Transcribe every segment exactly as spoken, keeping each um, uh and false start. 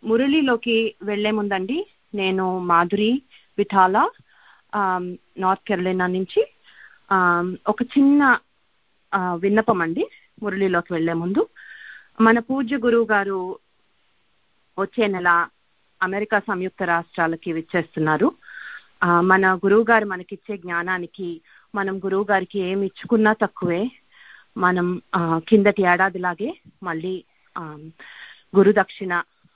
మురళిలోకి వెళ్లే ముందండి, నేను మాధురి విఠాలా నార్త్ కెరళైనా నుంచి ఒక చిన్న విన్నపం అండి. మురళిలోకి వెళ్లే ముందు, మన పూజ్య గురువు గారు వచ్చే నెల అమెరికా సంయుక్త రాష్ట్రాలకి విచ్చేస్తున్నారు. మన గురువు గారు మనకిచ్చే జ్ఞానానికి మనం గురువు గారికి ఏమి ఇచ్చుకున్నా తక్కువే. మనం కిందటి ఏడాదిలాగే మళ్ళీ గురు దక్షిణ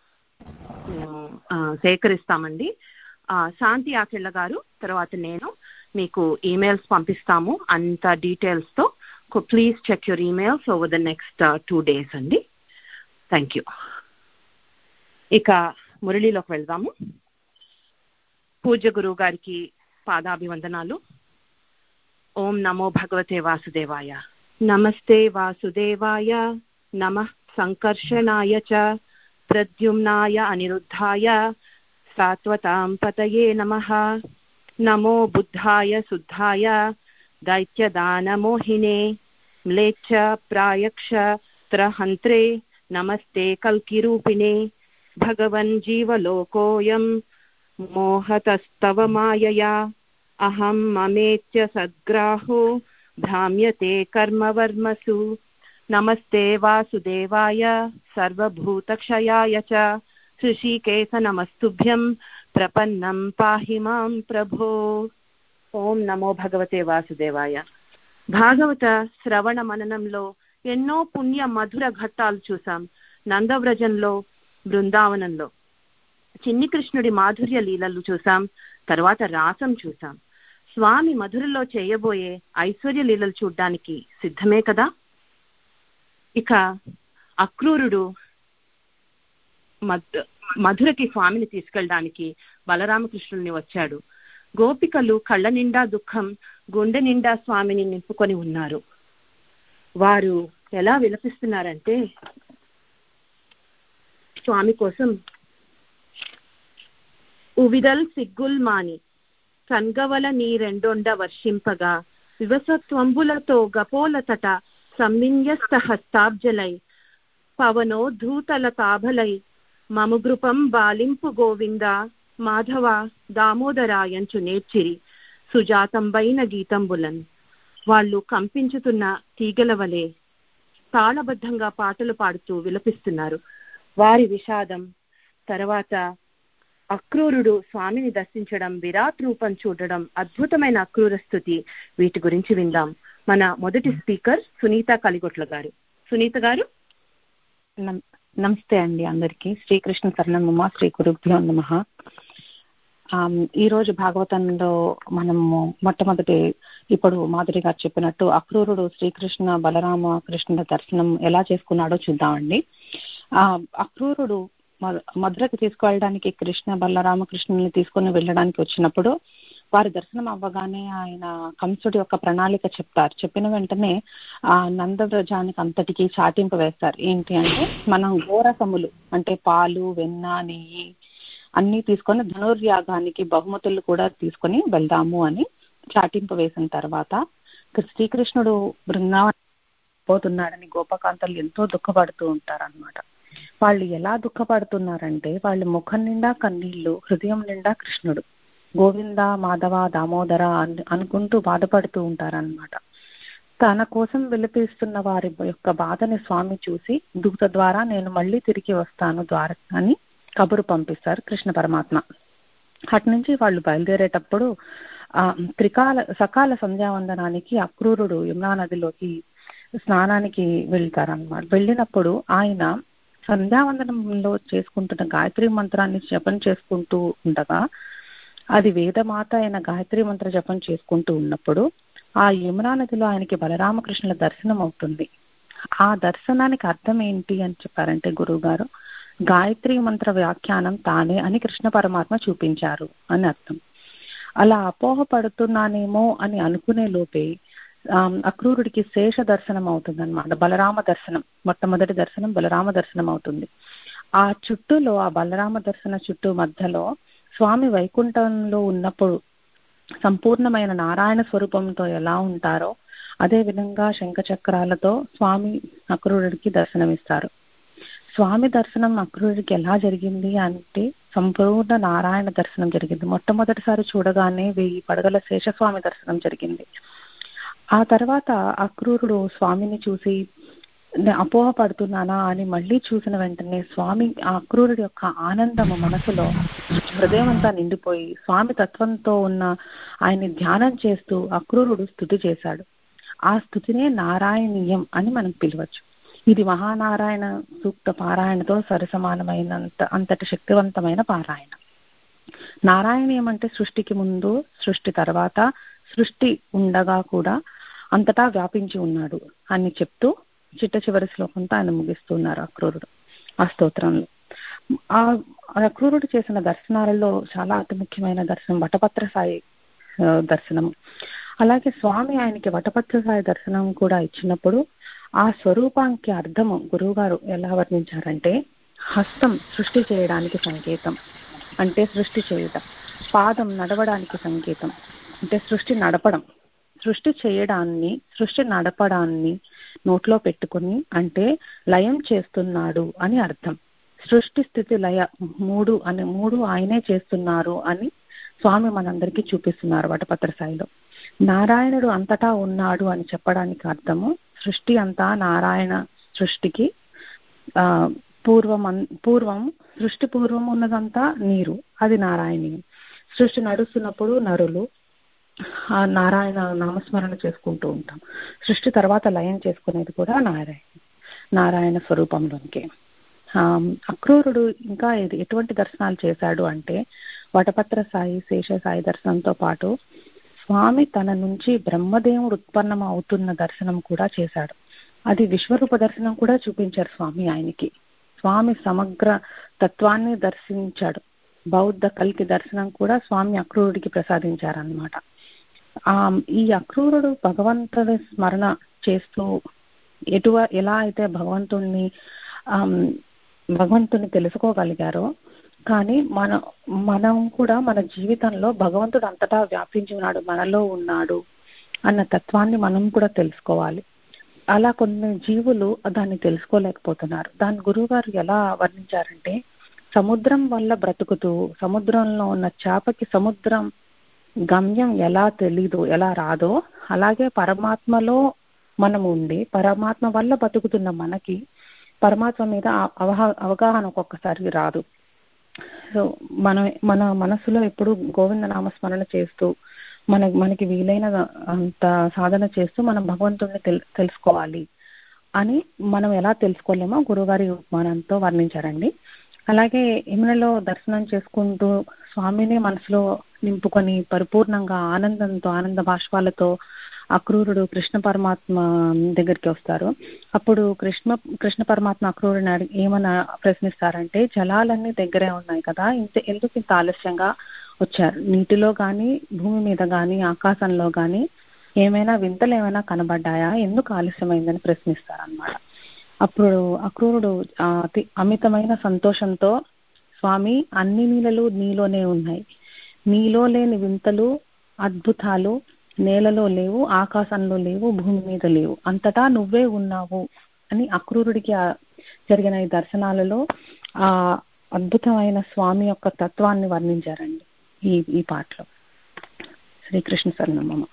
సేకరిస్తామండి. శాంతి ఆకెళ్ళ గారు తర్వాత నేను మీకు ఈమెయిల్స్ పంపిస్తాము అంత డీటెయిల్స్తో. Please check your emails over the next two days అండి. Thank you. ఇక మురళిలోకి వెళ్దాము. పూజ్య గురువు గారికి పాదాభివందనాలు. ఓం నమో భగవతే వాసుదేవాయ. నమస్తే వాసుదేవాయ. నమః సంకర్షణాయ చ ప్రద్యుమ్నాయ అనిరుద్ధాయ సాత్వతాం పతయే నమః. నమో బుద్ధాయ శుద్ధాయ దైత్యదానమోహినే మ్లేచ్ఛ ప్రాయక్ష త్రహంత్రే నమస్తే కల్కిరూపిణే. భగవన్ జీవలోకోయం మోహతస్తవ మాయయా అహం మమేత్య సద్గ్రాహో భ్రామ్యతే కర్మవర్మసు. నమస్తే వాసుదేవాయ సర్వభూతక్షయాయ చ ఋషికేశ నమస్తుభ్యం ప్రపన్నం పాహి మాం ప్రభో. ఓం నమో భగవతే వాసుదేవాయ. భాగవత శ్రవణ మననంలో ఎన్నో పుణ్య మధుర ఘట్టాలు చూసాం. నందవ్రజంలో, బృందావనంలో చిన్ని కృష్ణుడి మాధుర్య లీలలు చూసాం. తర్వాత రాసం చూసాం. స్వామి మధురలో చేయబోయే ఐశ్వర్య లీలలు చూడ్డానికి సిద్ధమే కదా. ఇక అక్రూరుడు మధురకి స్వామిని తీసుకెళ్ళడానికి బలరామకృష్ణుల్ని వచ్చాడు. గోపికలు కళ్ళ నిండా దుఃఖం, గుండె నిండా స్వామిని నింపుకొని ఉన్నారు. వారు ఎలా విలపిస్తున్నారంటే, స్వామి కోసం ఉవిదల్ సిగ్గుల్ మాని కన్గవల నీరెండొండ వర్షింపగా వివసత్వంబులతో గపోలతట సమ్మిన్యస్త హస్తాబ్జలై పవనోద్ధూతల తాభలై మముగృపం బాలింపు గోవింద మాధవ దామోదరాయంచు నేర్చిరి సుజాతంబైన గీతంబులన్. వాళ్ళు కంపించుతున్న తీగల వలె తాళబద్ధంగా పాటలు పాడుతూ విలపిస్తున్నారు. వారి విషాదం, తర్వాత అక్రూరుడు స్వామిని దర్శించడం, విరాట్ రూపం చూడడం, అద్భుతమైన అక్రూర స్థుతి, వీటి గురించి విందాం. మన మొదటి స్పీకర్ సునీత కలిగొట్ల గారు. సునీత గారు. నమస్తే అండి అందరికీ. శ్రీకృష్ణ శరణమ్మ. శ్రీ గురుభ్యో నమః. ఈ రోజు భాగవతంలో మనము మొట్టమొదటి ఇప్పుడు మాధురి గారు చెప్పినట్టు అక్రూరుడు శ్రీకృష్ణ బలరామ కృష్ణుల దర్శనం ఎలా చేసుకున్నాడో చూద్దామండి. ఆ అక్రూరుడు మధురకు తీసుకువెళ్ళడానికి కృష్ణ బలరామకృష్ణుల్ని తీసుకుని వెళ్ళడానికి వచ్చినప్పుడు వారి దర్శనం అవ్వగానే ఆయన కంసుడి యొక్క ప్రణాళిక చెప్తారు. చెప్పిన వెంటనే ఆ నందవ్రజానికి అంతటికి చాటింపు వేస్తారు. ఏంటి అంటే, మనం ఘోరసములు అంటే పాలు, వెన్న, నెయ్యి అన్ని తీసుకొని ధనుర్యాగానికి బహుమతులు కూడా తీసుకొని వెళ్దాము అని చాటింపు వేసిన తర్వాత శ్రీకృష్ణుడు బృందావనం పోతున్నాడని గోపకాంతలు ఎంతో దుఃఖపడుతూ ఉంటారు అనమాట. వాళ్ళు ఎలా దుఃఖపడుతున్నారంటే, వాళ్ళ ముఖం నిండా కన్నీళ్లు, హృదయం నిండా కృష్ణుడు. గోవింద, మాధవ, దామోదర అనుకుంటూ బాధపడుతూ ఉంటారనమాట. తన కోసం విలపిస్తున్న వారి యొక్క బాధని స్వామి చూసి దూత ద్వారా నేను మళ్ళీ తిరిగి వస్తాను ద్వార అని కబురు పంపిస్తారు కృష్ణ పరమాత్మ. అటు నుంచి వాళ్ళు బయలుదేరేటప్పుడు ఆ త్రికాల సకాల సంధ్యావందనానికి అక్రూరుడు యమునా నదిలోకి స్నానానికి వెళ్తారనమాట. వెళ్ళినప్పుడు ఆయన సంధ్యావందనంలో చేసుకుంటున్న గాయత్రి మంత్రాన్ని జపం చేసుకుంటూ ఉండగా, అది వేదమాత అయిన గాయత్రి మంత్ర జపం చేసుకుంటూ ఉన్నప్పుడు ఆ యమునా నదిలో ఆయనకి బలరామకృష్ణుల దర్శనం అవుతుంది. ఆ దర్శనానికి అర్థం ఏంటి అని చెప్పారంటే గురువు గారు, గాయత్రి మంత్ర వ్యాఖ్యానం తానే అని కృష్ణ పరమాత్మ చూపించారు అని అర్థం. అలా అపోహపడుతున్నానేమో అని అనుకునే లోపే అక్రూరుడికి శేష దర్శనం అవుతుంది అనమాట. బలరామ దర్శనం, మొట్టమొదటి దర్శనం బలరామ దర్శనం అవుతుంది. ఆ చుట్టూలో, ఆ బలరామ దర్శన చుట్టూ మధ్యలో స్వామి వైకుంఠంలో ఉన్నప్పుడు సంపూర్ణమైన నారాయణ స్వరూపంతో ఎలా ఉంటారో అదే విధంగా శంఖ చక్రాలతో స్వామి అక్రూరుడికి దర్శనమిస్తారు. స్వామి దర్శనం అక్రూరుడికి ఎలా జరిగింది అంటే సంపూర్ణ నారాయణ దర్శనం జరిగింది. మొట్టమొదటిసారి చూడగానే వెయ్యి పడగల శేషస్వామి దర్శనం జరిగింది. ఆ తర్వాత అక్రూరుడు స్వామిని చూసి అపోహ పడుతున్నానా అని మళ్ళీ చూసిన వెంటనే స్వామి ఆ అక్రూరుడి యొక్క ఆనందము మనసులో హృదయం అంతా నిండిపోయి స్వామి తత్వంతో ఉన్న ఆయన్ని ధ్యానం చేస్తూ అక్రూరుడు స్తుతి చేశాడు. ఆ స్తుతినే నారాయణీయం అని మనం పిలవచ్చు. ఇది మహానారాయణ సూక్త పారాయణతో సరిసమానమైనంత అంతటి శక్తివంతమైన పారాయణ. నారాయణీయం అంటే సృష్టికి ముందు, సృష్టి తర్వాత, సృష్టి ఉండగా కూడా అంతటా వ్యాపించి ఉన్నాడు అని చెప్తూ చిట్ట చివరి శ్లోకంతో ఆయన ముగిస్తున్నారు అక్రూరుడు ఆ స్తోత్రంలో. ఆ అక్రూరుడు చేసిన దర్శనాలలో చాలా అతి ముఖ్యమైన దర్శనం వటపత్ర సాయి దర్శనం. అలాగే స్వామి ఆయనకి వటపత్ర సాయి దర్శనం కూడా ఇచ్చినప్పుడు ఆ స్వరూపానికి అర్థము గురువు గారు ఎలా వర్ణించారంటే, హస్తం సృష్టి చేయడానికి సంకేతం అంటే సృష్టి చేయటం, పాదం నడవడానికి సంకేతం అంటే సృష్టి నడపడం, సృష్టి చేయడాన్ని సృష్టి నడపడాన్ని నోట్లో పెట్టుకుని అంటే లయం చేస్తున్నాడు అని అర్థం. సృష్టి స్థితి లయ మూడు అని మూడు ఆయనే చేస్తున్నారు అని స్వామి మనందరికీ చూపిస్తున్నారు వటపత్ర సాయిలో. నారాయణుడు అంతటా ఉన్నాడు అని చెప్పడానికి అర్థము సృష్టి అంతా నారాయణ సృష్టికి ఆ పూర్వం పూర్వం సృష్టి పూర్వం ఉన్నదంతా నీరు, అది నారాయణీయం. సృష్టి నడుస్తున్నప్పుడు నరులు ఆ నారాయణ నామస్మరణ చేసుకుంటూ ఉంటాం. సృష్టి తర్వాత లయం చేసుకునేది కూడా నారాయణ నారాయణ స్వరూపంలోనికి. ఆ అక్రూరుడు ఇంకా ఎటువంటి దర్శనాలు చేశాడు అంటే వటపత్ర సాయి శేష సాయి దర్శనంతో పాటు స్వామి తన నుంచి బ్రహ్మదేవుడు ఉత్పన్నం అవుతున్న దర్శనం కూడా చేశాడు. అది విశ్వరూప దర్శనం కూడా చూపించారు స్వామి ఆయనకి. స్వామి సమగ్ర తత్వాన్ని దర్శించాడు. బౌద్ధ కల్కి దర్శనం కూడా స్వామి అక్రూరుడికి ప్రసాదించారన్నమాట. ఆ ఈ అక్రూరుడు భగవంతుడి స్మరణ చేస్తూ ఎటువ ఎలా అయితే భగవంతుణ్ణి ఆ భగవంతుని తెలుసుకోగలిగారో, కానీ మన మనం కూడా మన జీవితంలో భగవంతుడు అంతటా వ్యాపించి ఉన్నాడు, మనలో ఉన్నాడు అన్న తత్వాన్ని మనం కూడా తెలుసుకోవాలి. అలా కొన్ని జీవులు దాన్ని తెలుసుకోలేకపోతున్నారు. దాని గురువు గారు ఎలా వర్ణించారంటే, సముద్రం వల్ల బ్రతుకుతూ సముద్రంలో ఉన్న చేపకి సముద్రం గమ్యం ఎలా తెలీదు, ఎలా రాదో, అలాగే పరమాత్మలో మనం ఉండి పరమాత్మ వల్ల బతుకుతున్న మనకి పరమాత్మ మీద అవహా అవగాహన ఒక్కొక్కసారి రాదు. సో మన మన మనసులో ఎప్పుడు గోవింద నామస్మరణ చేస్తూ మన మనకి వీలైన అంత సాధన చేస్తూ మనం భగవంతుడిని తెల్ తెలుసుకోవాలి అని మనం ఎలా తెలుసుకోలేమో గురువుగారి ఉపమానంతో వర్ణించారండి. అలాగే యమునలో దర్శనం చేసుకుంటూ స్వామిని మనసులో నింపుకొని పరిపూర్ణంగా ఆనందంతో ఆనంద బాష్పాలతో అక్రూరుడు కృష్ణ పరమాత్మ దగ్గరికి వస్తారు. అప్పుడు కృష్ణ కృష్ణ పరమాత్మ అక్రూరుని అడిగి ఏమన్నా ప్రశ్నిస్తారంటే, జలాలన్నీ దగ్గరే ఉన్నాయి కదా, ఇంత ఎందుకు ఇంత ఆలస్యంగా వచ్చారు? నీటిలో కానీ భూమి మీద కానీ ఆకాశంలో కానీ ఏమైనా వింతలు ఏమైనా కనబడ్డాయా, ఎందుకు ఆలస్యమైందని ప్రశ్నిస్తారన్నమాట. అప్పుడు అక్రూరుడు అతి అమితమైన సంతోషంతో, స్వామి అన్ని నీళ్ళలు నీలోనే ఉన్నాయి, నీలో లేని వింతలు అద్భుతాలు నేలలో లేవు, ఆకాశంలో లేవు, భూమి మీద లేవు, అంతటా నువ్వే ఉన్నావు అని అక్రూరుడికి జరిగిన ఈ దర్శనాలలో ఆ అద్భుతమైన స్వామి యొక్క తత్వాన్ని వర్ణించారండి ఈ ఈ పాటలో. శ్రీకృష్ణ శరణమ్మ.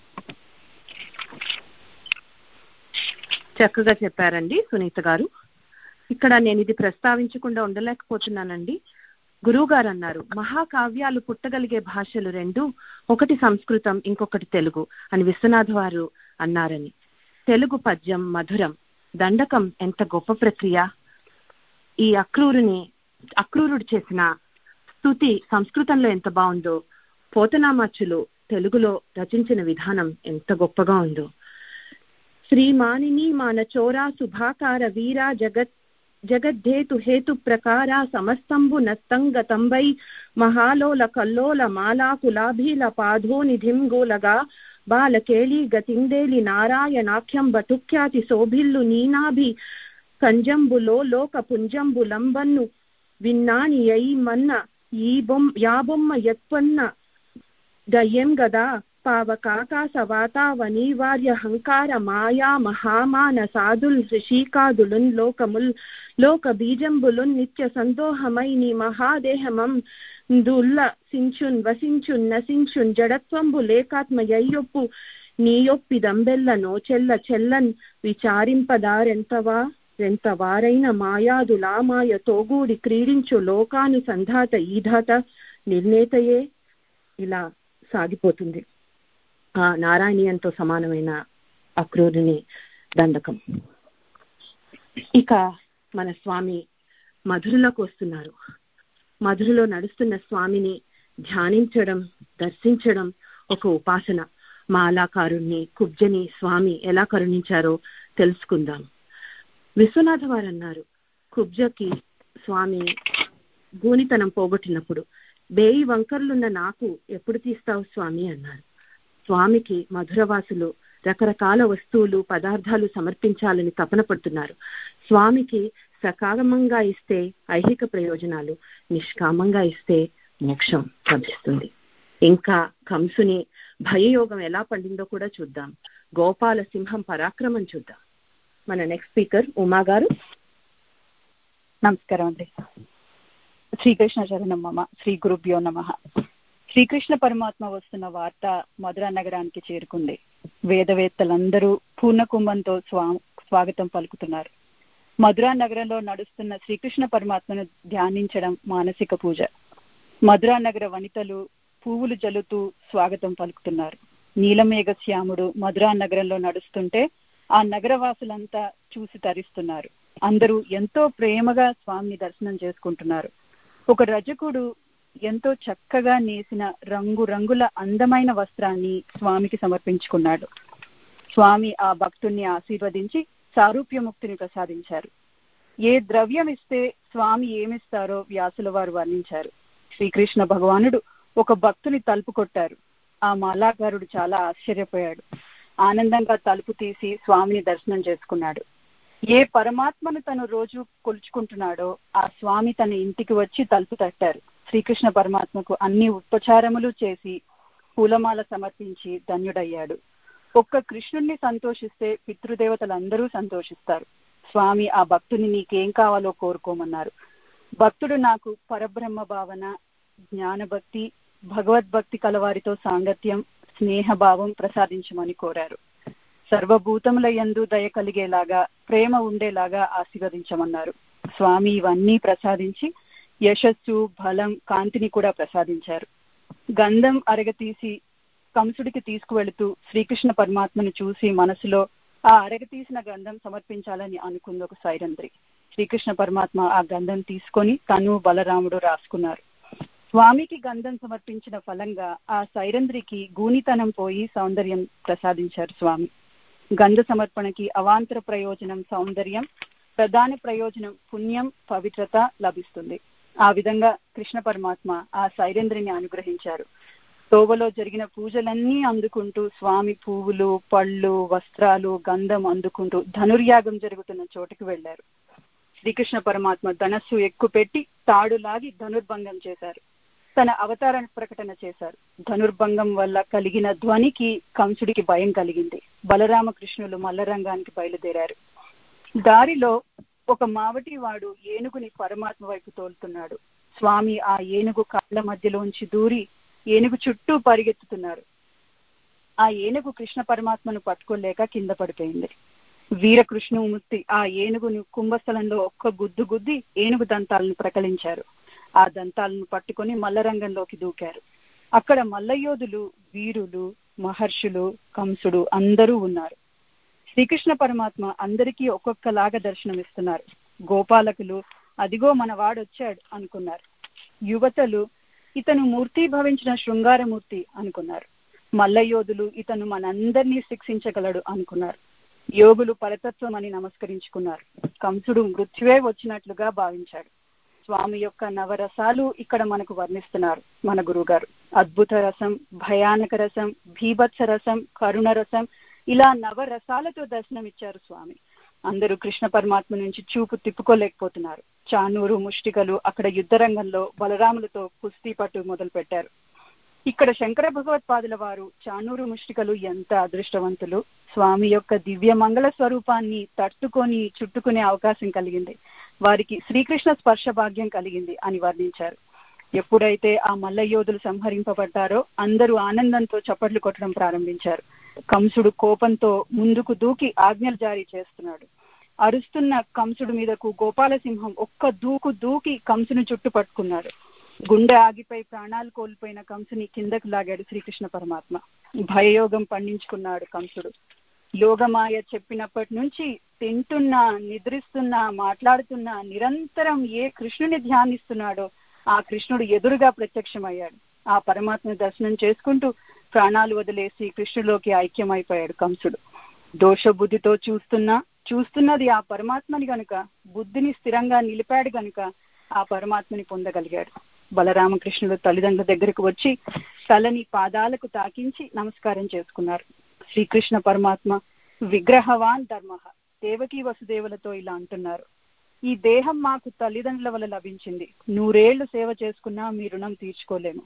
చక్కగా చెప్పారండి సునీత గారు. ఇక్కడ నేను ఇది ప్రస్తావించకుండా ఉండలేకపోతున్నానండి. గురువు గారు అన్నారు, మహాకావ్యాలు పుట్టగలిగే భాషలు రెండు, ఒకటి సంస్కృతం ఇంకొకటి తెలుగు అని విశ్వనాథ్ వారు అన్నారని. తెలుగు పద్యం మధురం, దండకం ఎంత గొప్ప ప్రక్రియ. ఈ అక్రూరుని అక్రూరుడు చేసిన స్తుతి సంస్కృతంలో ఎంత బాగుందో, పోతనామాచులు తెలుగులో రచించిన విధానం ఎంత గొప్పగా ఉందో. శ్రీమానిని మాన చోరా శుభాకార వీరా జగత్ జగద్ధేతు హేతు ప్రకార సమస్తంబు నస్తంగతంబై మహాలోల కల్లోల మాలాకులాభీల పాధో నిధిం గోలగా బాలకేళి గతిందేలి నారాయణాఖ్యం బటుఖ్యాతి శోభిల్లు నీనాభి కంజంబులో లోక పుంజంబు లంబన్ను విన్నాని యై మన్న ఈ బొమ్ యాబొమ్మ యత్పన్న దయ్యం గదా పావకాకాశ వాతావనీవార్య హంకార మాయా మహామాన సాధుల్ ఋషికాదులున్ లోకముల్ లోక బీజంబులున్ నిత్య సందోహమై నీ మహాదేహమం దుల్లసించున్ వసించున్ నసించున్ జడత్వంబు లేకాత్మయ్యొప్పు నీయొప్పిదంబెల్ల నోచెల్ల చెల్లన్ విచారింపదారెంతవా రెంతవారైన మాయాదులామాయ తోగూడి క్రీడించు లోకానుసంధాత ఈధాత నిర్ణేతయే. ఇలా సాగిపోతుంది ఆ నారాయణీయంతో సమానమైన అక్రూరుని దండకం. ఇక మన స్వామి మధురలోకి వస్తున్నారు. మధురలో నడుస్తున్న స్వామిని ధ్యానించడం, దర్శించడం ఒక ఉపాసన. మాలాకారుణ్ణి కుబ్జని స్వామి ఎలా కరుణించారో తెలుసుకుందాం. విశ్వనాథ వారు అన్నారు, కుబ్జకి స్వామి గూనితనం పోగొట్టినప్పుడు వేయి వంకర్లున్న నాకు ఎప్పుడు తీస్తావు స్వామి అన్నారు. స్వామికి మధురవాసులు రకరకాల వస్తువులు పదార్థాలు సమర్పించాలని తపన పడుతున్నారు. స్వామికి సకామంగా ఇస్తే ఐహిక ప్రయోజనాలు, నిష్కామంగా ఇస్తే మోక్షం లభిస్తుంది. ఇంకా కంసుని భయయోగం ఎలా పండిందో కూడా చూద్దాం. గోపాల సింహం పరాక్రమం చూద్దాం. మన నెక్స్ట్ స్పీకర్ ఉమా గారు. నమస్కారం అండి. శ్రీకృష్ణ శరణం మమ. శ్రీ గురుభ్యో నమః. శ్రీకృష్ణ పరమాత్మ వస్తున్న వార్త మధురా నగరానికి చేరుకుంది. వేదవేత్తలందరూ పూర్ణకుంభంతో స్వా స్వాగతం పలుకుతున్నారు. మధురా నగరంలో నడుస్తున్న శ్రీకృష్ణ పరమాత్మను ధ్యానించడం మానసిక పూజ. మధురా నగర వనితలు పువ్వులు జల్లుతూ స్వాగతం పలుకుతున్నారు. నీలమేఘ శ్యాముడు మధురా నగరంలో నడుస్తుంటే ఆ నగరవాసులంతా చూసి తరిస్తున్నారు. అందరూ ఎంతో ప్రేమగా స్వామిని దర్శనం చేసుకుంటున్నారు. ఒక రజకుడు ఎంతో చక్కగా నేసిన రంగు రంగుల అందమైన వస్త్రాన్ని స్వామికి సమర్పించుకున్నాడు. స్వామి ఆ భక్తుణ్ణి ఆశీర్వదించి సారూప్యముక్తిని ప్రసాదించారు. ఏ ద్రవ్యం ఇస్తే స్వామి ఏమిస్తారో వ్యాసుల వారు వర్ణించారు. శ్రీకృష్ణ భగవానుడు ఒక భక్తుని తలుపు కొట్టారు. ఆ మాలాకారుడు చాలా ఆశ్చర్యపోయాడు. ఆనందంగా తలుపు తీసి స్వామిని దర్శనం చేసుకున్నాడు. ఏ పరమాత్మను తను రోజు కొలుచుకుంటున్నాడో ఆ స్వామి తన ఇంటికి వచ్చి తలుపు తట్టారు. శ్రీకృష్ణ పరమాత్మకు అన్ని ఉపచారములు చేసి పూలమాల సమర్పించి ధన్యుడయ్యాడు. ఒక్క కృష్ణుణ్ణి సంతోషిస్తే పితృదేవతలందరూ సంతోషిస్తారు. స్వామి ఆ భక్తుని నీకేం కావాలో కోరుకోమన్నారు. భక్తుడు నాకు పరబ్రహ్మ భావన, జ్ఞానభక్తి, భగవద్భక్తి కలవారితో సాంగత్యం, స్నేహభావం ప్రసాదించమని కోరారు. సర్వభూతముల యందు దయ కలిగేలాగా, ప్రేమ ఉండేలాగా ఆశీర్వదించమన్నారు. స్వామి ఇవన్నీ ప్రసాదించి యశస్సు, బలం, కాంతిని కూడా ప్రసాదించారు. గంధం అరగతీసి కంసుడికి తీసుకువెళుతూ శ్రీకృష్ణ పరమాత్మను చూసి మనసులో ఆ అరగతీసిన గంధం సమర్పించాలని అనుకుంది ఒక సైరంధ్రి. శ్రీకృష్ణ పరమాత్మ ఆ గంధం తీసుకొని తను బలరాముడు రాసుకున్నారు. స్వామికి గంధం సమర్పించిన ఫలంగా ఆ సైరంధ్రికి గూనితనం పోయి సౌందర్యం ప్రసాదించారు స్వామి. గంధ సమర్పణకి అవాంతర ప్రయోజనం సౌందర్యం, ప్రధాన ప్రయోజనం పుణ్యం, పవిత్రత లభిస్తుంది. ఆ విధంగా కృష్ణ పరమాత్మ ఆ సైరంధ్రిని అనుగ్రహించారు. తోవలో జరిగిన పూజలన్నీ అందుకుంటూ స్వామి పువ్వులు, పళ్ళు, వస్త్రాలు, గంధం అందుకుంటూ ధనుర్యాగం జరుగుతున్న చోటుకు వెళ్లారు. శ్రీకృష్ణ పరమాత్మ ధనస్సు ఎక్కుపెట్టి తాడులాగి ధనుర్భంగం చేశారు. తన అవతార ప్రకటన చేశారు. ధనుర్భంగం వల్ల కలిగిన ధ్వనికి కంసుడికి భయం కలిగింది. బలరామకృష్ణులు మల్లరంగానికి బయలుదేరారు. దారిలో ఒక మావటి వాడు ఏనుగుని పరమాత్మ వైపు తోలుతున్నాడు. స్వామి ఆ ఏనుగు కాళ్ళ మధ్యలోంచి దూరి ఏనుగు చుట్టూ పరిగెత్తుతున్నారు. ఆ ఏనుగు కృష్ణ పరమాత్మను పట్టుకోలేక కింద పడిపోయింది. వీరకృష్ణమూర్తి ఆ ఏనుగును కుంభస్థలంలో ఒక్క గుద్దు గుద్ది ఏనుగు దంతాలను ప్రకలించారు. ఆ దంతాలను పట్టుకొని మల్లరంగంలోకి దూకారు. అక్కడ మల్లయోధులు, వీరులు, మహర్షులు, కంసుడు అందరూ ఉన్నారు. శ్రీకృష్ణ పరమాత్మ అందరికీ ఒక్కొక్కలాగా దర్శనమిస్తున్నారు. గోపాలకులు అదిగో మన వాడొచ్చాడు అనుకున్నారు. యువతలు ఇతను మూర్తి భవించిన శృంగారమూర్తి అనుకున్నారు. మల్లయోధులు ఇతను మనందరినీ శిక్షించగలడు అనుకున్నారు. యోగులు పరతత్వం అని నమస్కరించుకున్నారు. కంసుడు మృత్యువే వచ్చినట్లుగా భావించాడు. స్వామి యొక్క నవరసాలు ఇక్కడ మనకు వర్ణిస్తున్నారు మన గురువు గారు. అద్భుత రసం, భయానక రసం, భీభత్స రసం, కరుణ రసం, ఇలా నవరసాలతో దర్శనమిచ్చారు స్వామి. అందరూ కృష్ణ పరమాత్మ నుంచి చూపు తిప్పుకోలేకపోతున్నారు. చానూరు ముష్టికలు అక్కడ యుద్ధ రంగంలో బలరాములతో కుస్తీ పట్టు మొదలు పెట్టారు. ఇక్కడ శంకర భగవత్పాదుల వారు చానూరు ముష్టికలు ఎంత అదృష్టవంతులు. స్వామి యొక్క దివ్య మంగళ స్వరూపాన్ని తట్టుకొని చుట్టుకునే అవకాశం కలిగింది, వారికి శ్రీకృష్ణ స్పర్శ భాగ్యం కలిగింది అని వర్ణించారు. ఎప్పుడైతే ఆ మల్ల యోధులు సంహరింపబడ్డారో అందరూ ఆనందంతో చప్పట్లు కొట్టడం ప్రారంభించారు. కంసుడు కోపంతో ముందుకు దూకి ఆజ్ఞలు జారీ చేస్తున్నాడు. అరుస్తున్న కంసుడు మీదకు గోపాలసింహం ఒక్క దూకు దూకి కంసుని చుట్టు పట్టుకున్నాడు. గుండె ఆగిపై ప్రాణాలు కోల్పోయిన కంసుని కిందకు లాగాడు శ్రీకృష్ణ పరమాత్మ. భయయోగం పండించుకున్నాడు కంసుడు. యోగమాయ చెప్పినప్పటి నుంచి తింటున్నా, నిద్రిస్తున్నా, మాట్లాడుతున్నా నిరంతరం ఏ కృష్ణుని ధ్యానిస్తున్నాడో ఆ కృష్ణుడు ఎదురుగా ప్రత్యక్షమయ్యాడు. ఆ పరమాత్మ దర్శనం చేసుకుంటూ ప్రాణాలు వదిలేసి కృష్ణులోకి ఐక్యమైపోయాడు కంసుడు. దోషబుద్ధితో చూస్తున్నా చూస్తున్నది ఆ పరమాత్మని గనుక బుద్ధిని స్థిరంగా నిలిపాడు గనుక ఆ పరమాత్మని పొందగలిగాడు. బలరామకృష్ణుడు తల్లిదండ్రుల దగ్గరకు వచ్చి తలని పాదాలకు తాకించి నమస్కారం చేసుకున్నారు. శ్రీకృష్ణ పరమాత్మ విగ్రహవాన్ ధర్మ దేవకీ వసుదేవులతో ఇలా అంటున్నారు, ఈ దేహం మాకు తల్లిదండ్రుల వల్ల లభించింది. నూరేళ్లు సేవ చేసుకున్నా మీ రుణం తీర్చుకోలేము.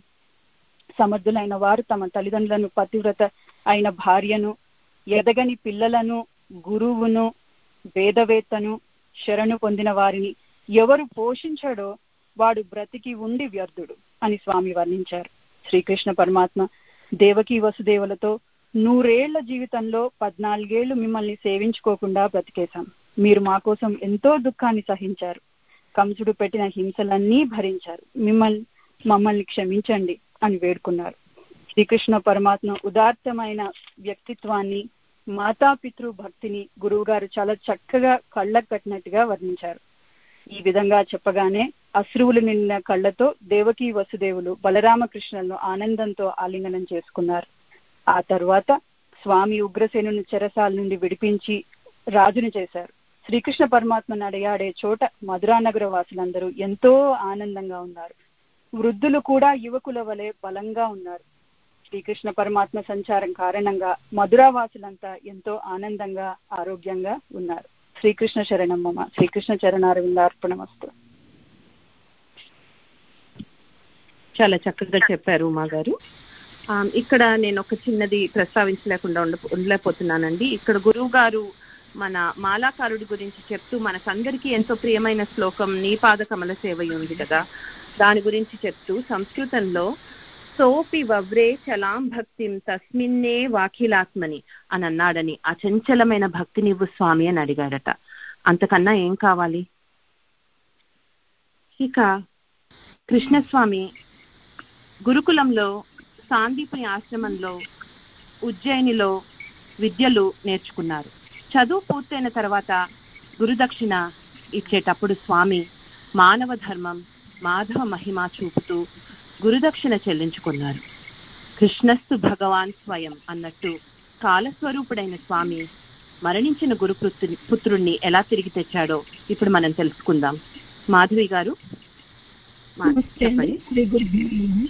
సమర్థులైన వారు తమ తల్లిదండ్రులను, పతివ్రత అయిన భార్యను, ఎదగని పిల్లలను, గురువును, వేదవేత్తను, శరణు పొందిన వారిని ఎవరు పోషించాడో వాడు బ్రతికి ఉండి వ్యర్థుడు అని స్వామి వర్ణించారు. శ్రీకృష్ణ పరమాత్మ దేవకీ వసుదేవులతో నూరేళ్ల జీవితంలో పద్నాలుగేళ్లు మిమ్మల్ని సేవించుకోకుండా బ్రతికేశాం. మీరు మా కోసం ఎంతో దుఃఖాన్ని సహించారు. కంసుడు పెట్టిన హింసలన్నీ భరించారు. మిమ్మల్ని మమ్మల్ని క్షమించండి అని వేడుకున్నారు. శ్రీకృష్ణ పరమాత్మ ఉదాత్తమైన వ్యక్తిత్వాన్ని, మాతాపితృ భక్తిని గురువు గారు చాలా చక్కగా కళ్ళకు కట్టినట్టుగా వర్ణించారు. ఈ విధంగా చెప్పగానే అశ్రువులు నిండిన కళ్ళతో దేవకీ వసుదేవులు బలరామకృష్ణులను ఆనందంతో ఆలింగనం చేసుకున్నారు. ఆ తరువాత స్వామి ఉగ్రసేనుని చెరసాల నుండి విడిపించి రాజుని చేశారు. శ్రీకృష్ణ పరమాత్మ నడయాడే చోట మధురానగర వాసులందరూ ఎంతో ఆనందంగా ఉన్నారు. వృద్ధులు కూడా యువకుల వలె బలంగా ఉన్నారు. శ్రీకృష్ణ పరమాత్మ సంచారం కారణంగా మధురావాసులంతా ఎంతో ఆనందంగా, ఆరోగ్యంగా ఉన్నారు. శ్రీకృష్ణ శరణం మమ. శ్రీకృష్ణ చరణారవిందార్పణమస్తు. చాలా చక్కగా చెప్పారు ఉమా గారు. ఇక్కడ నేను ఒక చిన్నది ప్రస్తావించలేకుండా ఉండ ఉండలేకపోతున్నానండి. ఇక్కడ గురువు గారు మన మాలాకారుడి గురించి చెప్తూ మనకందరికీ ఎంతో ప్రియమైన శ్లోకం నీ పాద కమల సేవ ఉంది కదా, దాని గురించి చెప్తూ సంస్కృతంలో సోపి వవ్రే చలాం భక్తిం తస్మిన్నే వాఖిలాత్మని అని అన్నాడని, అచంచలమైన భక్తినివ్వు స్వామి అని అడిగాడట. అంతకన్నా ఏం కావాలి? ఇక కృష్ణస్వామి గురుకులంలో, సాందీపుని ఆశ్రమంలో, ఉజ్జయినిలో విద్యలు నేర్చుకున్నారు. చదువు పూర్తయిన తర్వాత గురుదక్షిణ ఇచ్చేటప్పుడు స్వామి మానవ ధర్మం, మాధవ మహిమ చూపుతూ గురుదక్షిణ చెల్లించుకున్నారు. కృష్ణస్తు భగవాన్ స్వయం అన్నట్టు కాలస్వరూపుడైన స్వామి మరణించిన గురు పుత్రుణ్ణి ఎలా తిరిగి తెచ్చాడో ఇప్పుడు మనం తెలుసుకుందాం. మాధవి గారు చెప్పండి.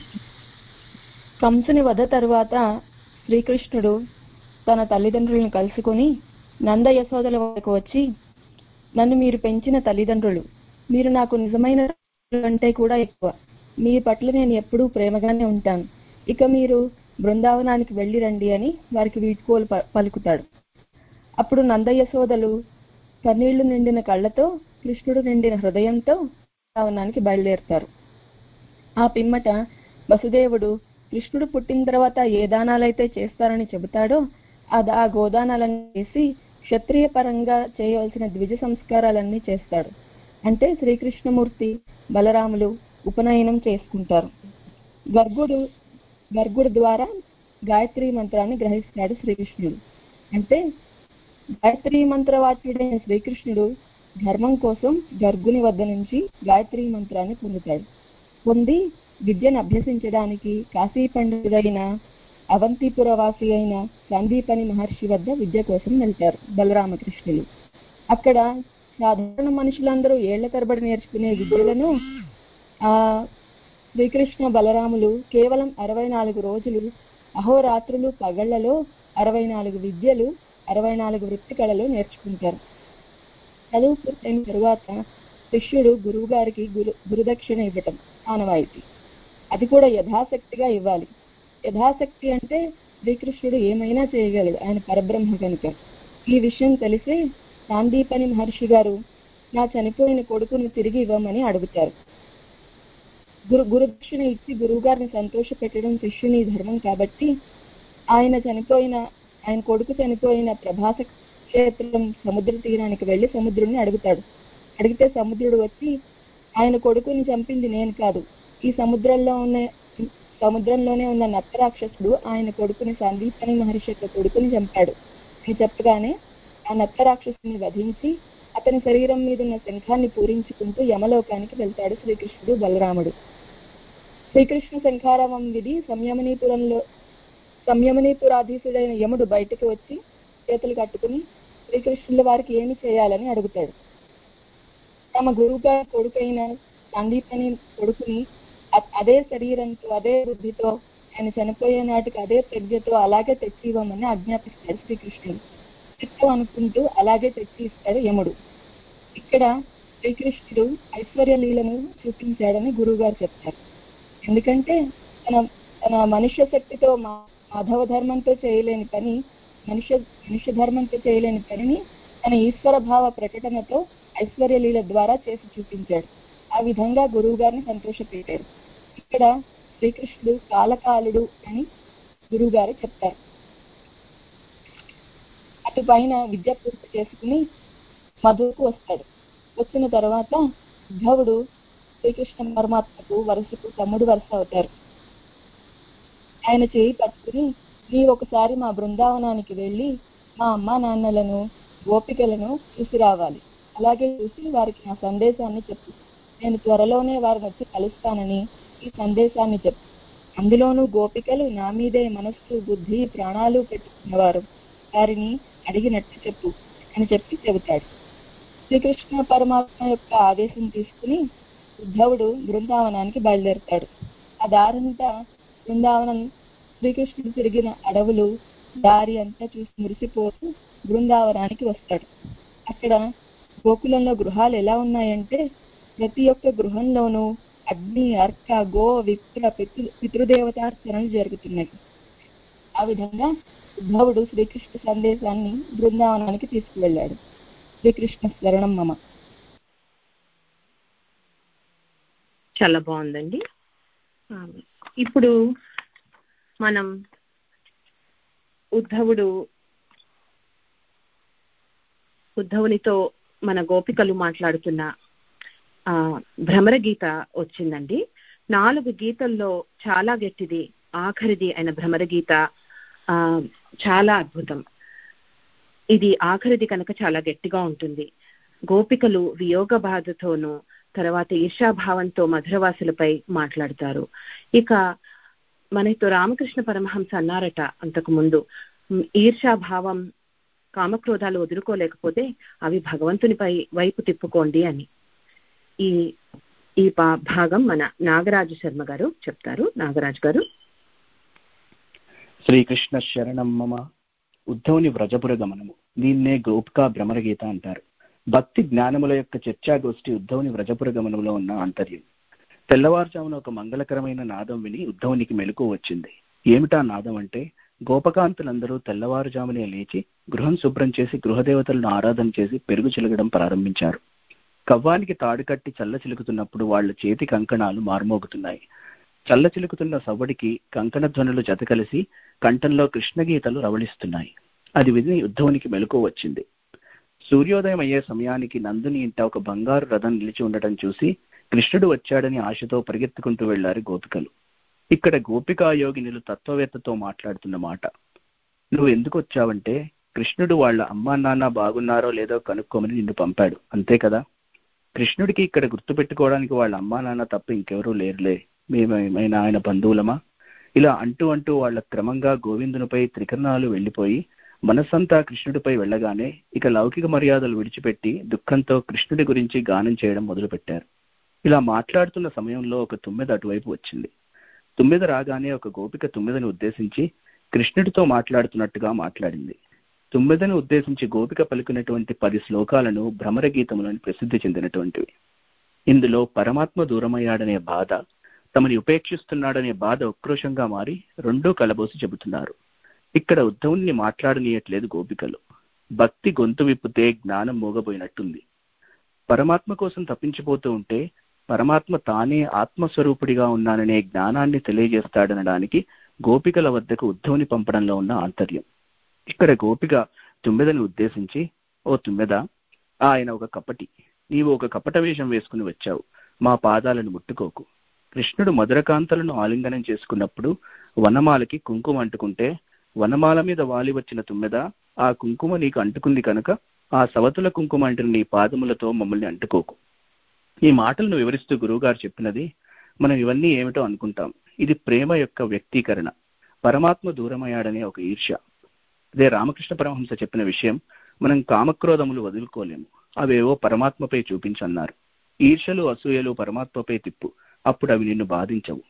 కంసుని వధ తరువాత శ్రీకృష్ణుడు తన తల్లిదండ్రులను కలుసుకొని నంద యశోదల వద్దకు వచ్చి, నన్ను మీరు పెంచిన తల్లిదండ్రులు, మీరు నాకు నిజమైన కంటే కూడా ఎక్కువ, మీ పట్ల నేను ఎప్పుడూ ప్రేమగానే ఉంటాను, ఇక మీరు బృందావనానికి వెళ్ళి రండి అని వారికి వీడ్కోలు పలుకుతాడు. అప్పుడు నంద యశోదలు కన్నీళ్లు నిండిన కళ్ళతో, కృష్ణుడు నిండిన హృదయంతో బృందావనానికి బయలుదేరుతారు. ఆ పిమ్మట వసుదేవుడు కృష్ణుడు పుట్టిన తర్వాత ఏ దానాలైతే చేస్తారని చెబుతాడో ఆ గోదానాలను చేసి క్షత్రియ పరంగా చేయవలసిన ద్విజ సంస్కారాలన్నీ చేస్తాడు. అంటే శ్రీకృష్ణమూర్తి బలరాములు ఉపనయనం చేసుకుంటారు. గర్గుడు గర్గుడు ద్వారా గాయత్రీ మంత్రాన్ని గ్రహిస్తాడు శ్రీకృష్ణుడు. అంటే గాయత్రీ మంత్రవాచ్యుడైన శ్రీకృష్ణుడు ధర్మం కోసం గర్గుని వద్ద నుంచి గాయత్రీ మంత్రాన్ని పొందుతాడు. పొంది విద్యను అభ్యసించడానికి కాశీ పండితుడైన అవంతిపురవాసి అయిన సందీపని మహర్షి వద్ద విద్య కోసం వెళ్తారు బలరామకృష్ణులు. అక్కడ సాధారణ మనుషులందరూ ఏళ్ల తరబడి నేర్చుకునే విద్యలను ఆ శ్రీకృష్ణ బలరాములు కేవలం అరవై నాలుగు రోజులు అహోరాత్రులు పగళ్లలో అరవై నాలుగు విద్యలు, అరవై నాలుగు వృత్తి కళలు నేర్చుకుంటారు. చదువు పూర్తయిన తరువాత శిష్యుడు గురువు గారికి గురు గురుదక్షిణ ఇవ్వటం ఆనవాయితీ. అది కూడా యథాశక్తిగా ఇవ్వాలి. యథాశక్తి అంటే శ్రీకృష్ణుడు ఏమైనా చేయగలడు, ఆయన పరబ్రహ్మ కనుక. ఈ విషయం తెలిసి సాందీపని మహర్షి గారు నా చనిపోయిన కొడుకును తిరిగి ఇవ్వమని అడుగుతారు. గురు గురుదక్షిణ ఇచ్చి గురువు గారిని సంతోష పెట్టడం శిష్యుని ధర్మం కాబట్టి ఆయన చనిపోయిన ఆయన కొడుకు చనిపోయిన ప్రభాస క్షేత్రం సముద్ర తీరానికి వెళ్లి సముద్రుడిని అడుగుతాడు. అడిగితే సముద్రుడు వచ్చి ఆయన కొడుకుని చంపింది నేను కాదు, ఈ సముద్రంలో ఉన్న సముద్రంలోనే ఉన్న నత్తరాక్షసుడు ఆయన కొడుకుని సందీపని మహర్షి యొక్క కొడుకుని చంపాడు అని చెప్పగానే ఆ నత్తరాక్షసుని వధించి అతని శరీరం మీద ఉన్న శంఖాన్ని పూరించుకుంటూ యమలోకానికి వెళ్తాడు శ్రీకృష్ణుడు బలరాముడు. శ్రీకృష్ణ శంఖారావం విధి సంయమనీపురంలో సంయమనీపురాధీశుడైన యముడు బయటకు వచ్చి చేతులు కట్టుకుని శ్రీకృష్ణుల వారికి ఏమి చేయాలని అడుగుతాడు. తమ గురువుగా కొడుకైన సందీపని కొడుకుని అదే శరీరంతో అదే బుద్ధితో ఆయన చనిపోయే నాటికి అదే ప్రజ్ఞతో అలాగే తెచ్చి ఇవ్వమని ఆజ్ఞాపిస్తాడు శ్రీకృష్ణుడు. చిత్తం అనుకుంటూ అలాగే తెచ్చి ఇస్తాడు యముడు. ఇక్కడ శ్రీకృష్ణుడు ఐశ్వర్య లీలను చూపించాడని గురువు గారు చెప్తారు. ఎందుకంటే తన తన మనుష్య శక్తితో మాధవ ధర్మంతో చేయలేని పని మనుష్య మనుష్య ధర్మంతో చేయలేని పనిని తన ఈశ్వర భావ ప్రకటనతో ఐశ్వర్య లీల ద్వారా చేసి చూపించాడు. ఆ విధంగా గురువు గారిని సంతోషపెట్టాడు. ఇక్కడ శ్రీకృష్ణుడు కాలకాలుడు అని గురువు గారు చెప్తారు. అటు పైన విద్య పూర్తి చేసుకుని మధుకు వస్తాడు. వచ్చిన తర్వాత ఉద్ధవుడు శ్రీకృష్ణ పరమాత్మకు వరుసకు తమ్ముడు వరుస అవుతారు. ఆయన చేయి పట్టుకుని నీ ఒకసారి మా బృందావనానికి వెళ్ళి మా అమ్మా నాన్నలను గోపికలను చూసి రావాలి, అలాగే చూసి వారికి నా సందేశాన్ని చెప్పు, నేను త్వరలోనే వారిని వచ్చి కలుస్తానని ఈ సందేశాన్ని చెప్పు. అందులోనూ గోపికలు నా మీదే మనస్సు బుద్ధి ప్రాణాలు పెట్టుకున్నవారు, వారిని అడిగినట్టు చెప్పు అని చెప్పి చెబుతాడు. శ్రీకృష్ణ పరమాత్మ యొక్క ఆదేశం తీసుకుని ఉద్ధవుడు బృందావనానికి బయలుదేరుతాడు. ఆ దారంతా బృందావనం శ్రీకృష్ణుడు తిరిగిన అడవులు దారి అంతా చూసి మురిసిపోతూ బృందావనానికి వస్తాడు. అక్కడ గోకులంలో గృహాలు ఎలా ఉన్నాయంటే ప్రతి ఒక్క గృహంలోనూ అగ్ని అర్క గో విప్ర పితృ పితృదేవతార్చనలు జరుగుతున్నాయి. ఆ విధంగా ఉద్ధవుడు శ్రీకృష్ణ సందేశాన్ని బృందావనానికి తీసుకువెళ్ళాడు. శ్రీకృష్ణ శరణం మమ. చాలా బాగుందండి. ఇప్పుడు మనం ఉద్ధవుడు ఉద్ధవునితో మన గోపికలు మాట్లాడుతున్న ఆ భ్రమర గీత వచ్చిందండి. నాలుగు గీతల్లో చాలా గట్టిది ఆఖరిది అయిన భ్రమర గీత ఆ చాలా అద్భుతం. ఇది ఆఖరిది కనుక చాలా గట్టిగా ఉంటుంది. గోపికలు వియోగ బాధతోనూ తర్వాత ఈర్షాభావంతో మధురవాసులపై మాట్లాడతారు. ఇక మనతో రామకృష్ణ పరమహంస అన్నారట అంతకు ముందు, ఈర్షాభావం కామక్రోధాలు వదులుకోలేకపోతే అవి భగవంతునిపై వైపు తిప్పుకోండి అని. ఈ ఈ భాగం మన నాగరాజు శర్మ గారు చెప్తారు. నాగరాజు గారు. శ్రీకృష్ణ శరణం మమ. ఉద్ధవుని వ్రజపుర గమనము, దీన్నే గోపికా భ్రమరగీత అంటారు. భక్తి జ్ఞానముల యొక్క చర్చాగోష్ఠి ఉద్ధవుని వ్రజపుర గమనంలో ఉన్న ఆంతర్యం. తెల్లవారుజామున ఒక మంగళకరమైన నాదం విని ఉద్ధవునికి మెలకు వచ్చింది. ఏమిటా నాదం అంటే, గోపకాంతులందరూ తెల్లవారుజామునే లేచి గృహం శుభ్రం చేసి గృహదేవతలను ఆరాధన చేసి పెరుగు చిలగడం ప్రారంభించారు. కవ్వానికి తాడు కట్టి చల్ల చిలుకుతున్నప్పుడు వాళ్ల చేతి కంకణాలు మారుమోగుతున్నాయి. చల్ల చిలుకుతున్న సవ్వడికి కంకణ ధ్వనులు జత కలిసి కంఠంలో కృష్ణగీతలు రవళిస్తున్నాయి. అది విని ఉద్ధవునికి మెలకు వచ్చింది. సూర్యోదయం అయ్యే సమయానికి నందుని ఇంట ఒక బంగారు రథం నిలిచి ఉండటం చూసి కృష్ణుడు వచ్చాడని ఆశతో పరిగెత్తుకుంటూ వెళ్లారు గోపికలు. ఇక్కడ గోపికాయోగినులు తత్వవేత్తతో మాట్లాడుతున్న మాట. నువ్వు ఎందుకు వచ్చావంటే, కృష్ణుడు వాళ్ళ అమ్మా నాన్న బాగున్నారో లేదో కనుక్కోమని నిన్ను పంపాడు, అంతే కదా. కృష్ణుడికి ఇక్కడ గుర్తుపెట్టుకోవడానికి వాళ్ళ అమ్మా నాన్న తప్ప ఇంకెవరూ లేరులే, మేమేమైనా ఆయన బంధువులమా? ఇలా అంటూ అంటూ వాళ్ళ క్రమంగా గోవిందునిపై త్రికరణాలు వెళ్లిపోయి మనస్సంతా కృష్ణుడిపై వెళ్ళగానే ఇక లౌకిక మర్యాదలు విడిచిపెట్టి దుఃఖంతో కృష్ణుడి గురించి గానం చేయడం మొదలుపెట్టారు. ఇలా మాట్లాడుతున్న సమయంలో ఒక తుమ్మెద అటువైపు వచ్చింది. తుమ్మెద రాగానే ఒక గోపిక తుమ్మెదని ఉద్దేశించి కృష్ణుడితో మాట్లాడుతున్నట్టుగా మాట్లాడింది. తుమ్మెదను ఉద్దేశించి గోపిక పలికినటువంటి పది శ్లోకాలను భ్రమర గీతములని ప్రసిద్ధి చెందినటువంటివి. ఇందులో పరమాత్మ దూరమయ్యాడనే బాధ, తమని ఉపేక్షిస్తున్నాడనే బాధ ఉక్రోషంగా మారి రెండూ కలబోసి చెబుతున్నారు. ఇక్కడ ఉద్ధవుణ్ణి మాట్లాడనీయట్లేదు గోపికలు. భక్తి గొంతు విప్పితే జ్ఞానం మూగబోయినట్టుంది. పరమాత్మ కోసం తప్పించిపోతూ ఉంటే పరమాత్మ తానే ఆత్మస్వరూపుడిగా ఉన్నాననే జ్ఞానాన్ని తెలియజేస్తాడనడానికి గోపికల వద్దకు ఉద్ధవుని పంపడంలో ఉన్న ఆంతర్యం. ఇక్కడ గోపిక తుమ్మెదని ఉద్దేశించి, ఓ తుమ్మెద, ఆయన ఒక కపటి, నీవు ఒక కపట వేషం వేసుకుని వచ్చావు, మా పాదాలను ముట్టుకోకు. కృష్ణుడు మధురకాంతలను ఆలింగనం చేసుకున్నప్పుడు వనమాలకి కుంకుమ అంటుకుంటే వనమాల మీద వాలి వచ్చిన తుమ్మెద, ఆ కుంకుమ నీకు అంటుకుంది కనుక ఆ సవతుల కుంకుమ అంటిన నీ పాదములతో మమ్మల్ని అంటుకోకు. ఈ మాటలను వివరిస్తూ గురువుగారు చెప్పినది మనం ఇవన్నీ ఏమిటో అనుకుంటాం. ఇది ప్రేమ యొక్క వ్యక్తీకరణ. పరమాత్మ దూరమయ్యాడనే ఒక ఈర్ష్య. అదే రామకృష్ణ పరమహంస చెప్పిన విషయం, మనం కామక్రోధములు వదులుకోలేము, అవేవో పరమాత్మపై చూపించన్నారు. ఈర్షలు అసూయలు పరమాత్మపై తిప్పు, అప్పుడు అవి నిన్ను బాధించవు.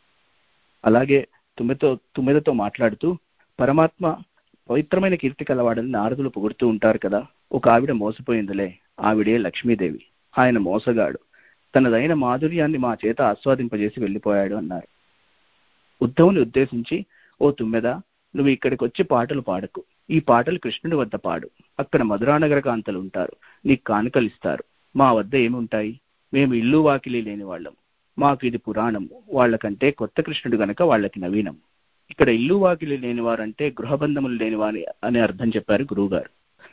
అలాగే తుమ్మెతో తుమ్మెదతో మాట్లాడుతూ, పరమాత్మ పవిత్రమైన కీర్తి కలవాడని నారదులు పొగుడుతూ ఉంటారు కదా, ఒక ఆవిడ మోసపోయిందిలే, ఆవిడే లక్ష్మీదేవి, ఆయన మోసగాడు, తనదైన మాధుర్యాన్ని మా చేత ఆస్వాదింపజేసి వెళ్ళిపోయాడు అన్నారు. ఉద్ధవుని ఉద్దేశించి, ఓ తుమ్మెద, నువ్వు ఇక్కడికి వచ్చి పాటలు పాడకు, ఈ పాటలు కృష్ణుడి వద్ద పాడు, అక్కడ మధురానగర కాంతలు ఉంటారు, నీకు కానుకలు ఇస్తారు. మా వద్ద ఏముంటాయి, మేము ఇల్లు వాకిలి లేని వాళ్ళం, మాకు ఇది పురాణము, వాళ్ళకంటే కొత్త కృష్ణుడు గనక వాళ్ళకి నవీనం. ఇక్కడ ఇల్లు వాకిలి లేనివారంటే గృహబంధములు లేనివారి అనే అర్థం చెప్పారు గురువుగారు.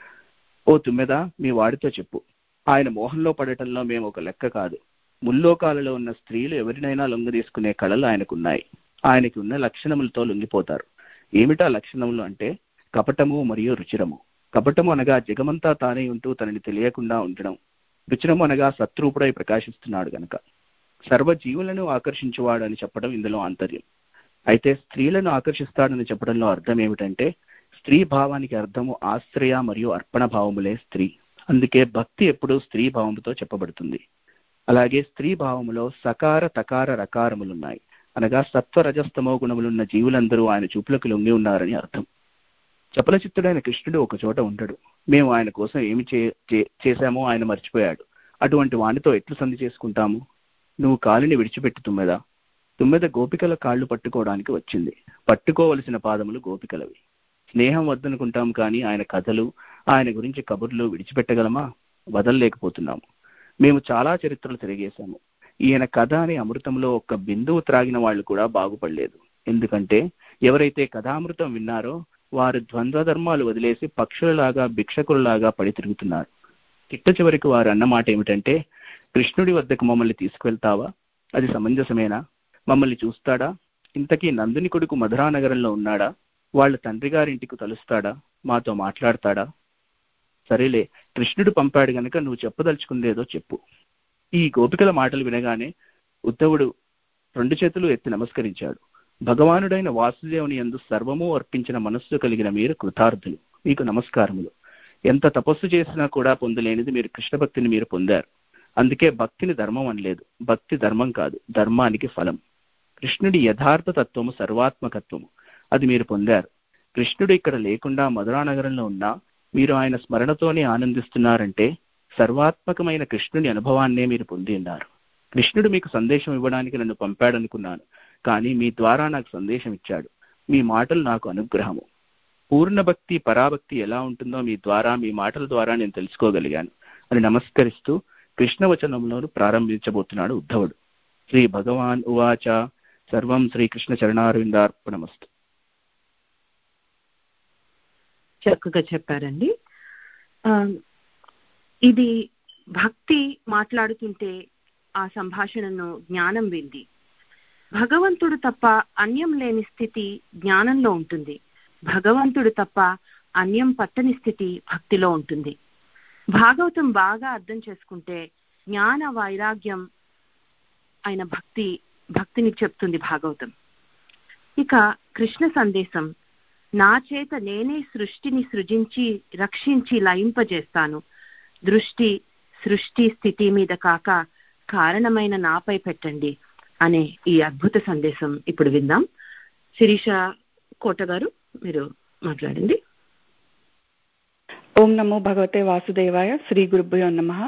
ఓ తుమ్మెద, మీ వాడితో చెప్పు, ఆయన మోహంలో పడటంలో మేము ఒక లెక్క కాదు. ముల్లోకాలలో ఉన్న స్త్రీలు ఎవరినైనా లొంగ తీసుకునే కళలు ఆయనకున్నాయి. ఆయనకి ఉన్న లక్షణములతో లొంగిపోతారు. ఏమిటా లక్షణములు అంటే కపటము మరియు రుచిరము. కపటము అనగా జగమంతా తానే ఉంటూ తనని తెలియకుండా ఉండడం. రుచిరము అనగా సత్రూపుడై ప్రకాశిస్తున్నాడు గనక. సర్వజీవులను ఆకర్షించువాడు అని చెప్పడం ఇందులో ఆంతర్యం. అయితే స్త్రీలను ఆకర్షిస్తాడని చెప్పడంలో అర్థం ఏమిటంటే స్త్రీ భావానికి అర్థము ఆశ్రయ మరియు అర్పణ భావములే స్త్రీ. అందుకే భక్తి ఎప్పుడూ స్త్రీ భావముతో చెప్పబడుతుంది. అలాగే స్త్రీ భావములో సకార తకార రకారములున్నాయి, అనగా సత్వ రజస్తమో గుణములున్న జీవులందరూ ఆయన చూపులకు లొంగి ఉన్నారని అర్థం. చపలచిత్తుడైన కృష్ణుడు ఒక చోట ఉండడు. మేము ఆయన కోసం ఏమి చేశామో ఆయన మర్చిపోయాడు. అటువంటి వానితో ఎట్లు సంధి చేసుకుంటాము? నువ్వు కాలిని విడిచిపెట్టు తుమ్మెద. తుమ్మెద గోపికల కాళ్ళు పట్టుకోవడానికి వచ్చింది. పట్టుకోవలసిన పాదములు గోపికలవి. స్నేహం వద్దనుకుంటాం కానీ ఆయన కథలు, ఆయన గురించి కబుర్లు విడిచిపెట్టగలమా? వదలలేకపోతున్నాము. మేము చాలా చరిత్రలు తిరిగేశాము. ఈయన కథ అనే అమృతంలో ఒక్క బిందువు త్రాగిన వాళ్ళు కూడా బాగుపడలేదు. ఎందుకంటే ఎవరైతే కథామృతం విన్నారో వారు ద్వంద్వ ధర్మాలు వదిలేసి పక్షులలాగా భిక్షకులలాగా పడి తిరుగుతున్నారు. చిట్ట చివరికి వారు అన్నమాట ఏమిటంటే, కృష్ణుడి వద్దకు మమ్మల్ని తీసుకువెళ్తావా? అది సమంజసమేనా? మమ్మల్ని చూస్తాడా? ఇంతకీ నందుని కొడుకు మధురానగరంలో ఉన్నాడా? వాళ్ళ తండ్రి గారింటికి తలుస్తాడా? మాతో మాట్లాడతాడా? సరేలే, కృష్ణుడు పంపాడు గనక నువ్వు చెప్పదలుచుకుందేదో చెప్పు. ఈ గోపికల మాటలు వినగానే ఉద్ధవుడు రెండు చేతులు ఎత్తి నమస్కరించాడు. భగవానుడైన వాసుదేవుని యందు సర్వము అర్పించిన మనస్సు కలిగిన మీరు కృతార్థులు, మీకు నమస్కారములు. ఎంత తపస్సు చేసినా కూడా పొందలేనిది మీరు కృష్ణ భక్తిని మీరు పొందారు. అందుకే భక్తిని ధర్మం అనలేదు. భక్తి ధర్మం కాదు, ధర్మానికి ఫలం. కృష్ణుడి యథార్థ తత్వము సర్వాత్మకత్వము, అది మీరు పొందారు. కృష్ణుడు ఇక్కడ లేకుండా మధురానగరంలో ఉన్నా మీరు ఆయన స్మరణతోనే ఆనందిస్తున్నారంటే సర్వాత్మకమైన కృష్ణుని అనుభవాన్నే మీరు పొంది ఉన్నారు. కృష్ణుడు మీకు సందేశం ఇవ్వడానికి నన్ను పంపాడనుకున్నాను, కానీ మీ ద్వారా నాకు సందేశం ఇచ్చాడు. మీ మాటలు నాకు అనుగ్రహము. పూర్ణ భక్తి పరాభక్తి ఎలా ఉంటుందో మీ ద్వారా, మీ మాటల ద్వారా నేను తెలుసుకోగలిగాను అని నమస్కరిస్తూ కృష్ణవచనంలోను ప్రారంభించబోతున్నాడు ఉద్ధవుడు. శ్రీ భగవాన్ ఉవాచ సర్వం శ్రీకృష్ణ చరణారవిందార్పణమస్తు. చక్కగా చెప్పారండి. ఇది భక్తి మాట్లాడుతుంటే ఆ సంభాషణను జ్ఞానం వింది. భగవంతుడు తప్ప అన్యం లేని స్థితి జ్ఞానంలో ఉంటుంది. భగవంతుడు తప్ప అన్యం పట్టని స్థితి భక్తిలో ఉంటుంది. భాగవతం బాగా అర్థం చేసుకుంటే జ్ఞాన వైరాగ్యం అయిన భక్తి భక్తిని చెప్తుంది భాగవతం. ఇక కృష్ణ సందేశం, నా చేత నేనే సృష్టిని సృజించి రక్షించి లయింపజేస్తాను. దృష్టి సృష్టి స్థితి మీద కాక కారణమైన నాపై పెట్టండి అనే ఈ అద్భుత సందేశం ఇప్పుడు విందాం. శిరీష కోట గారు, మీరు మాట్లాడండి. ఓం నమో భగవతే వాసుదేవాయ. శ్రీ గురుభ్యో నమః.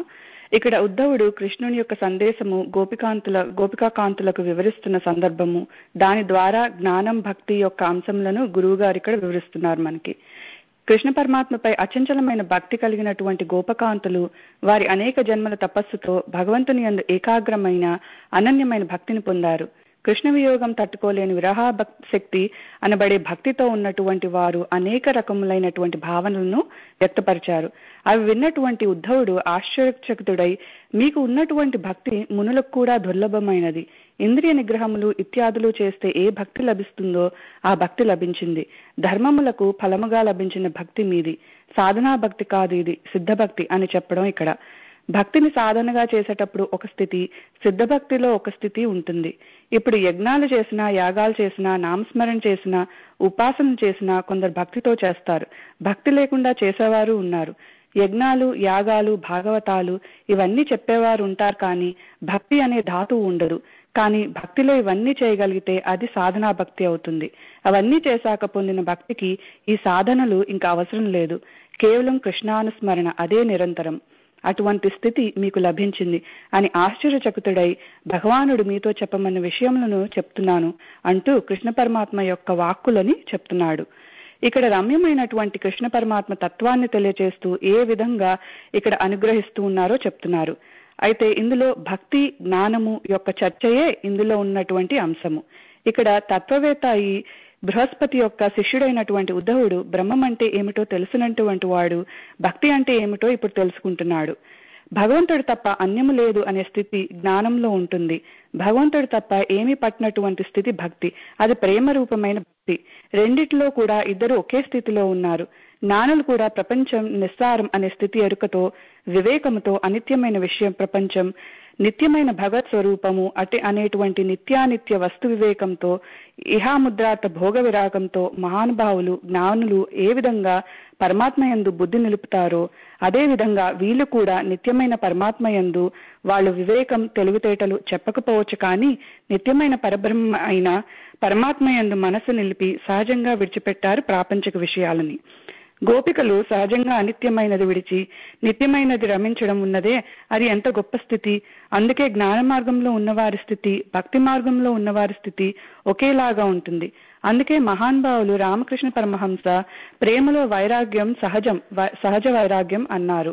ఇక్కడ ఉద్ధవుడు కృష్ణుని యొక్క సందేశము గోపికాంతుల గోపికాకాంతులకు వివరిస్తున్న సందర్భము, దాని ద్వారా జ్ఞానం భక్తి యొక్క అంశములను గురువు గారు ఇక్కడ వివరిస్తున్నారు మనకి. కృష్ణ పరమాత్మపై అచంచలమైన భక్తి కలిగినటువంటి గోపకాంతులు వారి అనేక జన్మల తపస్సుతో భగవంతుని యందు ఏకాగ్రమైన అనన్యమైన భక్తిని పొందారు. కృష్ణ వియోగం తట్టుకోలేని విరహ శక్తి అనబడే భక్తితో ఉన్నటువంటి వారు అనేక రకములైనటువంటి భావనలను వ్యక్తపరిచారు. అవి విన్నటువంటి ఉద్ధవుడు ఆశ్చర్యచకితుడై, మీకు ఉన్నటువంటి భక్తి మునులకు కూడా దుర్లభమైనది. ఇంద్రియ నిగ్రహములు ఇత్యాదులు చేస్తే ఏ భక్తి లభిస్తుందో ఆ భక్తి లభించింది. ధర్మములకు ఫలముగా లభించిన భక్తి మీది. సాధనా భక్తి కాదు, ఇది సిద్ధభక్తి అని చెప్పడం ఇక్కడ. భక్తిని సాధనగా చేసేటప్పుడు ఒక స్థితి, సిద్ధభక్తిలో ఒక స్థితి ఉంటుంది. ఇప్పుడు యజ్ఞాలు చేసినా, యాగాలు చేసినా, నామస్మరణ చేసినా, ఉపాసన చేసినా కొందరు భక్తితో చేస్తారు. భక్తి లేకుండా చేసేవారు ఉన్నారు. యజ్ఞాలు, యాగాలు, భాగవతాలు ఇవన్నీ చెప్పేవారు ఉంటారు, కానీ భక్తి అనే ధాతువు ఉండదు. కానీ భక్తిలో ఇవన్నీ చేయగలిగితే అది సాధనా భక్తి అవుతుంది. అవన్నీ చేశాక పొందిన భక్తికి ఈ సాధనలు ఇంకా అవసరం లేదు. కేవలం కృష్ణానుస్మరణ, అదే నిరంతరం. అటువంటి స్థితి మీకు లభించింది అని ఆశ్చర్యచకితుడై, భగవానుడు మీతో చెప్పమన్న విషయములను చెప్తున్నాను అంటూ కృష్ణ పరమాత్మ యొక్క వాక్కులని చెప్తున్నాడు. ఇక్కడ రమ్యమైనటువంటి కృష్ణ పరమాత్మ తత్వాన్ని తెలియజేస్తూ ఏ విధంగా ఇక్కడ అనుగ్రహిస్తూ ఉన్నారో చెప్తున్నారు. అయితే ఇందులో భక్తి జ్ఞానము యొక్క చర్చయే ఇందులో ఉన్నటువంటి అంశము. ఇక్కడ తత్వవేత్త ఈ బృహస్పతి యొక్క శిష్యుడైనటువంటి ఉద్ధవుడు బ్రహ్మం అంటే ఏమిటో తెలిసినటువంటి వాడు భక్తి అంటే ఏమిటో ఇప్పుడు తెలుసుకుంటున్నాడు. భగవంతుడు తప్ప అన్యము లేదు అనే స్థితి జ్ఞానంలో ఉంటుంది. భగవంతుడు తప్ప ఏమీ పట్టినటువంటి స్థితి భక్తి, అది ప్రేమ రూపమైన భక్తి. రెండిట్లో కూడా ఇద్దరు ఒకే స్థితిలో ఉన్నారు. జ్ఞానులు కూడా ప్రపంచం నిస్సారం అనే స్థితి ఎరుకతో, వివేకముతో అనిత్యమైన విషయం ప్రపంచం, నిత్యమైన భగవత్ స్వరూపము అటే అనేటువంటి నిత్యానిత్య వస్తు వివేకంతో, ఇహాముద్రార్థ భోగ విరాగంతో మహానుభావులు జ్ఞానులు ఏ విధంగా పరమాత్మయందు బుద్ధి నిలుపుతారో అదే విధంగా వీళ్ళు కూడా నిత్యమైన పరమాత్మయందు వాళ్ళు వివేకం తెలివితేటలు చెప్పకపోవచ్చు, కానీ నిత్యమైన పరబ్రహ్మ అయిన పరమాత్మయందు మనసు నిలిపి సహజంగా విడిచిపెట్టారు ప్రాపంచిక విషయాలని. గోపికలు సహజంగా అనిత్యమైనది విడిచి నిత్యమైనది రమించడం ఉన్నదే, అది ఎంత గొప్ప స్థితి. అందుకే జ్ఞాన మార్గంలో ఉన్నవారి స్థితి, భక్తి మార్గంలో ఉన్నవారి స్థితి ఒకేలాగా ఉంటుంది. అందుకే మహానుభావులు రామకృష్ణ పరమహంస ప్రేమలో వైరాగ్యం సహజం, సహజ వైరాగ్యం అన్నారు.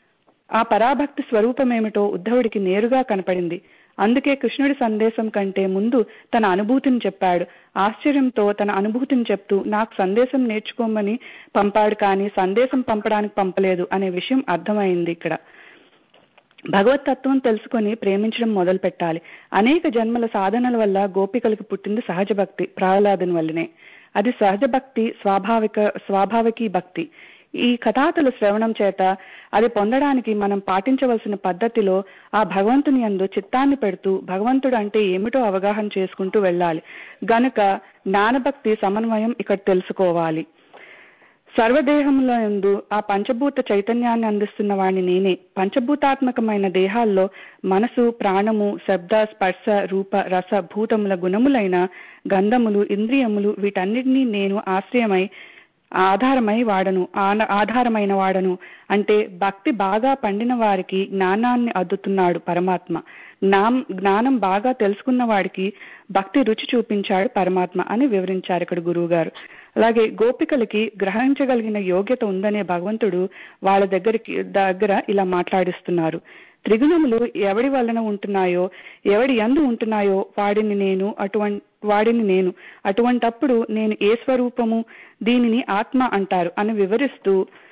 ఆ పరాభక్తి స్వరూపమేమిటో ఉద్ధవుడికి నేరుగా కనపడింది. అందుకే కృష్ణుడి సందేశం కంటే ముందు తన అనుభూతిని చెప్పాడు. ఆశ్చర్యంతో తన అనుభూతిని చెప్తూ, నాకు సందేశం నేర్చుకోమని పంపాడు, కానీ సందేశం పంపడానికి పంపలేదు అనే విషయం అర్థమైంది. ఇక్కడ భగవతత్వం తెలుసుకొని ప్రేమించడం మొదలు పెట్టాలి. అనేక జన్మల సాధనల వల్ల గోపికలకు పుట్టింది సహజ భక్తి, ప్రహ్లాదుని వల్లనే. అది సహజ భక్తి, స్వాభావిక స్వాభావికీ భక్తి. ఈ కథాతలు శ్రవణం చేత అది పొందడానికి మనం పాటించవలసిన పద్ధతిలో ఆ భగవంతుని యందు చిత్తాన్ని పెడుతూ భగవంతుడు అంటే ఏమిటో అవగాహన చేసుకుంటూ వెళ్ళాలి. గనుక జ్ఞానభక్తి సమన్వయం ఇక్కడ తెలుసుకోవాలి. సర్వదేహముల యందు ఆ పంచభూత చైతన్యాన్ని అందిస్తున్న వాడిని నేనే. పంచభూతాత్మకమైన దేహాల్లో మనసు, ప్రాణము, శబ్ద, స్పర్శ, రూప, రస, భూతముల గుణములైన గంధములు, ఇంద్రియములు వీటన్నిటినీ నేను ఆశ్రయమై ఆధారమై వాడను ఆధారమైన వాడను అంటే భక్తి బాగా పండిన వారికి జ్ఞానాన్ని అద్దుతున్నాడు పరమాత్మ. జ్ఞానం జ్ఞానం బాగా తెలుసుకున్న వాడికి భక్తి రుచి చూపించాడు పరమాత్మ అని వివరించారు ఇక్కడ గురువు గారు. అలాగే గోపికలకి గ్రహించగలిగిన యోగ్యత ఉందనే భగవంతుడు వాళ్ళ దగ్గరికి దగ్గర ఇలా మాట్లాడిస్తున్నారు. త్రిగుణములు ఎవడి వలన ఉంటున్నాయో, ఎవడి యందు ఉంటున్నాయో వాడిని నేను అటువంటి వాడిని నేను అటువంటప్పుడు నేను ఏ స్వరూపము, దీనిని ఆత్మ అంటారు అని వివరిస్తూ,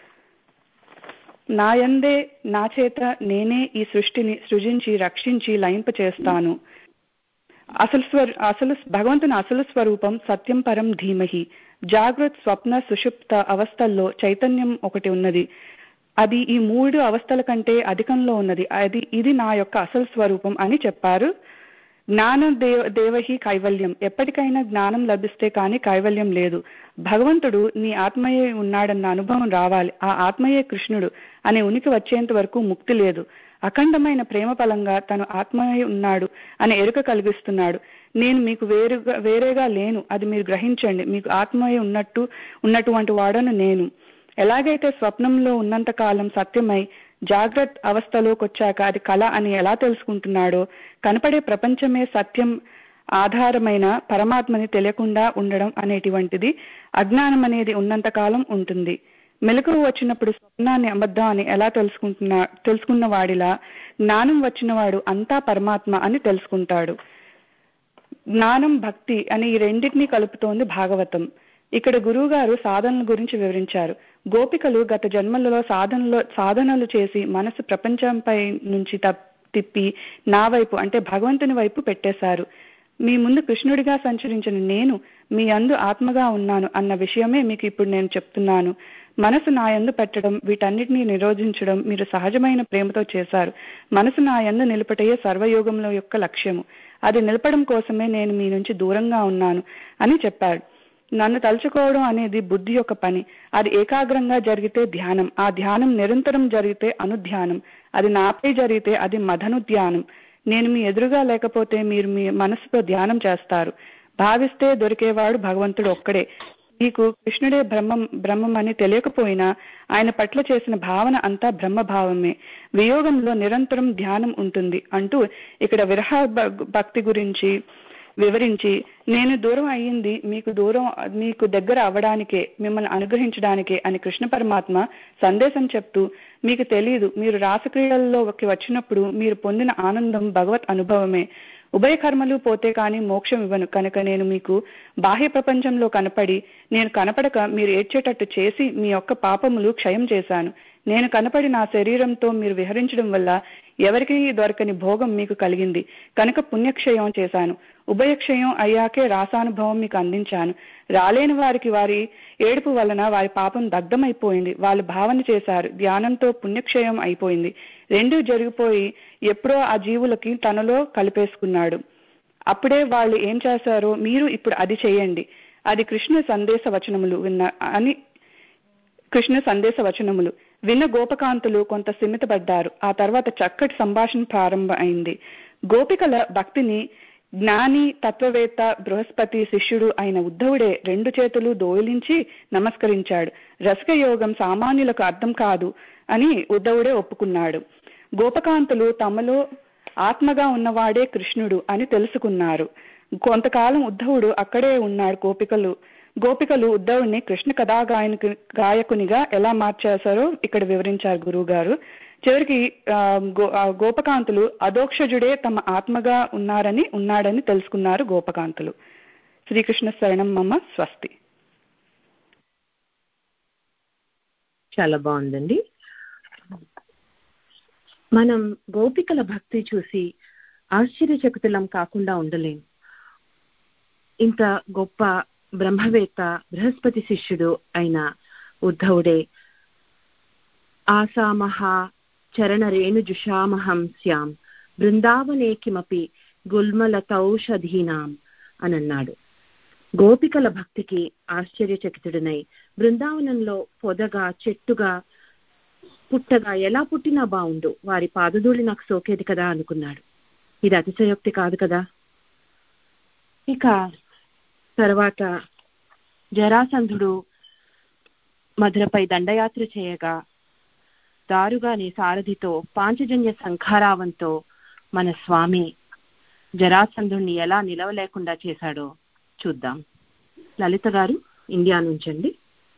నాయందే నా చేత నేనే ఈ సృష్టిని సృజించి రక్షించి లయింప చేస్తాను. అసలు స్వర అసలు భగవంతుని అసలు స్వరూపం సత్యం పరం ధీమహి. జాగ్రత్త, స్వప్న, సుషుప్త అవస్థల్లో చైతన్యం ఒకటి ఉన్నది. అది ఈ మూడు అవస్థల కంటే అధికంలో ఉన్నది. అది ఇది నా యొక్క అసలు స్వరూపం అని చెప్పారు. జ్ఞానం దేవ దేవహి కైవల్యం. ఎప్పటికైనా జ్ఞానం లభిస్తే కానీ కైవల్యం లేదు. భగవంతుడు నీ ఆత్మయే ఉన్నాడన్న అనుభవం రావాలి. ఆ ఆత్మయే కృష్ణుడు అనే ఉనికి వచ్చేంత వరకు ముక్తి లేదు. అఖండమైన ప్రేమ ఫలంగా తను ఆత్మయే ఉన్నాడు అనే ఎరుక కలిగిస్తున్నాడు. నేను మీకు వేరుగా వేరేగా లేను, అది మీరు గ్రహించండి. మీకు ఆత్మయే ఉన్నట్టు ఉన్నటువంటి వాడను నేను. ఎలాగైతే స్వప్నంలో ఉన్నంత కాలం సత్యమై జాగ్రత్త అవస్థలోకి వచ్చాక అది కళ అని ఎలా తెలుసుకుంటున్నాడో, కనపడే ప్రపంచమే సత్యం ఆధారమైన పరమాత్మని తెలియకుండా ఉండడం అనేటువంటిది అజ్ఞానం అనేది ఉన్నంత కాలం ఉంటుంది. మెలకువ వచ్చినప్పుడు స్వప్నాన్ని అబద్ధం అని ఎలా తెలుసుకుంటున్నా తెలుసుకున్న వాడిలా జ్ఞానం వచ్చిన వాడు అంతా పరమాత్మ అని తెలుసుకుంటాడు. జ్ఞానం, భక్తి అని ఈ రెండింటినీ కలుపుతోంది భాగవతం. ఇక్కడ గురువు గారు సాధనల గురించి వివరించారు. గోపికలు గత జన్మలలో సాధనలో సాధనలు చేసి మనసు ప్రపంచంపై నుంచి తిప్పి నా వైపు అంటే భగవంతుని వైపు పెట్టేశారు. మీ ముందు కృష్ణుడిగా సంచరించిన నేను మీ యందు ఆత్మగా ఉన్నాను అన్న విషయమే మీకు ఇప్పుడు నేను చెప్తున్నాను. మనసు నా యందు పెట్టడం, వీటన్నిటినీ నిరోధించడం మీరు సహజమైన ప్రేమతో చేశారు. మనసు నా యందు నిలపటయే సర్వయోగంలో యొక్క లక్ష్యము. అది నిలపడం కోసమే నేను మీ నుంచి దూరంగా ఉన్నాను అని చెప్పాడు. నన్ను తలుచుకోవడం అనేది బుద్ధి యొక్క పని. అది ఏకాగ్రంగా జరిగితే ధ్యానం, ఆ ధ్యానం నిరంతరం జరిగితే అనుధ్యానం, అది నాపై జరిగితే అది మధనుధ్యానం. నేను మీ ఎదురుగా లేకపోతే మీరు మీ మనసుతో ధ్యానం చేస్తారు. భావిస్తే దొరికేవాడు భగవంతుడు ఒక్కడే. మీకు కృష్ణుడే బ్రహ్మం బ్రహ్మం అని తెలియకపోయినా ఆయన పట్ల చేసిన భావన అంతా బ్రహ్మభావమే. వియోగంలో నిరంతరం ధ్యానం ఉంటుంది అంటూ ఇక్కడ విరహ భక్తి గురించి వివరించి, నేను దూరం అయ్యింది మీకు దూరం మీకు దగ్గర అవ్వడానికే, మిమ్మల్ని అనుగ్రహించడానికే అని కృష్ణ పరమాత్మ సందేశం చెప్తూ, మీకు తెలియదు, మీరు రాసక్రీడల్లోకి వచ్చినప్పుడు మీరు పొందిన ఆనందం భగవత్ అనుభవమే. ఉభయ కర్మలు పోతే కానీ మోక్షం ఇవ్వను కనుక నేను మీకు బాహ్య ప్రపంచంలో కనపడి, నేను కనపడక మీరు ఏడ్చేటట్టు చేసి మీ యొక్క పాపములు క్షయం చేశాను. నేను కనపడి నా శరీరంతో మీరు విహరించడం వల్ల ఎవరికి దొరకని భోగం మీకు కలిగింది కనుక పుణ్యక్షయం చేశాను. ఉభయక్షయం అయ్యాకే రాసానుభవం మీకు అందించాను. రాలేని వారికి వారి ఏడుపు వలన వారి పాపం దగ్ధమైపోయింది. వాళ్ళు భావన చేశారు, ధ్యానంతో పుణ్యక్షయం అయిపోయింది. రెండూ జరిగిపోయి ఎప్పుడో ఆ జీవులకి తనలో కలిపేసుకున్నాడు. అప్పుడే వాళ్ళు ఏం చేశారో మీరు ఇప్పుడు అది చేయండి. అది కృష్ణ సందేశ వచనములు విన్న అని కృష్ణ సందేశ వచనములు విన్న గోపకాంతులు కొంత సిమితపడ్డారు. ఆ తర్వాత చక్కటి సంభాషణ ప్రారంభం అయింది. గోపికల భక్తిని జ్ఞాని, తత్వవేత్త, బృహస్పతి శిష్యుడు అయిన ఉద్ధవుడే రెండు చేతులు దోయిలించి నమస్కరించాడు. రసిక యోగం సామాన్యులకు అర్థం కాదు అని ఉద్ధవుడే ఒప్పుకున్నాడు. గోపకాంతులు తమలో ఆత్మగా ఉన్నవాడే కృష్ణుడు అని తెలుసుకున్నారు. కొంతకాలం ఉద్ధవుడు అక్కడే ఉన్నాడు. గోపికలు గోపికలు ఉద్ధవుడిని కృష్ణ కథా గాయకు గాయకునిగా ఎలా మార్చేశారో ఇక్కడ వివరించారు గురువు గారు. చివరికి గోపకాంతులు అదోక్షజుడే తమ ఆత్మగా ఉన్నారని ఉన్నాడని తెలుసుకున్నారు గోపకాంతులు. శ్రీకృష్ణ శరణం మమ. స్వస్తి. చాలా బాగుందండి. మనం గోపికల భక్తి చూసి ఆశ్చర్యచకితులం కాకుండా ఉండలేం. ఇంత గొప్ప బ్రహ్మవేత్త, బృహస్పతి శిష్యుడు అయిన ఉద్ధవుడే ఆసామహా చరణ రేణు జుషామహం శ్యాం బృందావనే కిమపి గుల్మలతౌషధీనాం అని అన్నాడు. గోపికల భక్తికి ఆశ్చర్యచకితుడినై బృందావనంలో పొదగా, చెట్టుగా, పుట్టగా ఎలా పుట్టినా బావుండు, వారి పాదధూళి నాకు సోకేది కదా అనుకున్నాడు. ఇది అతిశయోక్తి కాదు కదా. ఇక తర్వాత జరాసంధుడు మధురపై దండయాత్ర చేయగా దారుగానే సారథితో పాంచజన్య సంఖారావంతో మన స్వామి జరాసంధుడిని ఎలా నిలవలేకుండా చేశాడో చూద్దాం. లలిత గారు ఇండియా నుంచండి.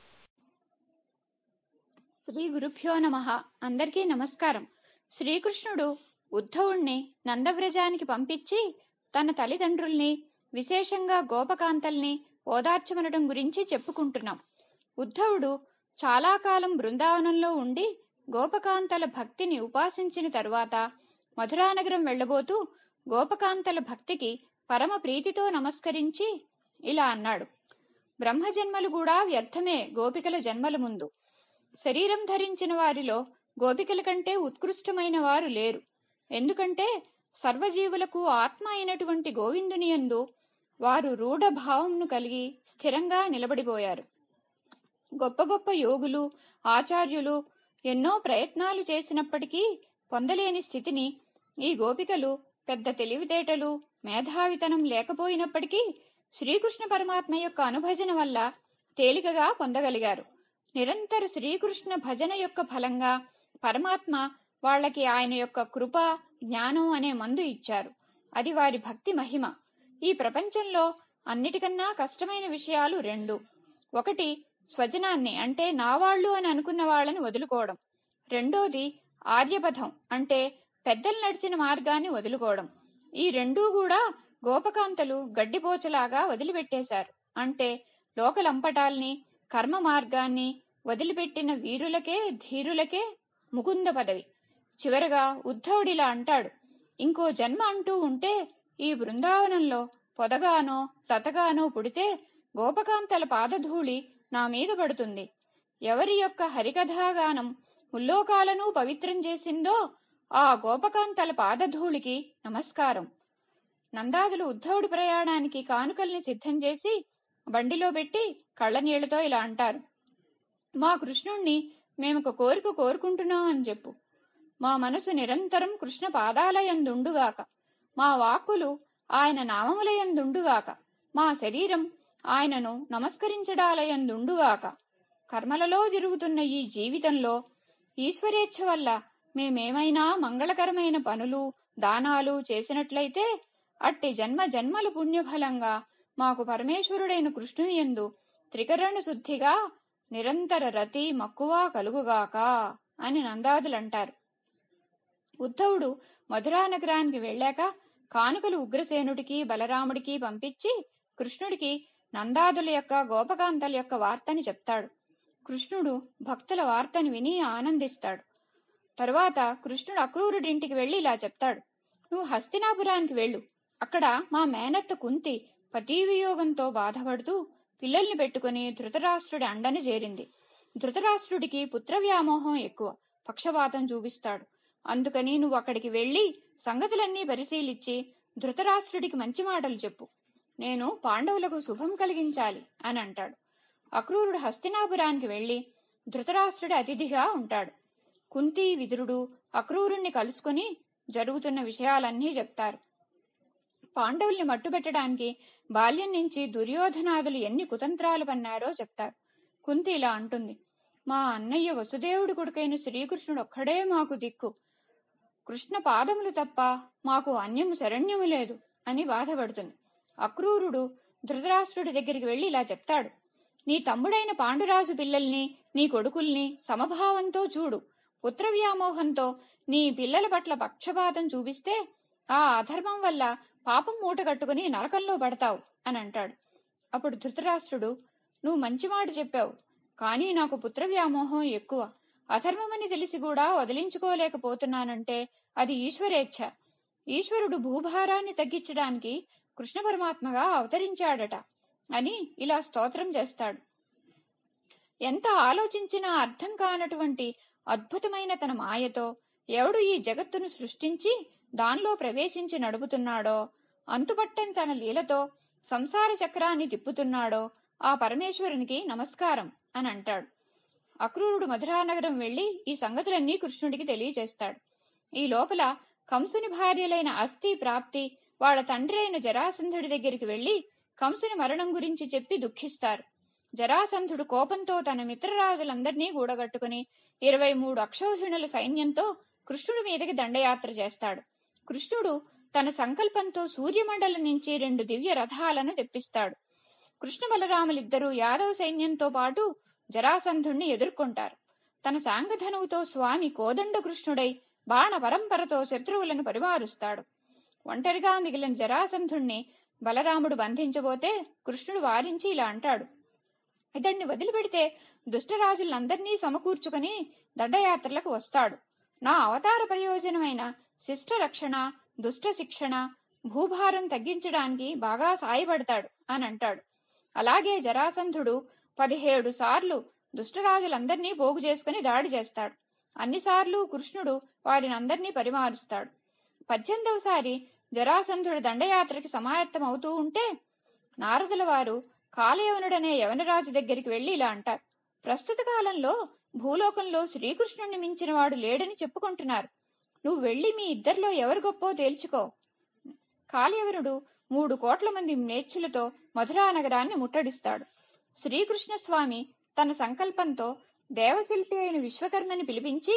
శ్రీ గురుభ్యో నమః. అందరికీ నమస్కారం. శ్రీకృష్ణుడు ఉద్ధవుణ్ణి నందవ్రజానికి పంపించి తన తల్లిదండ్రుల్ని, విశేషంగా గోపకాంతల్ని ఓదార్చమనడం గురించి చెప్పుకుంటున్నాం. ఉద్ధవుడు చాలా కాలం బృందావనంలో ఉండి గోపకాంతల భక్తిని ఉపాసించిన తరువాత మధురానగరం వెళ్లబోతూ గోపకాంతల భక్తికి పరమ ప్రీతితో నమస్కరించి ఇలా అన్నాడు: బ్రహ్మజన్మలు కూడా వ్యర్థమే గోపికల జన్మల ముందు. శరీరం ధరించిన వారిలో గోపికల కంటే ఉత్కృష్టమైన వారు లేరు. ఎందుకంటే సర్వజీవులకు ఆత్మ అయినటువంటి గోవిందుని యందు వారు రూఢ భావంను కలిగి స్థిరంగా నిలబడిపోయారు. గొప్ప గొప్ప యోగులు, ఆచార్యులు ఎన్నో ప్రయత్నాలు చేసినప్పటికీ పొందలేని స్థితిని ఈ గోపికలు పెద్ద తెలివితేటలు, మేధావితనం లేకపోయినప్పటికీ శ్రీకృష్ణ పరమాత్మ యొక్క అనుభజన వల్ల తేలికగా పొందగలిగారు. నిరంతర శ్రీకృష్ణ భజన యొక్క ఫలంగా పరమాత్మ వాళ్ళకి ఆయన యొక్క కృప, జ్ఞానం అనే మందు ఇచ్చారు. అది వారి భక్తి మహిమ. ఈ ప్రపంచంలో అన్నిటికన్నా కష్టమైన విషయాలు రెండు. ఒకటి స్వజనాన్ని అంటే నా వాళ్ళు అని అనుకున్న వాళ్ళని వదులుకోవడం. రెండోది ఆర్యపథం అంటే పెద్దలు నడిచిన మార్గాన్ని వదులుకోవడం. ఈ రెండూ కూడా గోపకాంతలు గడ్డిపోచలాగా వదిలిపెట్టేశారు. అంటే లోకలంపటాల్ని, కర్మ మార్గాన్ని వదిలిపెట్టిన వీరులకే, ధీరులకే ముకుంద పదవి. చివరగా ఉద్ధవుడిలా అంటాడు, ఇంకో జన్మ అంటూ ఉంటే ఈ బృందావనంలో పొదగానో లతగానో పుడితే గోపకాంతల పాదధూళి నా మీద పడుతుంది. ఎవరి యొక్క హరికథాగానం ముల్లోకాలను పవిత్రం చేసిందో ఆ గోపకాంతల పాదధూళికి నమస్కారం. నందాదులు ఉద్ధవుడి ప్రయాణానికి కానుకల్ని సిద్ధం చేసి బండిలో పెట్టి కళ్ళనీళ్లతో ఇలా అంటారు, మా కృష్ణుణ్ణి మేమొక కోరిక కోరుకుంటున్నాం అని చెప్పు. మా మనసు నిరంతరం కృష్ణ పాదాలయందుండుగాక, మా వాక్కులు ఆయన నామములయందుండుగాక, మా శరీరం ఆయనను నమస్కరించడాలయందుండుగాక. కర్మలలో తిరుగుతున్న ఈ జీవితంలో ఈశ్వరేచ్ఛ వల్ల మేమేమైనా మంగళకరమైన పనులు, దానాలు చేసినట్లయితే అట్టి జన్మ జన్మల పుణ్యఫలంగా మాకు పరమేశ్వరుడైన కృష్ణుని యందు త్రికరణ శుద్ధిగా నిరంతర రతి మక్కువ కలుగుగాక అని నందాదులంటారు. ఉద్ధవుడు మధురా నగరానికి వెళ్ళాక కానుకలు ఉగ్రసేనుడికి, బలరాముడికి పంపించి కృష్ణుడికి నందాదుల యొక్క, గోపకాంతల యొక్క వార్తని చెప్తాడు. కృష్ణుడు భక్తుల వార్తని విని ఆనందిస్తాడు. తరువాత కృష్ణుడు అక్రూరుడింటికి వెళ్లి ఇలా చెప్తాడు, నువ్వు హస్తినాపురానికి వెళ్ళు. అక్కడ మా మేనత్త కుంతి పతీవియోగంతో బాధపడుతూ పిల్లల్ని పెట్టుకుని ధృతరాష్ట్రుడి అండని చేరింది. ధృతరాష్ట్రుడికి పుత్ర వ్యామోహం ఎక్కువ, పక్షపాతం చూపిస్తాడు. అందుకని నువ్వు అక్కడికి వెళ్లి సంగతులన్నీ పరిశీలించి ధృతరాష్ట్రుడికి మంచి మాటలు చెప్పు. నేను పాండవులకు శుభం కలిగించాలి అని అంటాడు. అక్రూరుడు హస్తినాపురానికి వెళ్లి ధృతరాష్ట్రుడి అతిథిగా ఉంటాడు. కుంతి, విదురుడు అక్రూరుణ్ణి కలుసుకుని జరుగుతున్న విషయాలన్నీ చెప్తారు. పాండవుల్ని మట్టుబెట్టడానికి బాల్యం నుంచి దుర్యోధనాదులు ఎన్ని కుతంత్రాలు పన్నారో చెప్తారు. కుంతి ఇలా అంటుంది, మా అన్నయ్య వసుదేవుడి కొడుకైన శ్రీకృష్ణుడు ఒక్కడే మాకు దిక్కు. కృష్ణ పాదములు తప్ప మాకు అన్యము శరణ్యము లేదు అని బాధపడుతుంది. అక్రూరుడు ధృతరాష్ట్రుడి దగ్గరికి వెళ్లి ఇలా చెప్తాడు, నీ తమ్ముడైన పాండురాజు పిల్లల్ని, నీ కొడుకుల్ని సమభావంతో చూడు. పుత్ర వ్యామోహంతో నీ పిల్లల పట్ల పక్షపాతం చూపిస్తే ఆ అధర్మం వల్ల పాపం మూట కట్టుకుని నరకంలో పడతావు అని అంటాడు. అప్పుడు ధృతరాష్ట్రుడు, నువ్వు మంచి మాట చెప్పావు, కానీ నాకు పుత్ర వ్యామోహం ఎక్కువ. అధర్మమని తెలిసి కూడా వదిలించుకోలేకపోతున్నానంటే అది ఈశ్వరేచ్ఛ. ఈశ్వరుడు భూభారాన్ని తగ్గించడానికి కృష్ణ పరమాత్మగా అవతరించాడట అని ఇలా స్తోత్రం చేస్తాడు. ఎంత ఆలోచించినా అర్థం కానటువంటి అద్భుతమైన తన మాయతో ఎవడు ఈ జగత్తును సృష్టించి దానిలో ప్రవేశించి నడుపుతున్నాడో, అంతుపట్టని తన లీలతో సంసార చక్రాన్ని తిప్పుతున్నాడో ఆ పరమేశ్వరునికి నమస్కారం అని అంటాడు. అక్రూరుడు మధురానగరం వెళ్లి ఈ సంగతులన్నీ కృష్ణుడికి తెలియజేస్తాడు. ఈ లోపల కంసుని భార్యలైన అస్థి, ప్రాప్తి వాళ్ళ తండ్రి అయిన జరాసంధుడి దగ్గరికి వెళ్లి కంసుని మరణం గురించి చెప్పి దుఃఖిస్తారు. జరాసంధుడు కోపంతో తన మిత్రరాజులందరినీ కూడగట్టుకుని ఇరవై మూడు అక్షౌహిణుల సైన్యంతో కృష్ణుడి మీదకి దండయాత్ర చేస్తాడు. కృష్ణుడు తన సంకల్పంతో సూర్యమండలం నుంచి రెండు దివ్య రథాలను తెప్పిస్తాడు. కృష్ణ బలరాములిద్దరూ యాదవ సైన్యంతో పాటు జరాసంధుణ్ణి ఎదుర్కొంటారు. తన సాంగధనువుతో స్వామి కోదండ కృష్ణుడై బాణ పరంపరతో శత్రువులను పరిమారుస్తాడు. ఒంటరిగా మిగిలిన జరాసంధుణ్ణి బలరాముడు బంధించబోతే కృష్ణుడు వారించి ఇలా అంటాడు, ఇతన్ని వదిలిపెడితే దుష్టరాజులందరినీ సమకూర్చుకుని దండయాత్రలకు వస్తాడు. నా అవతార ప్రయోజనమైన శిష్ట రక్షణ, దుష్ట శిక్షణ, భూభారం తగ్గించడానికి బాగా సాయపడతాడు అని అంటాడు. అలాగే జరాసంధుడు పదిహేడు సార్లు దుష్టరాజులందరినీ పోగు చేసుకుని దాడి చేస్తాడు. అన్నిసార్లు కృష్ణుడు వారిని అందరినీ పరిమారుస్తాడు. పద్దెనిమిదవసారి జరాసంధుడు దండయాత్రకి సమాయత్తం అవుతూ ఉంటే నారదుల వారు కాలయవనుడనే యవనరాజు దగ్గరికి వెళ్లి ఇలా అంటారు, ప్రస్తుత కాలంలో భూలోకంలో శ్రీకృష్ణుణ్ణి మించిన వాడు లేడని చెప్పుకుంటున్నారు. నువ్వు వెళ్లి మీ ఇద్దరిలో ఎవరు గొప్పో తేల్చుకో. కాలయవనుడు మూడు కోట్ల మంది మేచ్చులతో మధురా నగరాన్ని ముట్టడిస్తాడు. శ్రీకృష్ణ స్వామి తన సంకల్పంతో దేవశిల్పి అయిన విశ్వకర్మని పిలిపించి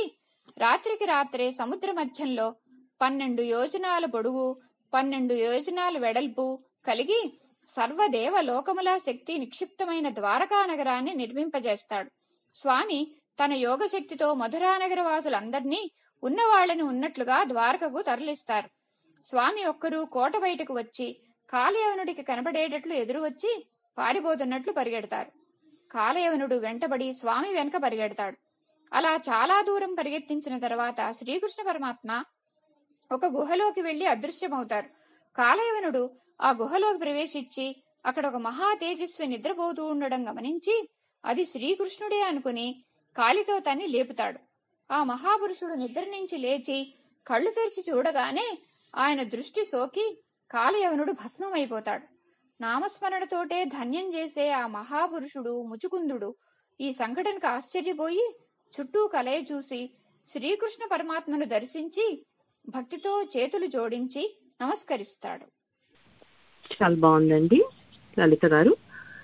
రాత్రికి రాత్రే సముద్ర మధ్యంలో పన్నెండు యోజనాల పొడుగు పన్నెండు యోజనాల వెడల్పు కలిగి సర్వదేవ లోకముల శక్తి నిక్షిప్తమైన ద్వారకా నగరాన్ని నిర్మింపజేస్తాడు. స్వామి తన యోగ శక్తితో మధురానగర వాసులందరినీ ఉన్నవాళ్లని ఉన్నట్లుగా ద్వారకకు తరలిస్తారు. స్వామి ఒక్కరు కోట బయటకు వచ్చి కాలయవనుడికి కనబడేటట్లు ఎదురు వచ్చి పారిపోతున్నట్లు పరిగెడతారు. కాలయవనుడు వెంటబడి స్వామి వెనక పరిగెడతాడు. అలా చాలా దూరం పరిగెత్తించిన తర్వాత శ్రీకృష్ణ పరమాత్మ ఒక గుహలోకి వెళ్లి అదృశ్యమవుతారు. కాలయవనుడు ఆ గుహలోకి ప్రవేశించి అక్కడ ఒక మహా తేజస్వి నిద్రపోతూ ఉండడం గమనించి అది శ్రీకృష్ణుడే అనుకుని కాలితో తన్ని లేపుతాడు. ఆ మహాపురుషుడు నిద్ర నుంచి లేచి కళ్ళు తెరిచి చూడగానే ఆయన దృష్టి సోకి కాలయవనుడు భస్మమైపోతాడు. నామస్మరణతోటే ధన్యం చేసే ఆ మహాపురుషుడు ముచుకుందుడు ఈ సంఘటనకు ఆశ్చర్యపోయి చుట్టూ కలయ చూసి శ్రీకృష్ణ పరమాత్మను దర్శించి భక్తితో చేతులు జోడించి నమస్కరిస్తాడు. చాలా బాగుందండి లలిత గారు.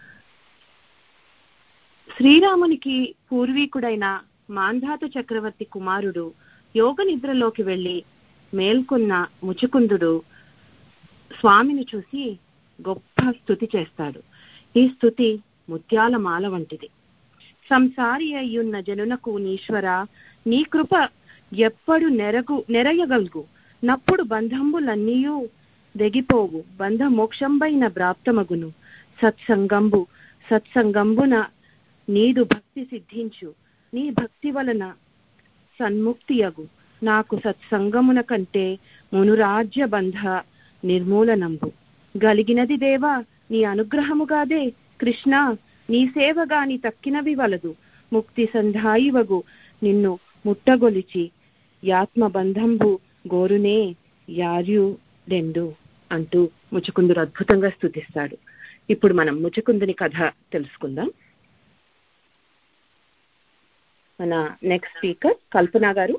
శ్రీరామునికి పూర్వీకుడైన మాంధాత చక్రవర్తి కుమారుడు యోగ నిద్రలోకి వెళ్లి మేల్కొన్న ముచుకుందుడు స్వామిని చూసి గొప్ప స్తుతి చేస్తాడు. ఈ స్తుతి ముత్యాల మాల వంటిది. సంసారి అయ్యున్న జనునకు నీశ్వర నీ కృప ఎప్పుడు నెరగు నెరయగల్గు నప్పుడు బంధంబులన్నీయూ దెగిపోవు బంధ మోక్షంబైన ప్రాప్తమగును సత్సంగంబు సత్సంగంబున నీదు భక్తి సిద్ధించు నీ భక్తి వలన సన్ముక్తియగు నాకు సత్సంగమున కంటే మునురాజ్య బంధ నిర్మూలనంబు గలిగినది దేవా నీ అనుగ్రహముగాదే కృష్ణ నీ సేవగాని తక్కినవి వలదు ముక్తి సంధాయివగు నిన్ను ముట్టగొలిచి యాత్మబంధంబు గోరునే యార్యుడెండు అంటూ ముచుకుందుడు అద్భుతంగా స్తుతిస్తాడు. ఇప్పుడు మనం ముచుకుందుని కథ తెలుసుకుందాం. మన నెక్స్ట్ స్పీకర్ కల్పన గారు.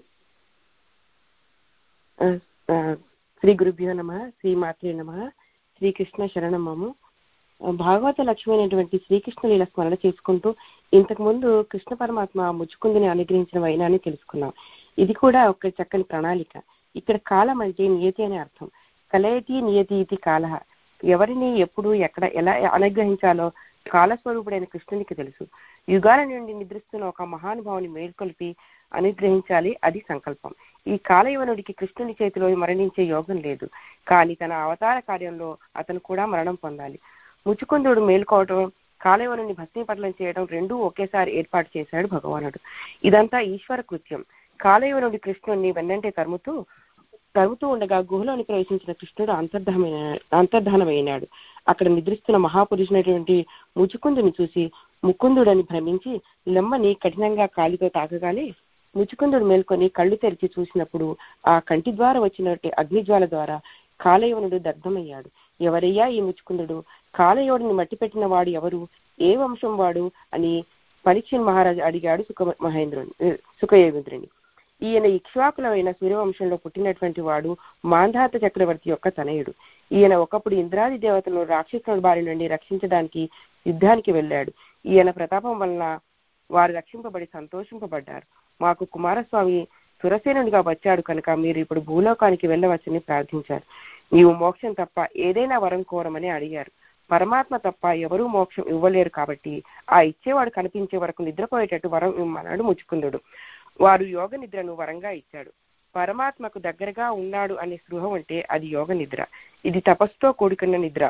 శ్రీ గురుభ్యో నమః, శ్రీ మాత్రే నమః, శ్రీకృష్ణ శరణమము. భాగవత లక్ష్యమైనటువంటి శ్రీకృష్ణ లీల స్మరణ చేసుకుంటూ ఇంతకు ముందు కృష్ణ పరమాత్మ ముచుకుందుని అనుగ్రహించిన వైనాన్ని తెలుసుకున్నాం. ఇది కూడా ఒక చక్కని ప్రణాళిక. ఇక్కడ కాలం అంటే నియతి అనే అర్థం. కలయతి నియతి ఇది కాల. ఎవరిని ఎప్పుడు ఎక్కడ ఎలా అనుగ్రహించాలో కాలస్వరూపుడైన కృష్ణునికి తెలుసు. యుగాల నుండి నిద్రిస్తున్న ఒక మహానుభావుని మేల్కొల్పి అనుగ్రహించాలి, అది సంకల్పం. ఈ కాలయవనుడికి కృష్ణుని చేతిలో మరణించే యోగం లేదు. కానీ తన అవతార కార్యంలో అతను కూడా మరణం పొందాలి. ముచుకుందుడు మేల్కోవటం, కాలయవనుని భస్మీపటలం చేయడం రెండూ ఒకేసారి ఏర్పాటు చేశాడు భగవానుడు. ఇదంతా ఈశ్వర కృత్యం. కాలయవనుడి కృష్ణుడిని వెన్నంటే తరుముతూ తరుగుతూ ఉండగా గుహలోని ప్రవేశించిన కృష్ణుడు అంతర్ధానమైన అంతర్ధానమైనాడు. అక్కడ నిద్రిస్తున్న మహాపురుషునటువంటి ముచుకుందుని చూసి ముకుందుడని భ్రమించి లెమ్మని కఠినంగా కాలితో తాకగానే ముచుకుందుడు మేల్కొని కళ్ళు తెరిచి చూసినప్పుడు ఆ కంటి ద్వారా వచ్చినట్టు అగ్నిజ్వాల ద్వారా కాలయవనుడు దగ్ధమయ్యాడు. ఎవరయ్యా ఈ ముచుకుందుడు? కాలయవనుని మట్టి పెట్టిన వాడు ఎవరు? ఏ వంశం వాడు అని పరీక్ష మహారాజు అడిగాడు సుఖ మహేంద్రుని సుఖయోగేంద్రుని. ఈయన ఇక్ష్వాకులమైన సూర్యవంశంలో పుట్టినటువంటి వాడు మాంధాత చక్రవర్తి యొక్క తనయుడు. ఈయన ఒకప్పుడు ఇంద్రాది దేవతలను రాక్షసుల బారి నుండి రక్షించడానికి యుద్ధానికి వెళ్ళాడు. ఈయన ప్రతాపం వలన వారు రక్షింపబడి సంతోషింపబడ్డారు. మాకు కుమారస్వామి సురసేనుడిగా వచ్చాడు కనుక మీరు ఇప్పుడు భూలోకానికి వెళ్ళవచ్చని ప్రార్థించారు. నీవు మోక్షం తప్ప ఏదైనా వరం కోరమని అడిగారు. పరమాత్మ తప్ప ఎవరూ మోక్షం ఇవ్వలేరు కాబట్టి ఆ ఇచ్చేవాడు కనిపించే వరకు నిద్రపోయేటట్టు వరం ఇమ్మన్నాడు ముచుకుందుడు. వారు యోగ నిద్రను వరంగా ఇచ్చాడు. పరమాత్మకు దగ్గరగా ఉన్నాడు అనే స్పృహ ఉంటే అది యోగ నిద్ర. ఇది తపస్సుతో కూడుకున్న నిద్ర.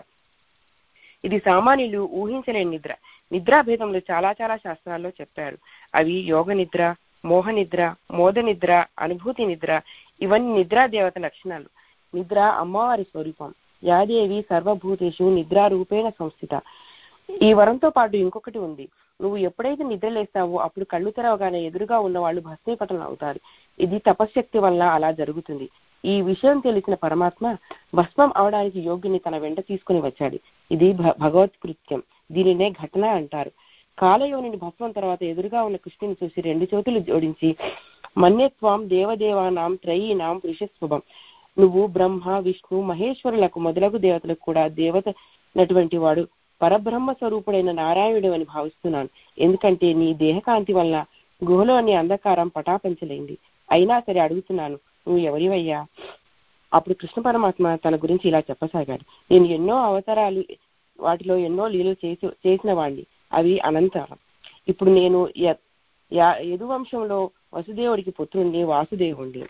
ఇది సామాన్యులు ఊహించలేని నిద్ర. నిద్రాభేదంలో చాలా చాలా శాస్త్రాల్లో చెప్పారు. అవి యోగ నిద్ర, మోహ నిద్ర, మోద నిద్ర, అనుభూతి నిద్ర. ఇవన్నీ నిద్రా దేవత లక్షణాలు. నిద్ర అమ్మవారి స్వరూపం. యాదేవి సర్వభూతేషు నిద్రారూపేణ సంస్థిత. ఈ వరంతో పాటు ఇంకొకటి ఉంది. నువ్వు ఎప్పుడైతే నిద్రలేస్తావో అప్పుడు కళ్ళు తెరవగానే ఎదురుగా ఉన్న వాళ్ళు భస్మీపటలం అవుతారు. ఇది తపశ్శక్తి వల్ల అలా జరుగుతుంది. ఈ విషయం తెలిసిన పరమాత్మ భస్మం అవడానికి యోగిని తన వెంట తీసుకుని వచ్చాడు. ఇది భగవత్ కృత్యం. దీనినే ఘటన అంటారు. కాలయోనిని భస్మం తర్వాత ఎదురుగా ఉన్న కృష్ణుని చూసి రెండు చేతులు జోడించి మన్యత్వం దేవదేవానాం త్రయీనాం పురుషస్వభం. నువ్వు బ్రహ్మ విష్ణు మహేశ్వరులకు మొదలగు దేవతలకు కూడా దేవత నటువంటి వాడు పరబ్రహ్మ స్వరూపుడైన నారాయణుడు అని భావిస్తున్నాను. ఎందుకంటే నీ దేహకాంతి వల్ల గుహలోని అంధకారం పటాపంచలైంది. అయినా సరే అడుగుతున్నాను, నువ్వు ఎవరివయ్యా? అప్పుడు కృష్ణ పరమాత్మ తన గురించి ఇలా చెప్పసాగాడు. నేను ఎన్నో అవతారాలు, వాటిలో ఎన్నో లీలలు చేసి చేసిన వాడిని, అవి అనంతరం. ఇప్పుడు నేను యదువంశంలో వసుదేవుడికి పుత్రుణ్ణి, వాసుదేవుణ్ణి.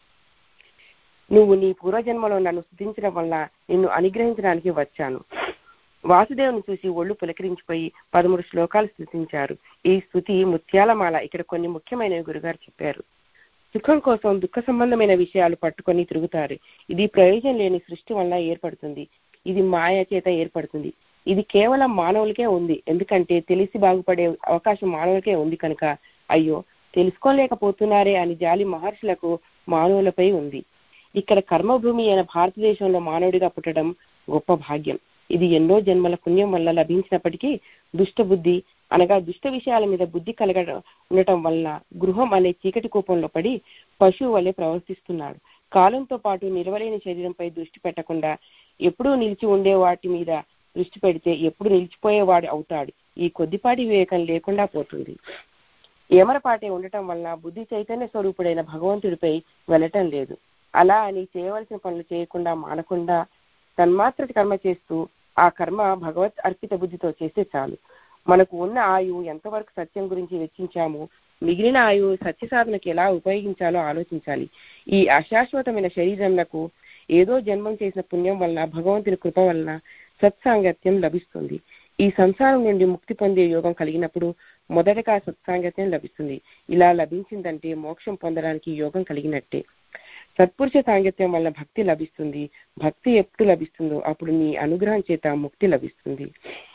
నువ్వు నీ పూర్వజన్మలో నన్ను స్తుతించడం వల్ల నిన్ను అనుగ్రహించడానికి వచ్చాను. వాసుదేవుని చూసి ఒళ్ళు పులకరించిపోయి పదమూడు శ్లోకాలు స్తుతించారు. ఈ స్తుతి ముత్యాలమాల. ఇక్కడ కొన్ని ముఖ్యమైనవి గురుగారు చెప్పారు. సుఖం కోసం దుఃఖ సంబంధమైన విషయాలు పట్టుకొని తిరుగుతారు. ఇది ప్రయోజనం లేని సృష్టి వల్ల ఏర్పడుతుంది. ఇది మాయ చేత ఏర్పడుతుంది. ఇది కేవలం మానవులకే ఉంది. ఎందుకంటే తెలిసి బాగుపడే అవకాశం మానవులకే ఉంది కనుక అయ్యో తెలుసుకోలేకపోతున్నారే అని జాలి మహర్షులకు మానవులపై ఉంది. ఇక్కడ కర్మభూమి అయిన భారతదేశంలో మానవుడిగా పుట్టడం గొప్ప భాగ్యం. ఇది ఎన్నో జన్మల పుణ్యం వల్ల లభించినప్పటికీ దుష్ట బుద్ధి అనగా దుష్ట విషయాల మీద బుద్ధి కలగ ఉండటం వల్ల గృహం అనే చీకటి కూపంలో పడి పశువు వలె ప్రవర్తిస్తున్నాడు. కాలంతో పాటు నిలవలేని శరీరంపై దృష్టి పెట్టకుండా ఎప్పుడూ నిలిచి ఉండే వాటి మీద దృష్టి పెడితే ఎప్పుడు నిలిచిపోయేవాడు అవుతాడు. ఈ కొద్దిపాటి వివేకం లేకుండా పోతుంది. ఏమరపాటే ఉండటం వల్ల బుద్ధి చైతన్య స్వరూపుడైన భగవంతుడిపై వెళ్ళటం లేదు. అలా అని చేయవలసిన పనులు చేయకుండా మానకుండా తన్మాత్ర కర్మ చేస్తూ ఆ కర్మ భగవత్ అర్పిత బుద్ధితో చేస్తే చాలు. మనకు ఉన్న ఆయువు ఎంతవరకు సత్యం గురించి వెచ్చించాము, మిగిలిన ఆయువు సత్య సాధనకు ఎలా ఉపయోగించాలో ఆలోచించాలి. ఈ అశాశ్వతమైన శరీరంలకు ఏదో జన్మం చేసిన పుణ్యం వలన, భగవంతుని కృప వలన సత్సాంగత్యం లభిస్తుంది. ఈ సంసారం నుండి ముక్తి పొందే యోగం కలిగినప్పుడు మొదటగా సత్సాంగత్యం లభిస్తుంది. ఇలా లభించిందంటే మోక్షం పొందడానికి యోగం కలిగినట్టే. సత్పురుష సాంగత్యం వల్ల భక్తి లభిస్తుంది. భక్తి ఎప్పుడు లభిస్తుందో అప్పుడు నీ అనుగ్రహం చేత ముక్తి లభిస్తుంది.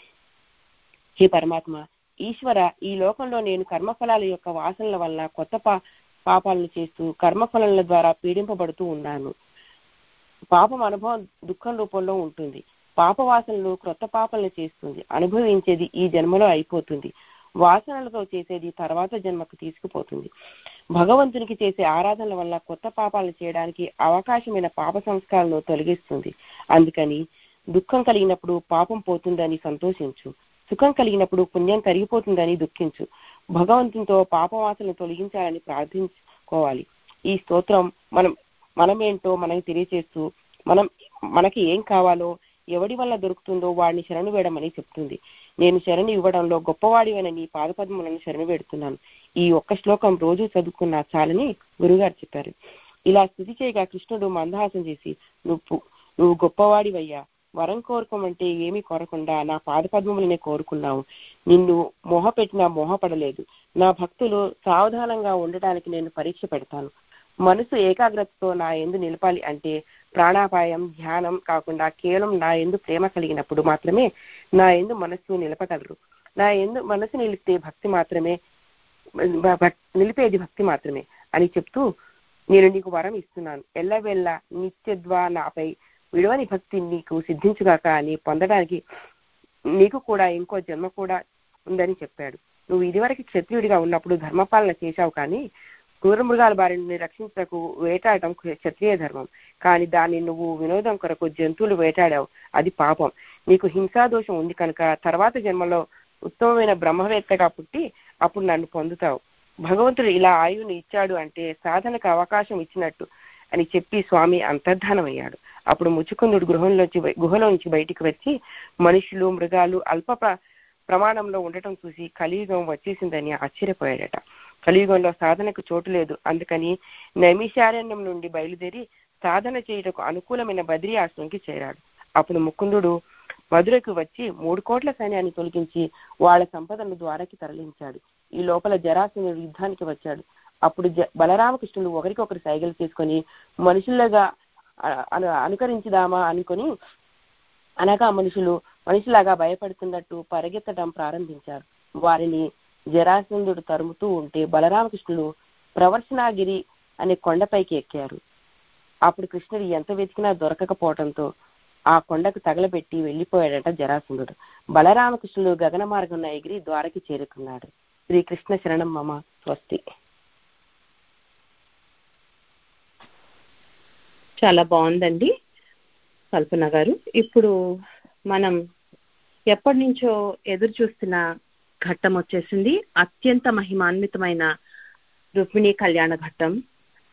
హే పరమాత్మ ఈశ్వర, ఈ లోకంలో నేను కర్మఫలాల యొక్క వాసనల వల్ల కొత్త పా పాపాలను చేస్తూ కర్మఫలాల ద్వారా పీడింపబడుతూ ఉన్నాను. పాపం అనుభవం దుఃఖం రూపంలో ఉంటుంది. పాప వాసనలు క్రొత్త పాపాలను చేస్తుంది. అనుభవించేది ఈ జన్మలో అయిపోతుంది. వాసనలతో చేసేది తర్వాత జన్మకు తీసుకుపోతుంది. భగవంతునికి చేసే ఆరాధనల వల్ల కొత్త పాపాలను చేయడానికి అవకాశమైన పాప సంస్కారాలను తొలగిస్తుంది. అందుకని దుఃఖం కలిగినప్పుడు పాపం పోతుందని సంతోషించు, సుఖం కలిగినప్పుడు పుణ్యం కరిగిపోతుందని దుఃఖించు. భగవంతునితో పాపవాసనలు తొలగించాలని ప్రార్థించుకోవాలి. ఈ స్తోత్రం మనం మనమేంటో మనకి తెలియచేస్తూ మనం మనకి ఏం కావాలో ఎవడి వల్ల దొరుకుతుందో వాడిని శరణు వేడమని చెప్తుంది. నేను శరణు ఇవ్వడంలో గొప్పవాడివైన నీ పాదపద్మలను శరణు వేడుతున్నాను. ఈ ఒక్క శ్లోకం రోజు చదువుకున్నా చాలని గురుగారు చెప్పారు. ఇలా స్తుతి చేయగా కృష్ణుడు మందహాసం చేసి, నువ్వు నువ్వు గొప్పవాడివయ్యా, వరం కోరుకోమంటే ఏమీ కోరకుండా నా పాదపద్మములనే కోరుకున్నావు. నిన్ను మోహపెట్టినా మోహపడలేదు. నా భక్తులు సావధానంగా ఉండటానికి నేను పరీక్ష పెడతాను. మనసు ఏకాగ్రతతో నా యందు నిలపాలి అంటే ప్రాణాపాయం, ధ్యానం కాకుండా కేవలం నా యందు ప్రేమ కలిగినప్పుడు మాత్రమే నా యందు మనస్సు నిలపగలరు. నా యందు మనసు నిలిపితే భక్తి మాత్రమే నిలిపేది భక్తి మాత్రమే అని చెప్తూ, నేను నీకు వరం ఇస్తున్నాను. ఎల్లవెల్ల నిత్యద్వా నాపై విడవని భక్తి నీకు సిద్ధించుగాక అని పొందడానికి నీకు కూడా ఇంకో జన్మ కూడా ఉందని చెప్పాడు. నువ్వు ఇదివరకు క్షత్రియుడిగా ఉన్నప్పుడు ధర్మపాలన చేశావు, కానీ క్రూర మృగాల బారి నుండి రక్షించకు వేటాడటం క్షత్రియ ధర్మం. కానీ దాన్ని నువ్వు వినోదం కొరకు జంతువులు వేటాడావు, అది పాపం. నీకు హింసాదోషం ఉంది కనుక తర్వాత జన్మలో ఉత్తమమైన బ్రహ్మవేత్తగా పుట్టి అప్పుడు నన్ను పొందుతావు. భగవంతుడు ఇలా ఆయువుని ఇచ్చాడు అంటే సాధనకు అవకాశం ఇచ్చినట్టు అని చెప్పి స్వామి అంతర్ధానమయ్యాడు. అప్పుడు ముచుకుందుడు గృహంలోంచి గుహలోంచి బయటికి వచ్చి మనుషులు మృగాలు అల్ప ప్రమాణంలో ఉండటం చూసి కలియుగం వచ్చేసిందని ఆశ్చర్యపోయాడట. కలియుగంలో సాధనకు చోటు లేదు. అందుకని నైమిషారణ్యం నుండి బయలుదేరి సాధన చేయుటకు అనుకూలమైన బద్రీ ఆశ్రమంకి చేరాడు. అప్పుడు ముకుందుడు మధురకు వచ్చి మూడు కోట్ల సైన్యాన్ని తొలగించి వాళ్ళ సంపదను ద్వారాకి తరలించాడు. ఈ లోపల జరాసంధుడు యుద్ధానికి వచ్చాడు. అప్పుడు జ బలరామకృష్ణుడు ఒకరికొకరు సైగలు చేసుకొని మనుషులుగా అనుకరించుదామా అనుకొని అనగా మనుషులు మనిషిలాగా భయపడుతున్నట్టు పరిగెత్తడం ప్రారంభించారు. వారిని జరాసంధుడు తరుముతూ ఉంటే బలరామకృష్ణుడు ప్రవర్శనాగిరి అనే కొండపైకి ఎక్కారు. అప్పుడు కృష్ణుడు ఎంత వెతికినా దొరకకపోవడంతో ఆ కొండకు తగలబెట్టి వెళ్లిపోయాడట జరాసంధుడు. బలరామకృష్ణుడు గగన మార్గంలో ఎగిరి ద్వారకి చేరుకున్నాడు. శ్రీకృష్ణ శరణం మమ. స్వస్తి. చాలా బాగుందండి కల్పన గారు. ఇప్పుడు మనం ఎప్పటి నుంచో ఎదురు చూస్తున్న ఘట్టం వచ్చేసింది. అత్యంత మహిమాన్వితమైన రుక్మిణీ కళ్యాణ ఘట్టం.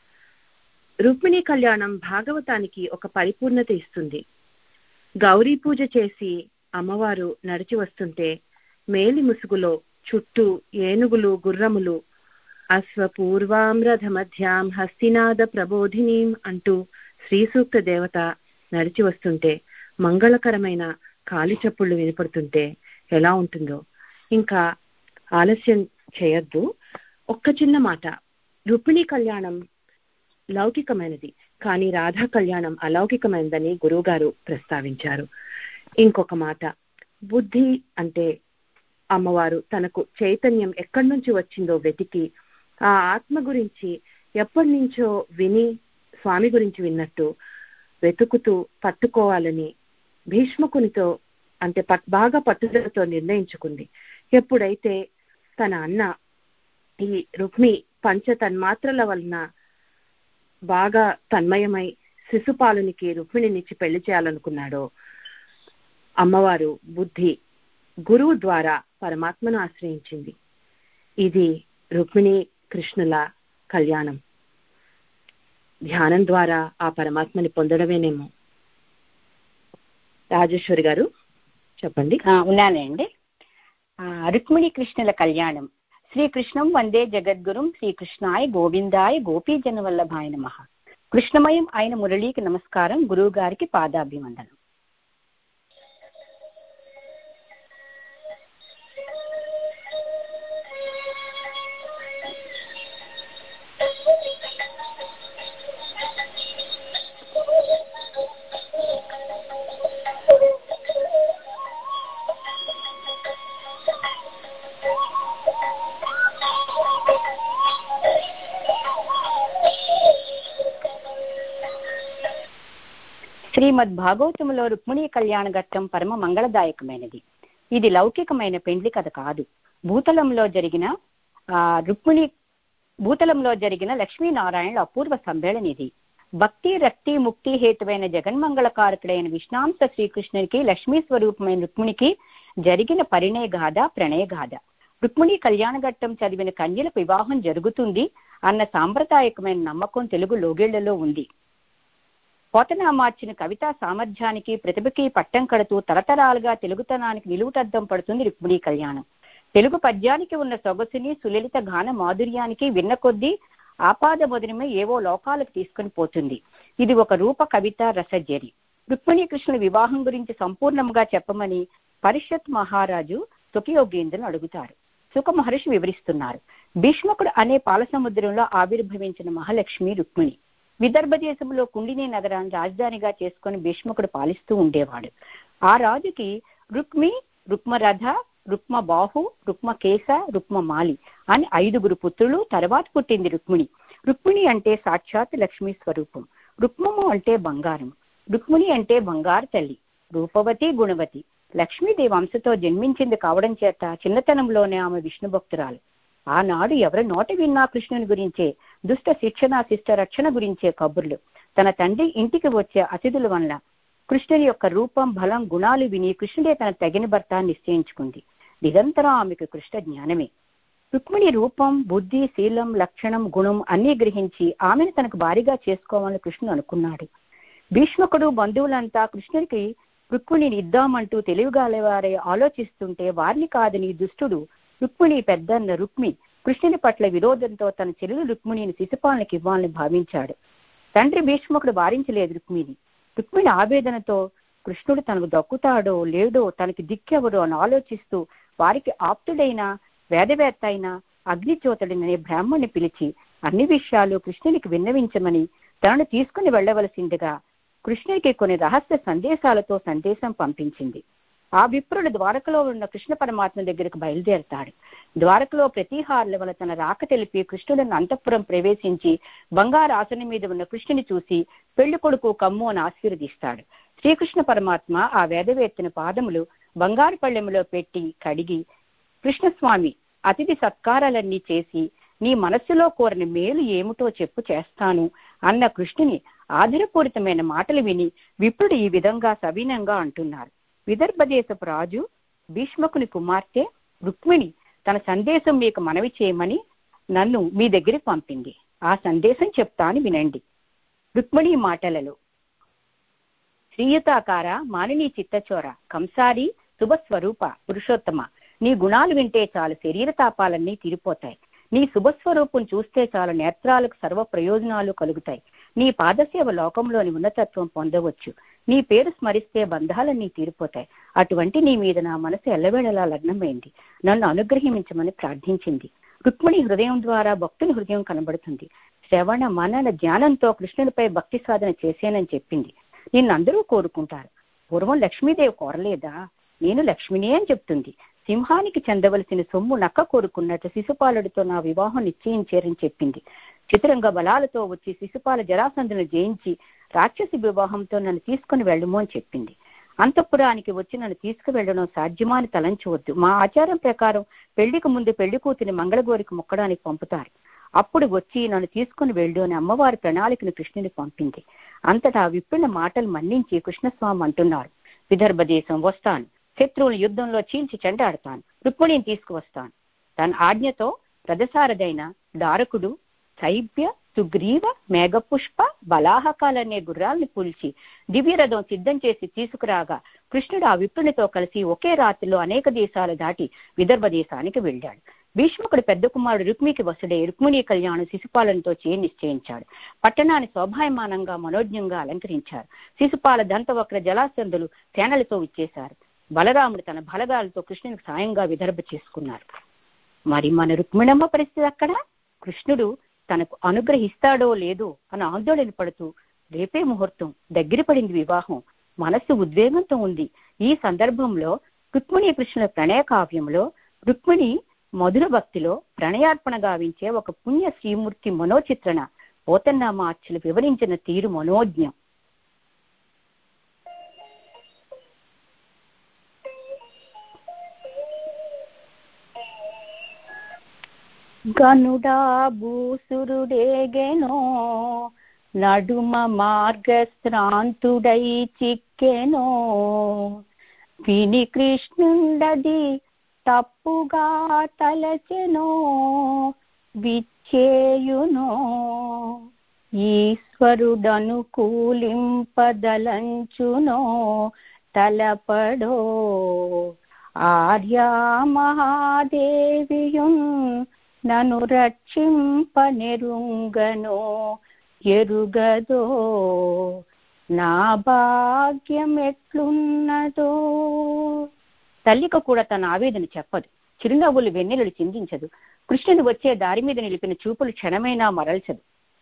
రుక్మిణీ కళ్యాణం భాగవతానికి ఒక పరిపూర్ణత ఇస్తుంది. గౌరీ పూజ చేసి అమ్మవారు నడిచి వస్తుంటే మేలి ముసుగులో చుట్టూ ఏనుగులు గుర్రములు అశ్వపూర్వాం రథ మధ్యాం హస్తినాద ప్రబోధినీం అంటూ శ్రీ సూక్త దేవత నడిచి వస్తుంటే మంగళకరమైన కాలి చప్పుళ్ళు వినపడుతుంటే ఎలా ఉంటుందో. ఇంకా ఆలస్యం చేయొద్దు. ఒక్క చిన్న మాట, రుక్మిణీ కళ్యాణం లౌకికమైనది, కానీ రాధా కళ్యాణం అలౌకికమైనదని గురువుగారు ప్రస్తావించారు. ఇంకొక మాట, బుద్ధి అంటే అమ్మవారు తనకు చైతన్యం ఎక్కడి నుంచి వచ్చిందో వెతికి ఆ ఆత్మ గురించి ఎప్పటి నుంచో విని స్వామి గురించి విన్నట్టు వెతుకుతూ పట్టుకోవాలని భీష్మకునితో అంటే పట్ బాగా పట్టుదలతో నిర్ణయించుకుంది. ఎప్పుడైతే తన అన్న ఈ రుక్మి పంచ తన్మాత్రల వలన బాగా తన్మయమై శిశుపాలునికి రుక్మిణినిచ్చి పెళ్లి చేయాలనుకున్నాడో అమ్మవారు బుద్ధి గురువు ద్వారా పరమాత్మను ఆశ్రయించింది. ఇది రుక్మిణి కృష్ణుల కళ్యాణం. ధ్యానం ద్వారా ఆ పరమాత్మని పొందడమేనేమో. రాజేశ్వరి గారు చెప్పండి. ఉన్నానండి. రుక్మిణి కృష్ణుల కళ్యాణం. శ్రీకృష్ణం వందే జగద్గురుం శ్రీకృష్ణాయ గోవిందాయ గోపీజన వల్లభాయ నమః. కృష్ణమయం ఆయన మురళీకి నమస్కారం. గురువు గారికి పాదాభివందనం. శ్రీమద్ భాగవతములో రుక్మిణీ కళ్యాణ ఘట్టం పరమ మంగళదాయకమైనది. ఇది లౌకికమైన పెండ్లి కథ కాదు. భూతలంలో జరిగిన ఆ రుక్మిణి భూతలంలో జరిగిన లక్ష్మీనారాయణుల అపూర్వ సమ్మేళన ఇది. భక్తి రక్తి ముక్తి హేతువైన జగన్మంగళకారకుడైన విష్ణాంశ శ్రీకృష్ణునికి లక్ష్మీ స్వరూపమైన రుక్మిణికి జరిగిన పరిణయ గాథ ప్రణయ గాథ. రుక్మిణీ కళ్యాణ ఘట్టం చదివిన కన్యలకు వివాహం జరుగుతుంది అన్న సాంప్రదాయకమైన నమ్మకం తెలుగు లోగిళ్లలో ఉంది. పోతనా మార్చిన కవితా సామర్థ్యానికి ప్రతిభకి పట్టం కడుతూ తరతరాలుగా తెలుగుతనానికి నిలువుటద్దం పడుతుంది రుక్మిణీ కళ్యాణం. తెలుగు పద్యానికి ఉన్న సొగసుని సులలిత గాన మాధుర్యానికి విన్న కొద్దీ ఆపాద మొదలమే ఏవో లోకాలకు తీసుకుని పోతుంది. ఇది ఒక రూప కవిత రసజరి. రుక్మిణీ కృష్ణుల వివాహం గురించి సంపూర్ణంగా చెప్పమని పరిషత్ మహారాజు సుఖయోగేంద్రుని అడుగుతారు. సుఖ మహర్షి వివరిస్తున్నారు. భీష్మకుడు అనే పాల సముద్రంలో ఆవిర్భవించిన మహాలక్ష్మి రుక్మిణి. విదర్భ దేశంలో కుండిని నగరాన్ని రాజధానిగా చేసుకుని భీష్మకుడు పాలిస్తూ ఉండేవాడు. ఆ రాజుకి రుక్మి, రుక్మరథ, రుక్మ బాహు, రుక్మ కేశ, రుక్మ మాలి అని ఐదుగురు పుత్రులు. తర్వాత పుట్టింది రుక్మిణి. రుక్మిణి అంటే సాక్షాత్ లక్ష్మీ స్వరూపం. రుక్మము అంటే బంగారం. రుక్మిణి అంటే బంగారు తల్లి, రూపవతి, గుణవతి. లక్ష్మీదేవి వంశతో జన్మించింది కావడం చేత చిన్నతనంలోనే ఆమె విష్ణు భక్తురాలు. ఆనాడు ఎవరి నోట విన్నా కృష్ణుని గురించే, దుష్ట శిక్షణ శిష్ట రక్షణ గురించే కబుర్లు. తన తండ్రి ఇంటికి వచ్చే అతిథుల వల్ల కృష్ణుని యొక్క రూపం, బలం, గుణాలు విని కృష్ణుడే తన తగిన భర్త నిశ్చయించుకుంది. నిరంతరం ఆమెకు కృష్ణ జ్ఞానమే. రుక్మిణి రూపం, బుద్ధి, శీలం, లక్షణం, గుణం అన్నీ గ్రహించి ఆమెను తనకు భారీగా చేసుకోవాలని కృష్ణుడు అనుకున్నాడు. భీష్మకుడు బంధువులంతా కృష్ణుడికి రుక్మిణిని ఇద్దామంటూ తెలివిగాలేవారే ఆలోచిస్తుంటే వారిని కాదని దుష్టుడు రుక్మిణి పెద్దన్న రుక్మి కృష్ణుని పట్ల విరోధంతో తన చెల్లెలు రుక్మిణిని శిశుపాలనకి ఇవ్వాలని భావించాడు. తండ్రి భీష్మకుడు వారించలేదు రుక్మిణి. రుక్మిణి ఆవేదనతో కృష్ణుడు తనకు దక్కుతాడో లేడో, తనకి దిక్కెవరో అని ఆలోచిస్తూ వారికి ఆప్తుడైన వేదవేత్త అయిన అగ్నిచోతుడిననే బ్రాహ్మణ్ణి పిలిచి అన్ని విషయాలు కృష్ణునికి విన్నవించమని తనను తీసుకుని వెళ్లవలసిందిగా కృష్ణునికి కొన్ని రహస్య సందేశాలతో సందేశం పంపించింది. ఆ విప్రుడు ద్వారకలో ఉన్న కృష్ణ పరమాత్మ దగ్గరకు బయలుదేరతాడు. ద్వారకలో ప్రతిహారుల వల్ల తన రాక తెలిపి కృష్ణుడిని అంతఃపురం ప్రవేశించి బంగారు ఆసనం మీద ఉన్న కృష్ణుని చూసి పెళ్లి కొడుకు కమ్ము అని ఆశీర్వదిస్తాడు. శ్రీకృష్ణ పరమాత్మ ఆ వేదవేత్తని పాదములు బంగారు పళ్ళెములో పెట్టి కడిగి, కృష్ణస్వామి అతిథి సత్కారాలన్నీ చేసి నీ మనస్సులో కోరిన మేలు ఏమిటో చెప్పు చేస్తాను అన్న కృష్ణుని ఆదరపూరితమైన మాటలు విని విప్రుడు ఈ విధంగా సవినంగా అంటున్నారు. విదర్భ దేశపు రాజు భీష్మకుని కుమార్తె రుక్మిణి తన సందేశం మీకు మనవి చేయమని నన్ను మీ దగ్గరికి పంపింది. ఆ సందేశం చెప్తాను వినండి. రుక్మిణి మాటలలో శ్రీయుతాకార మానిని చిత్తచోర కంసారి శుభస్వరూప పురుషోత్తమ, నీ గుణాలు వింటే చాలు శరీర తాపాలన్నీ తీరిపోతాయి. నీ శుభస్వరూపం చూస్తే చాలు నేత్రాలకు సర్వ ప్రయోజనాలు కలుగుతాయి. నీ పాదసేవ లోకంలోని ఉన్నతత్వం పొందవచ్చు. నీ పేరు స్మరిస్తే బంధాలన్నీ తీరిపోతాయి. అటువంటి నీ మీద నా మనసు ఎల్లవేళలా లగ్నమైంది. నన్ను అనుగ్రహించమని ప్రార్థించింది. రుక్మిణి హృదయం ద్వారా భక్తుని హృదయం కనబడుతుంది. శ్రవణ మనన జ్ఞానంతో కృష్ణునిపై భక్తి సాధన చేసేనని చెప్పింది. నిన్నందరూ కోరుకుంటారు. పూర్వం లక్ష్మీదేవి కోరలేదా? నేను లక్ష్మినే అని చెప్తుంది. సింహానికి చెందవలసిన సొమ్ము నక్క కోరుకున్నట్టు శిశుపాలుడితో నా వివాహం నిశ్చయించారని చెప్పింది. చతురంగ బలాలతో వచ్చి శిశుపాల జరాసంధులను జయించి రాక్షసి వివాహంతో నన్ను తీసుకుని వెళ్ళము అని చెప్పింది. అంతఃపురానికి వచ్చి నన్ను తీసుకువెళ్లడం సాధ్యమాని తలంచవద్దు. మా ఆచారం ప్రకారం పెళ్లికి ముందు పెళ్లి కూతుని మంగళగోరికి మొక్కడానికి పంపుతారు. అప్పుడు వచ్చి నన్ను తీసుకుని వెళ్ళు అని అమ్మవారి ప్రణాళికను కృష్ణుని పంపింది. అంతటా విప్పిన మాటలు మన్నించి కృష్ణస్వామి అంటున్నారు, విదర్భ దేశం వస్తాను, శత్రువుల యుద్ధంలో చీల్చి చెండాడతాను, రుక్మిణిని తీసుకువస్తాను. తన ఆజ్ఞతో రథసారథైన దారకుడు శైబ్య సుగ్రీవ మేఘపుష్ప బలాహకాలనే గుర్రాలను పులిచి దివ్యరథం సిద్ధం చేసి తీసుకురాగా కృష్ణుడు ఆ విప్రునితో కలిసి ఒకే రాత్రిలో అనేక దేశాలు దాటి విదర్భ దేశానికి వెళ్ళాడు. భీష్ముకుడు పెద్ద కుమారుడు రుక్మికి వసుడే రుక్మిణీ కళ్యాణం శిశుపాలనతో చేయి నిశ్చయించాడు. పట్టణాన్ని శోభాయమానంగా మనోజ్ఞంగా అలంకరించారు. శిశుపాల దంతవక్ర జలాసంధులు సేనలతో ఇచ్చేశారు. బలరాముడు తన బలగాలతో కృష్ణునికి సాయంగా విదర్భ చేసుకున్నారు. మరి మన రుక్మిణమ్మ పరిస్థితి అక్కడ? కృష్ణుడు తనకు అనుగ్రహిస్తాడో లేదో అని ఆందోళన పడుతూ రేపే ముహూర్తం, దగ్గర పడింది వివాహం, మనస్సు ఉద్వేగంతో ఉంది. ఈ సందర్భంలో రుక్మిణీ కృష్ణుల ప్రణయ కావ్యంలో రుక్మిణి మధుర భక్తిలో ప్రణయార్పణ గావించే ఒక పుణ్య శ్రీమూర్తి మనోచిత్రణ పోతన్నామార్చులు వివరించిన తీరు మనోజ్ఞం. గనుడా భూసురుడేగెనో నడుమ మార్గశ్రాంతుడై చిక్కెనో విని కృష్ణుండది తప్పుగా తలచెనో విచ్చేయునో ఈశ్వరుడను కూలింపదలంచునో తలపడో ఆర్యా మహాదేవియున్ నను రక్షింపనెరుంగనో ఎరుగదో నా భాగ్యం ఎట్లున్నదో. తల్లికి కూడా తన ఆవేదన చెప్పదు. చిరునవ్వులు వెన్నెలలు చిందించదు. కృష్ణుని వచ్చే దారి మీద నిలిపిన చూపులు క్షణమైనా మరల్చదు.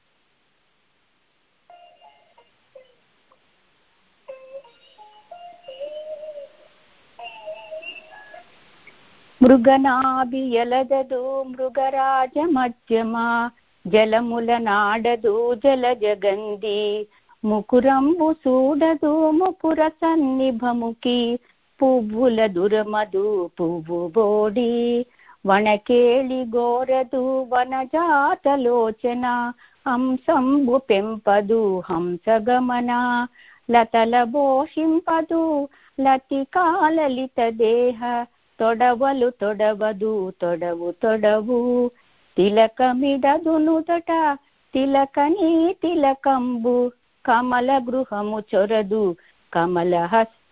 మృగనాభి ఎలదదు మృగరాజ మధ్యమా జలముల నాడదు జల జగంది ముకురంబు సూడదు ముకుర సన్నిభముకి పువ్వుల దురమదు పువ్వు బోడి వనకేళి గోరదు వనజాతలోచన హంసంబు పెంపదు హంసగమన లతల భోషింపదు లతికాలలిత దేహ తొడవలు తొడవదు తొడవు తొడవు తిలకమిడదునుదట తిలకని తిలకంబు కమల గృహము చొరదు కమల హస్త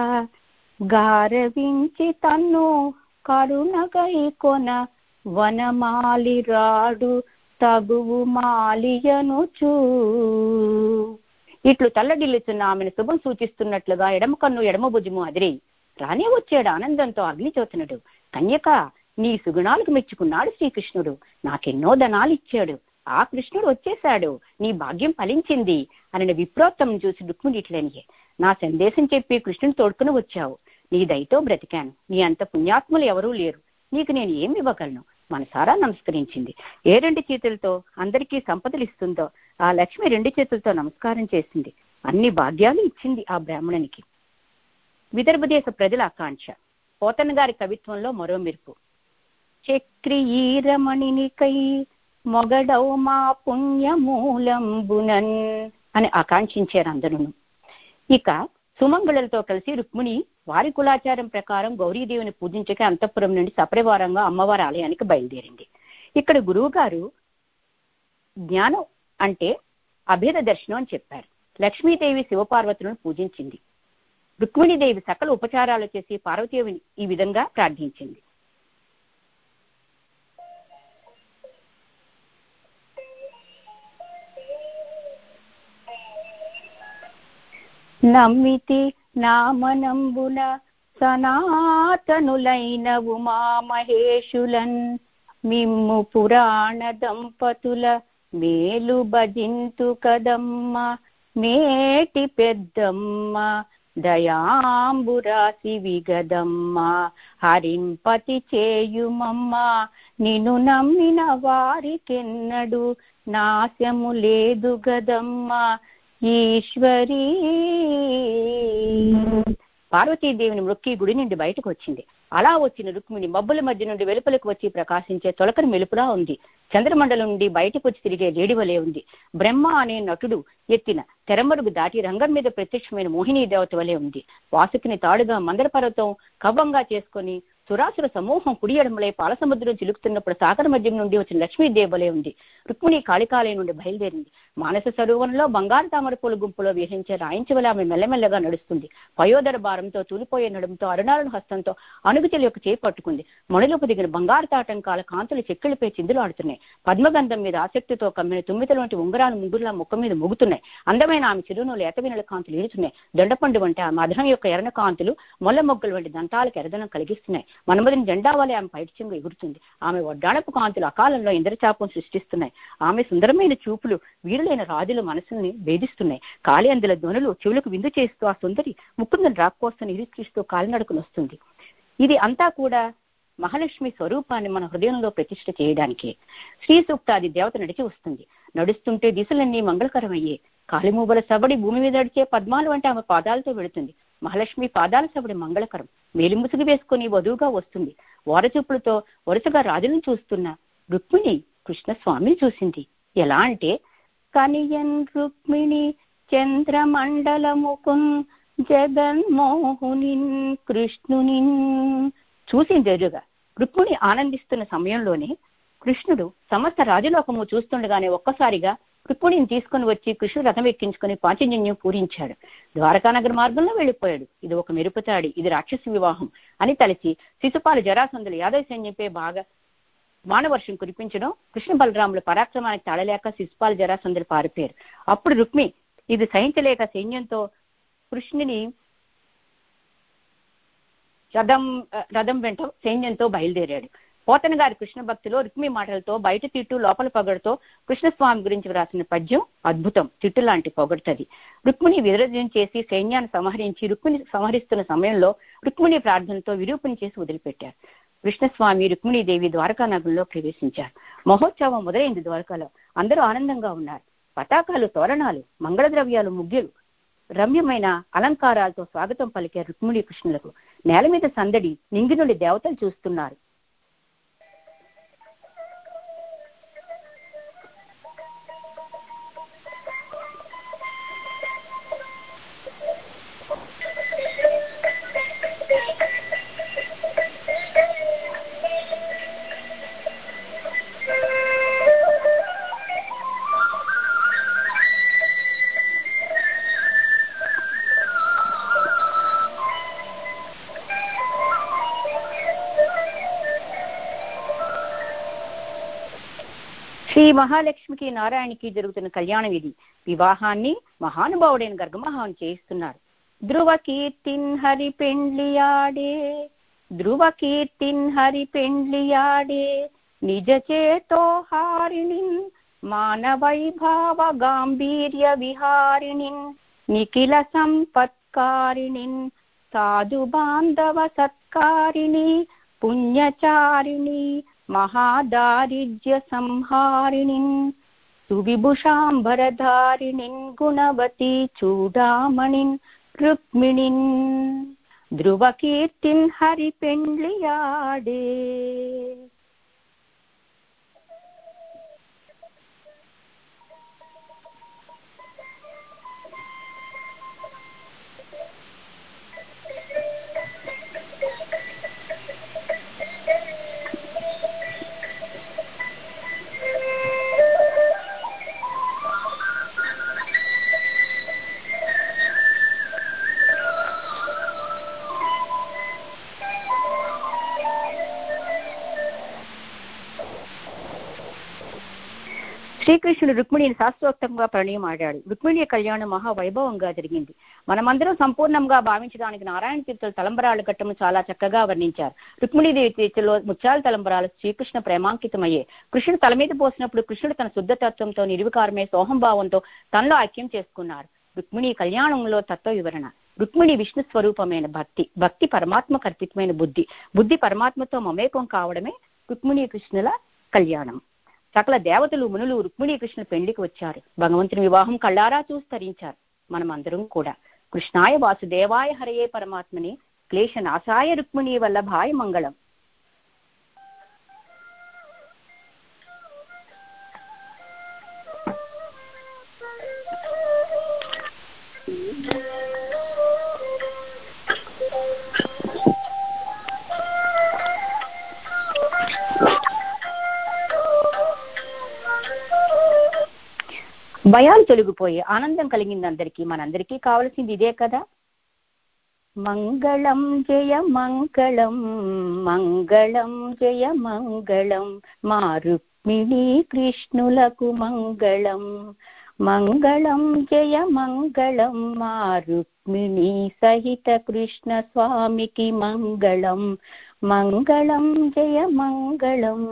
గారవించి తన్ను కరుణగై కొన వనమాలి రాడు తగువు మాలియనుచూ. ఇట్లు తల్లడిల్లుచున్న ఆమెను శుభం సూచిస్తున్నట్లుగా ఎడమ కన్ను ఎడమ భుజము అదిరి రానే వచ్చాడు ఆనందంతో అగ్నిచోతనుడు. కన్యక, నీ సుగుణాలకు మెచ్చుకున్నాడు శ్రీకృష్ణుడు. నాకెన్నో ధనాలు ఇచ్చాడు. ఆ కృష్ణుడు వచ్చేశాడు, నీ భాగ్యం ఫలించింది అని విప్రోత్తమం చూసి రుక్మిణి ఇట్లనియే, నా సందేశం చెప్పి కృష్ణుని తోడుకుని వచ్చావు. నీ దయతో బ్రతికాను. నీ అంత పుణ్యాత్ములు ఎవరూ లేరు. నీకు నేను ఏమి ఇవ్వగలను? మనసారా నమస్కరించింది. ఏ రెండు చేతులతో అందరికీ సంపదలు ఇస్తుందో ఆ లక్ష్మి రెండు చేతులతో నమస్కారం చేసింది. అన్ని భాగ్యాలు ఇచ్చింది ఆ బ్రాహ్మణునికి. విదర్భ దేశ ప్రజల ఆకాంక్ష. పోతన్న గారి కవిత్వంలో మరో మెరుపు. చక్రి ఈరమణినికై మొగడౌ మా పుణ్యమూలంబునన్ అని ఆకాంక్షించారు అందరూ. ఇక సుమంగళులతో కలిసి రుక్మిణి వారి కులాచారం ప్రకారం గౌరీదేవిని పూజించక అంతఃపురం నుండి సపరివారంగా అమ్మవారి ఆలయానికి బయలుదేరింది. ఇక్కడ గురువు గారు జ్ఞానం అంటే అభేద దర్శనం అని చెప్పారు. లక్ష్మీదేవి శివపార్వతులను పూజించింది. రుక్మిణీదేవి సకల ఉపచారాలు చేసి పార్వతీదేవిని ఈ విధంగా ప్రార్థించింది. నమ్మితి నామనంబున సనాతనులైన ఉమా మహేశులన్ మిమ్ము పురాణ దంపతుల మేలు భజింతు కదమ్మ మేటి పెద్దమ్మ దయాంబురాసి విగదమ్మ హరింపతి చేయుమమ్మ నిన్ను నమ్మిన వారికెన్నడు నాశము లేదు గదమ్మ ఈశ్వరీ. పార్వతీదేవిని మొక్కి గుడి నుండి బయటకు వచ్చింది. అలా వచ్చిన రుక్మిణి మబ్బుల మధ్య నుండి వెలుపలకు వచ్చి ప్రకాశించే తొలకరి మెలుపులా ఉంది. చంద్రమండలం నుండి బయటకు వచ్చి తిరిగే లేడివలే ఉంది. బ్రహ్మ అనే నటుడు ఎత్తిన తెరమరుగు దాటి రంగం మీద ప్రత్యక్షమైన మోహినీ దేవత వలె ఉంది. వాసుకిని తాడుగా మందర పర్వతం కవ్వంగా చేసుకుని సురాసుర సమూహం కుడి ఎడమలై పాలసముద్రం చిలుకుతున్నప్పుడు సాగర మధ్యం నుండి వచ్చిన లక్ష్మీదేవి వలె ఉంది. రుక్మిణి కాళికాలయం నుండి బయలుదేరింది. మానస సరోవరంలో బంగారు తామర పూల గుంపులో విహరించే రాయించవల ఆమె మెల్లమెల్లగా నడుస్తుంది. పయోదర భారంతో తూలిపోయే నడుముతో అరుణాలను హస్తంతో అణుగుచెలి యొక్క చేయి పట్టుకుంది. మణిలోపు దిగిన బంగారు తాటంకాల కాంతులు చెక్కిలిపై చిందులాడుతున్నాయి. పద్మగంధం మీద ఆసక్తితో కమ్మిన తుమ్మితల వంటి ఉంగరాలు ముగ్గురులా ముఖం మీద మొగుతున్నాయి. అందమైన ఆమె చిరునూలు ఏతవినల కాంతులు ఈడుతున్నాయి. దొండపండు వంటి ఆమె అధనం యొక్క ఎర్రన కాంతులు మొల్ల మొగ్గలు వంటి దంతాలకు ఎరదనం కలిగిస్తున్నాయి. మనమదిని జెండా వలె ఆమె పైడ్యంగా ఎగురుతుంది. ఆమె వడ్డాణపు కాంతులు అకాలంలో ఇంద్రచాపం సృష్టిస్తున్నాయి. ఆమె సుందరమైన చూపులు వీరులైన రాజుల మనసుల్ని భేదిస్తున్నాయి. కాలి అందుల ధ్వనులు చెవులకు విందు చేస్తూ ఆ సుందరి ముకుందని రాక్కోస్తూ నిరీక్షిస్తూ కాలినడకను వస్తుంది. ఇది అంతా కూడా మహాలక్ష్మి స్వరూపాన్ని మన హృదయంలో ప్రతిష్ఠ చేయడానికి. శ్రీ సూక్తాది దేవత నడిచి వస్తుంది. నడుస్తుంటే దిశలన్నీ మంగళకరమయ్యే. కాలిమూబల సబడి భూమి మీద నడిచే పద్మాలు వంటి ఆమె పాదాలతో వెళుతుంది. మహాలక్ష్మి పాదాల సబడి మంగళకరం. మేలి ముసుగు వేసుకుని వధువుగా వస్తుంది. వారచూపులతో వరుసగా రాజులను చూస్తున్న రుక్మిణి కృష్ణస్వామిని చూసింది. ఎలా అంటే కనియన్ రుక్మిణి చంద్రమండలముకున్ జగన్మోహునిన్ కృష్ణునిన్ చూసింది ఎదురుగా. రుక్మిణి ఆనందిస్తున్న సమయంలోనే కృష్ణుడు సమస్త రాజలోకము చూస్తుండగానే ఒక్కసారిగా రుక్మిణిని తీసుకుని వచ్చి కృష్ణుడు రథం ఎక్కించుకుని పాంచజన్యం పూరించాడు. ద్వారకానగర మార్గంలో వెళ్ళిపోయాడు. ఇది ఒక మెరుపుతాడి, ఇది రాక్షస వివాహం అని తలచి శిశుపాల జరాసంధులు యాదవ సైన్యంపై బాగా మానవర్షం కురిపించడం, కృష్ణ బలరాముల పరాక్రమానికి తాళలేక శిశుపాల జరాసంధులు పారిపోయారు. అప్పుడు రుక్మి ఇది సహించలేక సైన్యంతో కృష్ణుని రథం రథం వెంట సైన్యంతో బయలుదేరాడు. పోతన గారి కృష్ణ భక్తిలో రుక్మి మాటలతో బయట తిట్టు లోపల పొగడుతో కృష్ణస్వామి గురించి వ్రాసిన పద్యం అద్భుతం. తిట్టు లాంటి పొగడుతుంది. రుక్మిణి విరజనం చేసి సైన్యాన్ని సంహరించి రుక్మిణి సంహరిస్తున్న సమయంలో రుక్మిణి ప్రార్థనతో విరూపణ చేసి వదిలిపెట్టారు. కృష్ణస్వామి రుక్మిణీదేవి ద్వారకా నగరంలో ప్రవేశించారు. మహోత్సవం మొదలైంది. ద్వారకాలో అందరూ ఆనందంగా ఉన్నారు. పతాకాలు, తోరణాలు, మంగళ ద్రవ్యాలు, ముగ్గులు, రమ్యమైన అలంకారాలతో స్వాగతం పలికారు రుక్మిణి కృష్ణులకు. నేల మీద సందడి, నింగినుడి దేవతలు చూస్తున్నారు. శ్రీ మహాలక్ష్మికి నారాయణకి జరుగుతున్న కళ్యాణం ఇది. వివాహాన్ని మహానుభావుడైన గర్గమహాన్ చేయిస్తున్నారు. ధ్రువ కీర్తిన్ హరి పెండ్లియాడే, ధ్రువ కీర్తిన్ హరి పెండ్లియాడే, నిజ చేతో హారిణిన్ మానవైభావ గాంభీర్య విహారిణిన్ నిఖిల సంపత్కారిణిన్ సాధు బాంధవ సత్కారిణి పుణ్యచారిణి మహాదారిద్ర్య సంహారిణిన్ సువిభూషాంబరధారిణిన్ గుణవతి చూడామణిన్ రుక్మిణిన్ ధ్రువ కీర్తిన్ హరి పెండ్లియాడే. శ్రీకృష్ణుడు రుక్మిణిని శాస్త్రోక్తంగా ప్రణయం ఆడాడు. రుక్మిణి కళ్యాణం మహావైభవంగా జరిగింది. మనమందరం సంపూర్ణంగా భావించడానికి నారాయణ తీర్థుల తలంబరాల ఘట్టము చాలా చక్కగా వర్ణించారు. రుక్మిణీదేవి తీర్థలో ముత్యాల తలంబరాలు శ్రీకృష్ణ ప్రేమాంకితమయ్యే. కృష్ణుడు తల మీద పోసినప్పుడు కృష్ణుడు తన శుద్ధతత్వంతో నిర్వికారమే సోహంభావంతో తనలో ఐక్యం చేసుకున్నారు. రుక్మిణి కళ్యాణంలో తత్వ వివరణ. రుక్మిణి విష్ణు స్వరూపమైన భక్తి, భక్తి పరమాత్మ కల్పితమైన బుద్ధి, బుద్ధి పరమాత్మతో మమేకం కావడమే రుక్మిణి కృష్ణుల కళ్యాణం. సకల దేవతలు మునులు రుక్మిణీ కృష్ణ పెళ్లికి వచ్చారు. భగవంతుని వివాహం కళ్ళారా చూసి తరించారు. మనం అందరం కూడా కృష్ణాయ వాసుదేవాయ హరయే పరమాత్మని క్లేశ నాశాయ రుక్మిణీ వల్లభాయ మంగళం. భయాలు తొలగిపోయి ఆనందం కలిగింది అందరికీ. మనందరికీ కావలసింది ఇదే కదా. మంగళం జయ మంగళం, మంగళం జయ మంగళం, మా రుక్మిణీ కృష్ణులకు మంగళం. మంగళం జయ మంగళం, మా రుక్మిణీ సహిత కృష్ణ స్వామికి మంగళం. మంగళం జయ మంగళం.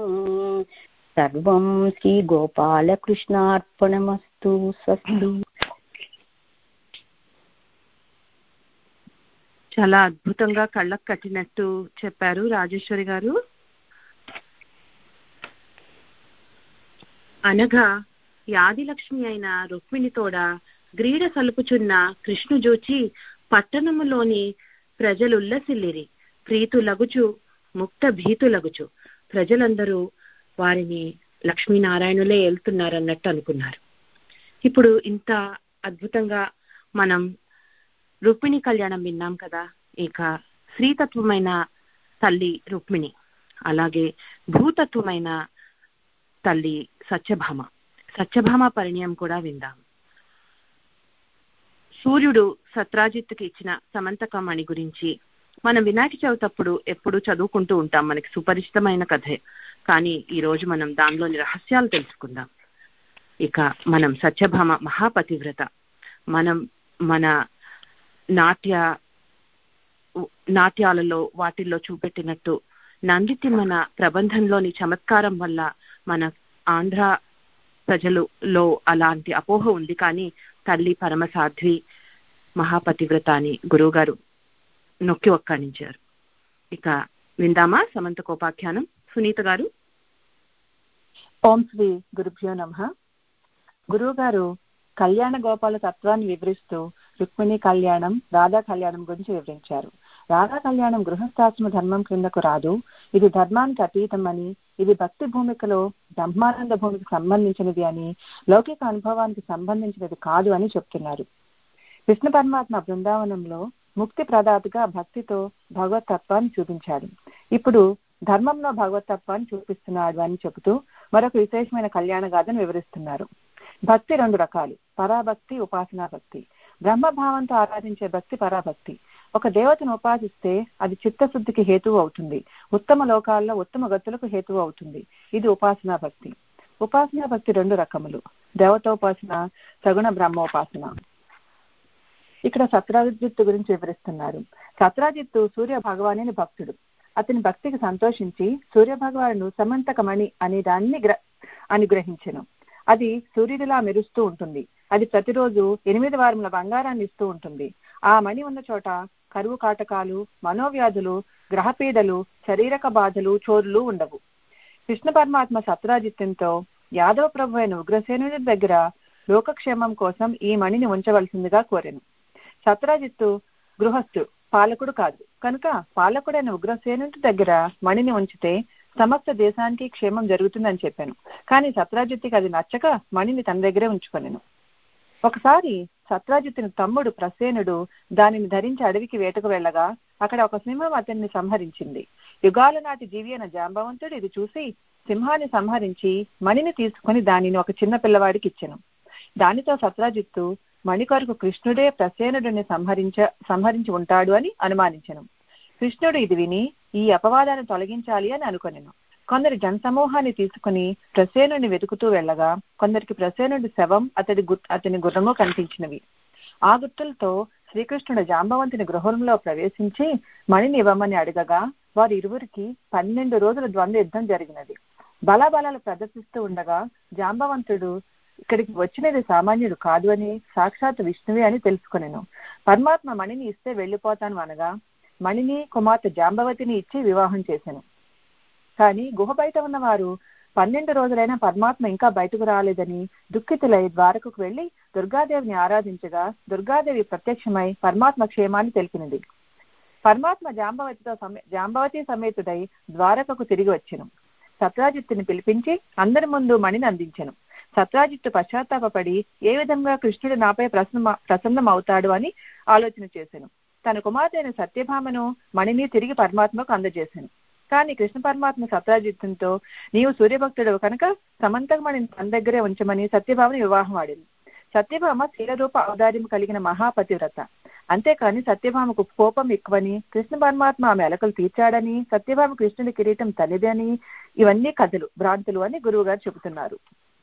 సర్వం శ్రీ గోపాలకృష్ణార్పణమస్తు. స్వస్తి. చాలా అద్భుతంగా కళ్ళకు కట్టినట్టు చెప్పారు రాజేశ్వరి గారు. అనగా యాదిలక్ష్మి అయిన రుక్మిణితోడ గ్రీడ సలుపుచున్న కృష్ణు జూచి పట్టణములోని ప్రజలుల్లసిల్లిరి. ప్రీతులగుచు ముక్త భీతులగుచు ప్రజలందరూ వారిని లక్ష్మీనారాయణులే ఏలుతున్నారన్నట్టు అనుకున్నారు. ఇప్పుడు ఇంత అద్భుతంగా మనం రుక్మిణి కళ్యాణం విన్నాం కదా. ఇక శ్రీతత్వమైన తల్లి రుక్మిణి, అలాగే భూతత్వమైన తల్లి సత్యభామ, సత్యభామ పరిణయం కూడా విందాం. సూర్యుడు సత్రాజిత్తుకి ఇచ్చిన సమంతకమణి గురించి మనం వినాయక చవితప్పుడు ఎప్పుడు చదువుకుంటూ ఉంటాం, మనకి సుపరిచితమైన కథే. కానీ ఈరోజు మనం దానిలోని రహస్యాలు తెలుసుకుందాం. ఇక మనం సత్యభామ మహాపతివ్రత. మనం మన నాట్య నాట్యాలలో వాటిల్లో చూపెట్టినట్టు నందితి మన ప్రబంధంలోని చమత్కారం వల్ల మన ఆంధ్ర ప్రజలలో అలాంటి అపోహ ఉంది. కానీ తల్లి పరమసాధ్వి మహాపతివ్రత అని గురువు గారు నొక్కి ఒక్కడించారు. ఇక విందామా సమంతకోపాఖ్యానం. సునీత గారు. ఓం శ్రీ గురుభ్యో నమః. గురువు గారు కళ్యాణ గోపాల తత్వాన్ని వివరిస్తూ రుక్మిణి కళ్యాణం, రాధా కళ్యాణం గురించి వివరించారు. రాధా కళ్యాణం గృహస్థాశ్రమ ధర్మం క్రిందకు రాదు. ఇది ధర్మానికి అతీతమని, ఇది భక్తి భూమికలో బ్రహ్మానంద భూమికి సంబంధించినది అని, లౌకిక అనుభవానికి సంబంధించినది కాదు అని చెప్తున్నారు. కృష్ణ పరమాత్మ బృందావనంలో ముక్తి ప్రదాతగా భక్తితో భగవతత్వాన్ని చూపించాడు. ఇప్పుడు ధర్మంలో భగవతత్వాన్ని చూపిస్తున్నాడు అని చెబుతూ మరొక విశేషమైన కళ్యాణ గాథను వివరిస్తున్నారు. భక్తి రెండు రకాలు, పరాభక్తి, ఉపాసనా భక్తి. బ్రహ్మభావంతో ఆరాధించే భక్తి పరాభక్తి. ఒక దేవతను ఉపాసిస్తే అది చిత్తశుద్ధికి హేతువు అవుతుంది, ఉత్తమ లోకాల్లో ఉత్తమ గతులకు హేతువు అవుతుంది. ఇది ఉపాసనా భక్తి. ఉపాసనా భక్తి రెండు రకములు, దేవతోపాసన, సగుణ బ్రహ్మోపాసన. ఇక్కడ సత్రాజిత్తు గురించి వివరిస్తున్నారు. సత్రాజిత్తు సూర్య భగవానుని భక్తుడు. అతని భక్తికి సంతోషించి సూర్య భగవాను సమంతకమణి అనే దాన్ని గ్ర అనుగ్రహించెను. అది సూర్యుడిలా మెరుస్తూ ఉంటుంది. అది ప్రతిరోజు ఎనిమిది వారముల బంగారాన్ని ఇస్తూ ఉంటుంది. ఆ మణి ఉన్న చోట కరువు కాటకాలు, మనోవ్యాధులు, గ్రహపీడలు, శారీరక బాధలు, చోరులు ఉండవు. కృష్ణ పరమాత్మ సత్రాజిత్తుతో యాదవ ప్రభు అయిన ఉగ్రసేనుడి దగ్గర లోకక్షేమం కోసం ఈ మణిని ఉంచవలసిందిగా కోరెను. సత్రాజిత్తు గృహస్థు, పాలకుడు కాదు కనుక పాలకుడైన ఉగ్రసేనుడి దగ్గర మణిని ఉంచితే సమస్త దేశానికి క్షేమం జరుగుతుందని చెప్పాను. కానీ సత్రాజిత్తుకి అది నచ్చక మణిని తన దగ్గరే ఉంచుకొనెను. ఒకసారి సత్రాజిత్తుని తమ్ముడు ప్రసేనుడు దానిని ధరించి అడవికి వేటకు వెళ్ళగా అక్కడ ఒక సింహం అతన్ని సంహరించింది. యుగాల నాటి జీవి అయిన జాంబవంతుడు ఇది చూసి సింహాన్ని సంహరించి మణిని తీసుకుని దానిని ఒక చిన్న పిల్లవాడికి ఇచ్చెను. దానితో సత్రాజిత్తు మణి కొరకు కృష్ణుడే ప్రసేనుడిని సంహరించ సంహరించి ఉంటాడు అని అనుమానించెను. కృష్ణుడు ఇది విని ఈ అపవాదాన్ని తొలగించాలి అని అనుకొనెను. కొందరు జనసమూహాన్ని తీసుకుని ప్రసేనుని వెతుకుతూ వెళ్ళగా కొందరికి ప్రసేనుడి శవం అతడి అతని గుర్రము కనిపించినవి. ఆ గుర్తులతో శ్రీకృష్ణుడు జాంబవంతుని గృహంలో ప్రవేశించి మణిని ఇవ్వమని అడగగా వారి ఇరువురికి పన్నెండు రోజుల ద్వంద్వ యుద్ధం జరిగినది. బలాబలాలు ప్రదర్శిస్తూ ఉండగా జాంబవంతుడు ఇక్కడికి వచ్చినది సామాన్యుడు కాదు అని, సాక్షాత్ విష్ణువే అని తెలుసుకునేను. పరమాత్మ మణిని ఇస్తే వెళ్ళిపోతాను అనగా మణిని కుమార్తె జాంబవతిని ఇచ్చి వివాహం చేశాను. కానీ గుహ బయట ఉన్న వారు పన్నెండు రోజులైనా పరమాత్మ ఇంకా బయటకు రాలేదని దుఃఖితులై ద్వారకకు వెళ్లి దుర్గాదేవిని ఆరాధించగా దుర్గాదేవి ప్రత్యక్షమై పరమాత్మ క్షేమాన్ని తెలిపినది. పరమాత్మ జాంబవతితో సమే జాంబవతి సమేతుడై ద్వారకకు తిరిగి వచ్చెను. సత్రాజిత్తుని పిలిపించి అందరి ముందు మణిని అందించెను. సత్రాజిత్తు పశ్చాత్తాపడి ఏ విధంగా కృష్ణుడు నాపై ప్రసన్న ప్రసన్నం అవుతాడు అని ఆలోచన చేశాను. తన కుమార్తె అయిన సత్యభామను మణిని తిరిగి పరమాత్మకు అందజేశాను. కానీ కృష్ణ పరమాత్మ సత్రాజిత్తుతో నీవు సూర్యభక్తుడు కనుక సమంతకమణిని తన దగ్గరే ఉంచమని సత్యభామని వివాహం ఆడింది. సత్యభామ శీలరూప ఔదార్యం కలిగిన మహాపతివ్రత. అంతేకాని సత్యభామకు కోపం ఎక్కువని, కృష్ణ పరమాత్మ ఆమె అలకలు తీర్చాడని, సత్యభామ కృష్ణుడి కిరీటం తల్లిదని ఇవన్నీ కథలు, భ్రాంతులు అని గురువు గారు చెబుతున్నారు.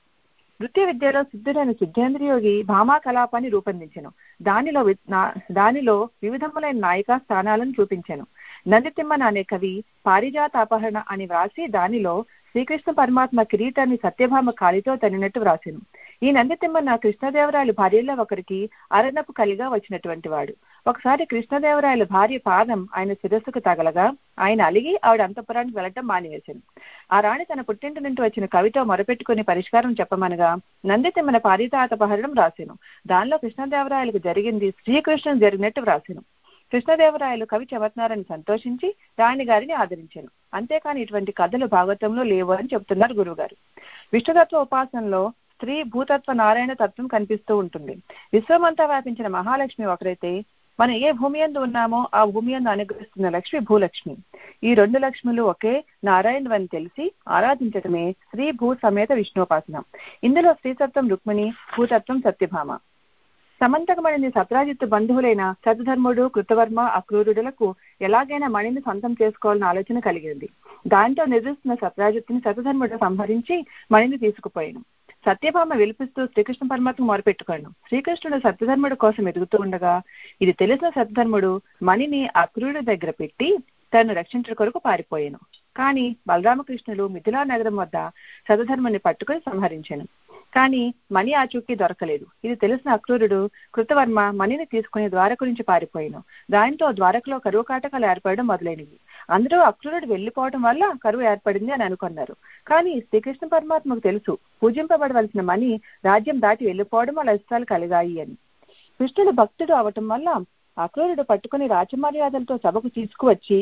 నృత్య విద్యలో సిద్ధుడైన సిద్ధేంద్రయోగి భామా కలాపాన్ని రూపొందించెను. దానిలో దానిలో వివిధములైన నాయికా స్థానాలను చూపించెను. నందితిమ్మన అనే కవి పారిజాత అపహరణ అని వ్రాసి దానిలో శ్రీకృష్ణ పరమాత్మ కిరీటాన్ని సత్యభామ కాలితో తనినట్టు వ్రాసెను. ఈ నందితిమ్మన కృష్ణదేవరాయలు భార్యలో ఒకరికి అరణపు కలిగా వచ్చినటువంటి వాడు. ఒకసారి కృష్ణదేవరాయల భార్య పాదం ఆయన శిరస్సుకు తగలగా ఆయన అలిగి ఆవిడ అంతఃపురానికి వెళ్ళటం మానివేశాను. ఆ రాణి తన పుట్టింటి నుండి వచ్చిన కవితో మొరపెట్టుకుని పరిష్కారం చెప్పమనగా నందితిమ్మన పారిజాతపహరణం రాసెను. దానిలో కృష్ణదేవరాయలకు జరిగింది శ్రీకృష్ణుడు జరిగినట్టు వ్రాసెను. కృష్ణదేవరాయలు కవి చెబుతున్నారని సంతోషించి రాణి గారిని ఆదరించాను. అంతేకాని ఇటువంటి కథలు భాగవతంలో లేవు అని చెబుతున్నారు గురువుగారు. విష్ణుతత్వ ఉపాసనలో స్త్రీ భూతత్వ నారాయణ తత్వం కనిపిస్తూ ఉంటుంది. విశ్వమంతా వ్యాపించిన మహాలక్ష్మి ఒకరైతే మనం ఏ భూమి యందు ఉన్నామో ఆ భూమి యందు అనుగ్రహిస్తున్న లక్ష్మి భూలక్ష్మి. ఈ రెండు లక్ష్ములు ఒకే నారాయణుడు అని తెలిసి ఆరాధించటమే స్త్రీ భూ సమేత విష్ణుోపాసన. ఇందులో స్త్రీతత్వం రుక్మిణి, భూతత్వం సత్యభామ. సమంతకమణిని సత్రాజిత్తు బంధువులైన సతధర్ముడు, కృతవర్మ, అక్రూరుడులకు ఎలాగైనా మణిని సొంతం చేసుకోవాలని ఆలోచన కలిగింది. దాంతో నిద్రిస్తున్న సత్రాజిత్తుని సతధర్ముడు సంహరించి మణిని తీసుకుపోయాను. సత్యభామ విలిపిస్తూ శ్రీకృష్ణ పరమాత్మ మొరపెట్టుకోను. శ్రీకృష్ణుడు సత్యధర్ముడు కోసం ఎదుగుతూ ఉండగా ఇది తెలిసిన సత్యధర్ముడు మణిని అక్రూరుడి దగ్గర పెట్టి తను రక్షించడం కొరకు పారిపోయాను. కానీ బలరామకృష్ణులు మిథిలా నగరం వద్ద సతధర్ముని పట్టుకుని సంహరించాను. కానీ మణి ఆచూకీ దొరకలేదు. ఇది తెలిసిన అక్రూరుడు కృతవర్మ మణిని తీసుకుని ద్వారక నుంచి పారిపోయాను. దాంతో ద్వారకలో కరువు కాటకాలు ఏర్పడడం మొదలైనవి. అందరూ అక్రూరుడు వెళ్లిపోవడం వల్ల కరువు ఏర్పడింది అని అనుకున్నారు. కానీ శ్రీకృష్ణ పరమాత్మకు తెలుసు పూజింపబడవలసిన మణి రాజ్యం దాటి వెళ్లిపోవడం వల్ల ఇష్టాలు కలిగాయి అని. కృష్ణుడు భక్తుడు అవటం వల్ల అక్రూరుడు పట్టుకుని రాజమర్యాదలతో సభకు తీసుకువచ్చి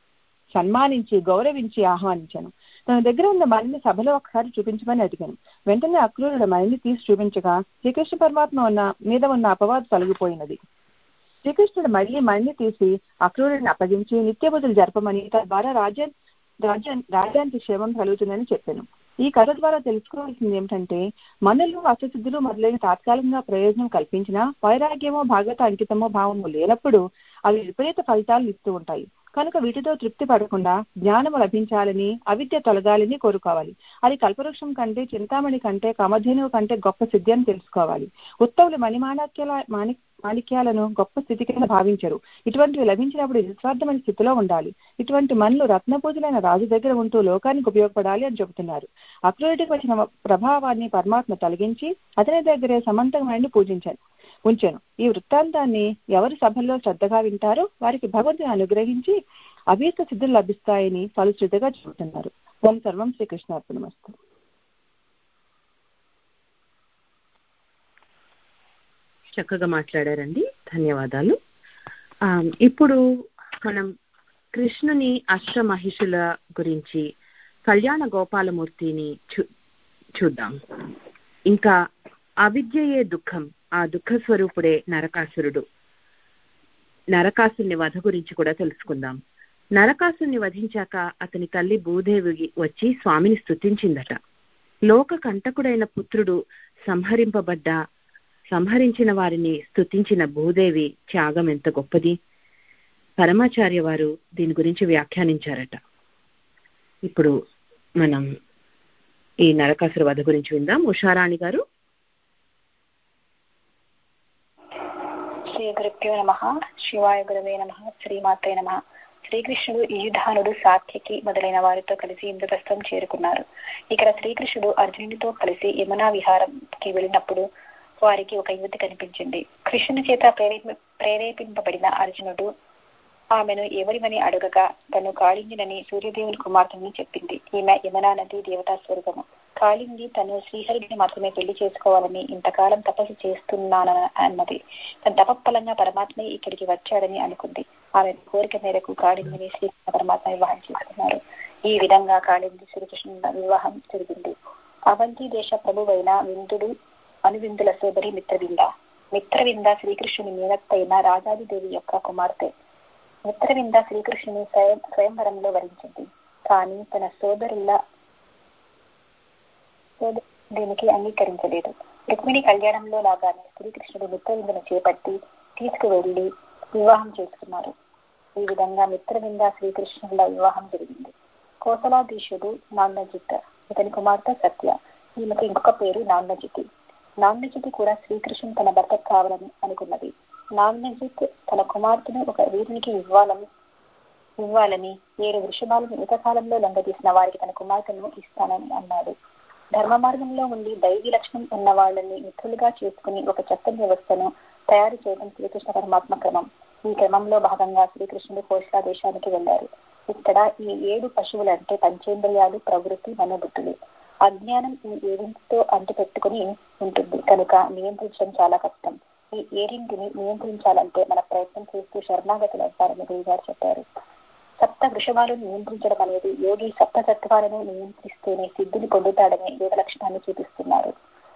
సన్మానించి గౌరవించి ఆహ్వానించాను. తన దగ్గర ఉన్న మణిని సభలో ఒకసారి చూపించమని అడిగాను. వెంటనే అక్రూరుడు మణిని తీసి చూపించగా శ్రీకృష్ణ పరమాత్మ ఉన్న మీద ఉన్న అపవాదు తొలగిపోయినది. శ్రీకృష్ణుడు మళ్ళీ మణిని తీసి అక్రూరుడిని అప్పగించి నిత్యబుద్ధులు జరపమని తద్వారా రాజ్య రాజ్య రాజ్యానికి క్షేమం కలుగుతుందని చెప్పాను. ఈ కథ ద్వారా తెలుసుకోవాల్సింది ఏమిటంటే మనులు అష్టసిద్ధులు మొదలైన తాత్కాలికంగా ప్రయోజనం కల్పించినా వైరాగ్యమో భాగవత అంకితమో భావము లేనప్పుడు అవి విపరీత ఫలితాలు ఇస్తూ ఉంటాయి. కనుక వీటితో తృప్తి పడకుండా జ్ఞానము లభించాలని, అవిద్య తొలగాలని కోరుకోవాలి. అది కల్పవృక్షం కంటే, చింతామణి కంటే, కామధేనువు కంటే గొప్ప సిద్ధి అని తెలుసుకోవాలి. ఉత్తములు మణిమాణిక్యాల మాణి మాణిక్యాలను గొప్ప స్థితి కింద భావించరు. ఇటువంటివి లభించినప్పుడు నిస్వార్థమైన స్థితిలో ఉండాలి. ఇటువంటి మనులు రత్నపూజలైన రాజు దగ్గర ఉంటూ లోకానికి ఉపయోగపడాలి అని చెబుతున్నారు. అక్రూరుడికి వచ్చిన ప్రభావాన్ని పరమాత్మ తొలగించి అతని దగ్గరే సమంతకమణిని పూజించాను ఉంచాను. ఈ వృత్తాంతాన్ని ఎవరి సభల్లో శ్రద్ధగా వింటారో వారికి భగవంతుని అనుగ్రహించి అభీష్ట సిద్ధులు లభిస్తాయని ఫలశ్రుతిగా చెబుతున్నారు. ఓం సర్వం శ్రీకృష్ణార్పణమస్తు. చక్కగా మాట్లాడారండి, ధన్యవాదాలు. ఇప్పుడు మనం కృష్ణుని అష్టమహిషుల గురించి, కళ్యాణ గోపాలమూర్తిని చూ చూద్దాం. ఇంకా అవిద్యయే దుఃఖం, ఆ దుఃఖ స్వరూపుడే నరకాసురుడు. నరకాసుని వధ గురించి కూడా తెలుసుకుందాం. నరకాసుని వధించాక అతని తల్లి భూదేవి వచ్చి స్వామిని స్తుతించిందట. లోక కంటకుడైన పుత్రుడు సంహరింపబడ్డ సంహరించిన వారిని స్తుతించిన భూదేవి త్యాగం ఎంత గొప్పది. పరమాచార్య వారు దీని గురించి వ్యాఖ్యానించారట. ఇప్పుడు మనం ఈ నరకాసుర వధ గురించి విందాం. ఉషారాణి గారు. శ్రీ గురుభ్యో నమః. శివాయ గురవే నమః. శ్రీమాత్రే నమః. శ్రీకృష్ణుడు ఈయుధానుడు సాత్యకి మొదలైన వారితో కలిసి ఇంద్రప్రస్థం చేరుకున్నారు. ఇక్కడ శ్రీకృష్ణుడు అర్జునుడితో కలిసి యమునా విహారంకి వెళ్ళినప్పుడు వారికి ఒక యువతి కనిపించింది. కృష్ణుని చేత ప్రేరేపి ప్రేరేపింపబడిన అర్జునుడు ఆమెను ఎవరివని అడగగా తను కాళింజినని సూర్యదేవుని కుమార్తెని చెప్పింది. ఈమె యమునా నది దేవతా స్వర్గము. కాళింది తను శ్రీహరిని మాత్రమే పెళ్లి చేసుకోవాలని ఇంతకాలం తపస్సు చేస్తున్నానని అన్నది. తన తపఫలంగా పరమాత్మ ఇక్కడికి వచ్చాడని అనుకుంది. ఆమె కోరిక మేరకు కాళిందిని శ్రీకృష్ణ పరమాత్మ వివాహం చేసుకున్నారు. ఈ విధంగా కాళింది శ్రీకృష్ణుని వివాహం జరిగింది. అవంతి దేశ ప్రభువైన విందుడు అనువిందుల సోదరి మిత్రవింద. మిత్రవింద శ్రీకృష్ణుని మేనత్తైన రాజాదిదేవి యొక్క కుమార్తె. మిత్రవింద శ్రీకృష్ణుని స్వయం స్వయంవరంలో వరించింది. కానీ తన సోదరుల దీనికి అంగీకరించలేదు. రుక్మిణి కళ్యాణంలో లాగానే శ్రీకృష్ణుడు మిత్రవిందను చేపట్టి తీసుకువెళ్లి వివాహం చేసుకున్నారు. ఈ విధంగా మిత్రవింద శ్రీకృష్ణుల వివాహం జరిగింది. కోసలాధీశుడు నాన్నజిత్, ఇతని కుమార్తె సత్య. ఈమెకు ఇంకొక పేరు నాన్నజితి. నాన్నజితి కూడా శ్రీకృష్ణుడు తన భర్త కావాలని అనుకున్నది. నాన్నజిత్ తన కుమార్తెను ఒక వీరునికి ఇవ్వాలని ఇవ్వాలని ఏడు వృషభాలను ఏకకాలంలో లొంగదీసిన వారికి తన కుమార్తెను ఇస్తానని అన్నాడు. ధర్మ మార్గంలో ఉండి దైవీ లక్షణం ఉన్న వాళ్ళని మిత్రులుగా చేసుకుని ఒక చక్కని వ్యవస్థను తయారు చేయడం శ్రీకృష్ణ పరమాత్మ క్రమం. ఈ క్రమంలో భాగంగా శ్రీకృష్ణుడు కోశలా దేశానికి వెళ్లారు. ఇక్కడ ఈ ఏడు పశువులు అంటే పంచేంద్రియాలు, ప్రవృత్తి, మనోబుద్ధులు. అజ్ఞానం ఈ ఏడింటితో అంటు పెట్టుకుని ఉంటుంది కనుక నియంత్రించడం చాలా కష్టం. ఈ ఏడింటిని నియంత్రించాలంటే మన ప్రయత్నం చేస్తూ శరణాగతులు అవుతారని గురుగారు చెప్పారు. సప్త వృషభాలను నియంత్రించడం అనేది యోగి సప్త తత్వాలను నియంత్రిస్తూనే సిద్ధిని పొందుతాడనే యోగ లక్షణాన్ని చూపిస్తున్నారు.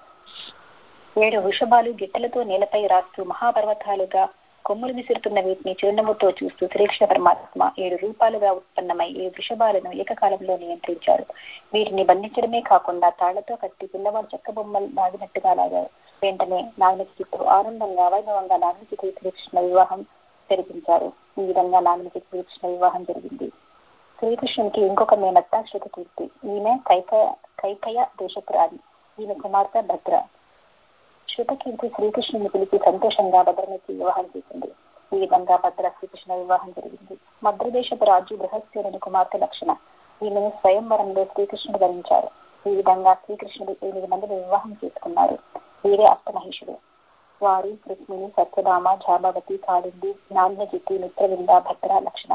ఏడు వృషభాలు గిట్టలతో నేలపై రాస్తూ మహాపర్వతాలుగా కొమ్ములు విసురుతున్న వీటిని చిరునవ్వుతో చూస్తూ శ్రీకృష్ణ పరమాత్మ ఏడు రూపాలుగా ఉత్పన్నమై ఈ వృషభాలను ఏకకాలంలో నియంత్రించారు. వీటిని బంధించడమే కాకుండా తాళ్లతో కట్టి పిల్లవాడు చెక్క బొమ్మలు లాగినట్టుగా లాగారు. వెంటనే నాగనచితో ఆనందంగా వైభవంగా నాగనచితో శ్రీకృష్ణ వివాహం జరిపించారు. ఈ విధంగా నాగనచితో శ్రీకృష్ణ వివాహం జరిగింది. శ్రీకృష్ణునికి ఇంకొక మేనత్త శృతకీర్తి. ఈమె కైకయ కైకయ దేశపురాణి. ఈమె కుమార్తె భద్ర. శృతకీర్తి శ్రీకృష్ణుని పిలిచి సంతోషంగా భద్రనికి వివాహం చేసింది. ఈ విధంగా భద్ర శ్రీకృష్ణ వివాహం జరిగింది. మద్రదేశపు రాజు బృహస్పతిని కుమార్తె లక్షణ. ఈమెను స్వయంవరంలో శ్రీకృష్ణుడు ధరించారు. ఈ విధంగా శ్రీకృష్ణుడు ఎనిమిది మందిని వివాహం చేసుకున్నారు. వీరే అష్టమహిషుడు. వారు రుక్మిణి, సత్యభామ, జాంబవతి, కాళింది, నాన్యజితి, మిత్రవింద, భద్ర, లక్షణ.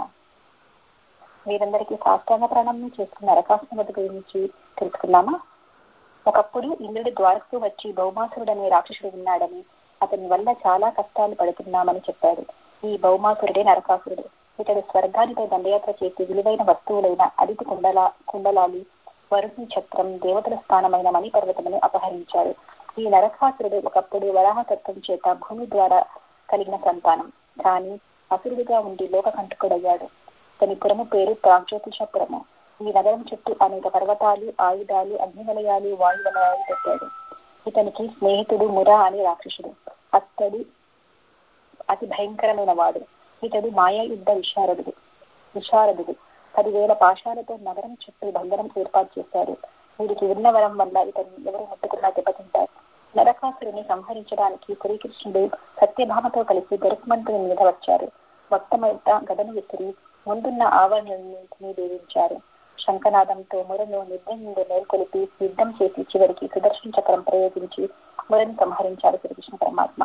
వీరందరికీ సాష్టాంగ ప్రణామం చేసుకున్న నరకాసుర గురించి తెలుసుకున్నామా? ఒకప్పుడు ఇంద్రుడి ద్వారకు వచ్చి భౌమాసురుడు అనే రాక్షసుడు ఉన్నాడని, అతని వల్ల చాలా కష్టాలు పడుతున్నామని చెప్పాడు. ఈ భౌమాసురుడే నరకాసురుడు. ఇతడు స్వర్గానిపై దండయాత్ర చేసి విలువైన వస్తువులైన అదితి కుండల కుండలాలు, వరుణి చక్రం, దేవతల స్థానమైన మణిపర్వతమును అపహరించాడు. ఈ నరకాసురుడు ఒకప్పుడు వరాహతత్వం చేత భూమి ద్వారా కలిగిన సంతానం. కానీ అసురుడిగా ఉండి లోకకంటకుడయ్యాడు. ఇతని పురము పేరు ప్రాగ్జ్యోతిషపురము. ఈ నగరం చుట్టూ అనేక పర్వతాలు, ఆయుధాలు, అగ్నివలయాలు, వాయువలయాలు పెట్టాడు. ఇతనికి స్నేహితుడు మురా అనే రాక్షసుడు. అతడు అతి భయంకరమైన వాడు. ఇతడు మాయా యుద్ధ విశారదుడు విశారదుడు పదివేల పాశాలతో నగరం చుట్టూ బంధనం ఏర్పాటు చేశాడు. వీరికి ఉన్న వరం వల్ల ఇతన్ని ఎవరు ముట్టుకున్నా దెబ్బతింటారు. నరకాసురుని సంహరించడానికి శ్రీకృష్ణుడు సత్యభామతో కలిసి గరుత్మంతుని మీద వచ్చారు. మొత్తమంతా గదను విసిరి ముందున్న ఆవరణలన్నింటినీ వేధించారు. శంఖనాదంతో మురను నిద్ర నుండి మేల్కొలిపి యుద్ధం చేసి చివరికి సుదర్శన చక్రం ప్రయోగించి మురను సంహరించాడు శ్రీకృష్ణ పరమాత్మ.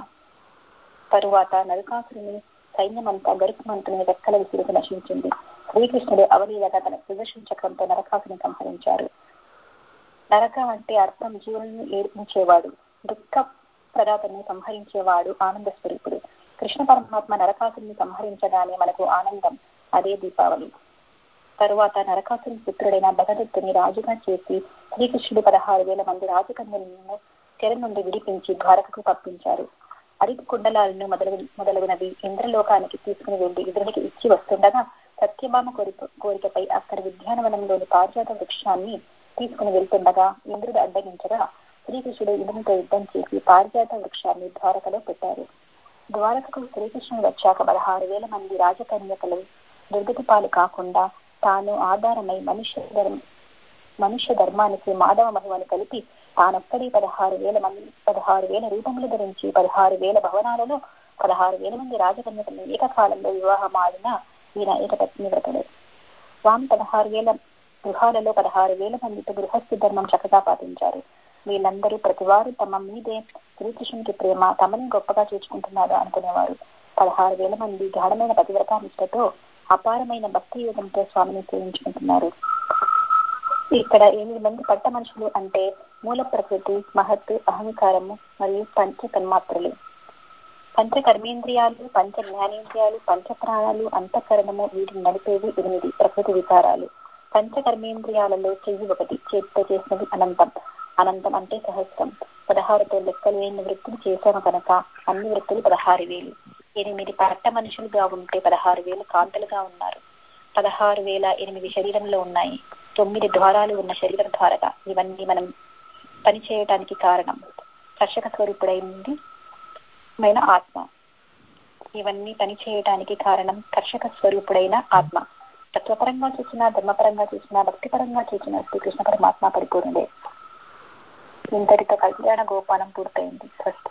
తరువాత నరకాసురుని సైన్యమంతా గరుత్మంతుని రెక్కల విసిరికి నశించింది. శ్రీకృష్ణుడు అవలీలగా తన సుదర్శన చక్రంతో నరకాసుని సంహరించారు. నరకం అంటే అర్థం జీవులను ఏర్పించేవాడు, దుఃఖ ప్రదాతని సంహరించేవాడు, ఆనంద స్వరూపుడు. కృష్ణ పరమాత్మ నరకాసుని సంహరించగానే మనకు ఆనందం. అదే దీపావళి. తరువాత నరకాసుని పుత్రుడైన భగదత్తుని రాజుగా చేసి శ్రీకృష్ణుడు పదహారు వేల మంది రాజకన్యలను చెర నుండి విడిపించి ద్వారకకు పంపించారు. అరిటి కుండలాలను మొదలగు మొదలగునవి ఇంద్రలోకానికి తీసుకుని వెళ్లి ఇంద్రునికి ఇచ్చి వస్తుండగా సత్యభామ కోరిక కోరికపై అక్కడి ఉద్యానవనంలోని పారిజాత వృక్షాన్ని తీసుకుని వెళ్తుండగా ఇంద్రుడు అడ్డగించగా శ్రీకృష్ణుడు ఇంద్రునితో యుద్ధం చేసి పారిజాత వృక్షాన్ని ద్వారకలో పెట్టారు. ద్వారకకు శ్రీకృష్ణుడు వచ్చాక పదహారు వేల మంది రాజకన్యకలు దుర్గతి పాలు కాకుండా తాను ఆధారమై మనుష్య మనుష్య ధర్మానికి మాధవ మహిమను కలిపి తానొక్కడి పదహారు వేల మంది పదహారు వేల రూపములు ధరించి పదహారు వేల భవనాలలో పదహారు వేల మంది రాజకన్యకలను ఏకకాలంలో వివాహం ఆడిన ఈయన ఏకపత్ని వ్రతుడు. స్వామి పదహారు వేల గృహాలలో పదహారు వేల మందితో గృహస్థు ధర్మం చక్కగా పాటించారు. వీళ్ళందరూ ప్రతివారు తమ మీదే శ్రీకృష్ణునికి ప్రేమ తమని గొప్పగా చూసుకుంటున్నారు అనుకునేవారు. పదహారు వేల మంది గాఢమైన పతివ్రతా నిష్టతో అపారమైన భక్తి యోగంతో స్వామిని సేవించుకుంటున్నారు. ఇక్కడ ఎనిమిది మంది పట్ట మనుషులు అంటే మూల ప్రకృతి, మహత్తు, అహంకారము మరియు పంచ తన్మాత్రలు. పంచ కర్మేంద్రియాలు, పంచ జ్ఞానేంద్రియాలు, పంచ ప్రాణాలు, అంతఃకరణము, వీటిని నడిపేవి ఎనిమిది ప్రకృతి వికారాలు. పంచ కర్మేంద్రియాలలో చెయ్యి ఒకటి, చేతితో చేసినది అనంతం. అనంతం అంటే సహస్రం. పదహారుతో లెక్కలు లేని వృత్తులు చేశాము కనుక అన్ని వృత్తులు పదహారు వేలు. ఎనిమిది పట్ట మనుషులుగా ఉంటే పదహారు వేలు కాంతలుగా ఉన్నారు. పదహారు వేల ఎనిమిది శరీరంలో ఉన్నాయి. తొమ్మిది ద్వారాలు ఉన్న శరీరం ద్వారగా. ఇవన్నీ మనం పని చేయటానికి కారణం కర్షక స్వరూపుడైంది మైన ఆత్మ. ఇవన్నీ పని చేయటానికి కారణం కర్షక స్వరూపుడైన ఆత్మ. తత్వపరంగా చూసినా, ధర్మపరంగా చూసినా, భక్తిపరంగా చూసినా శ్రీకృష్ణ పరమాత్మ పరిపూర్ణుడే. ఇంతటితో కళ్యాణ గోపాలం పూర్తయింది. స్వస్తి.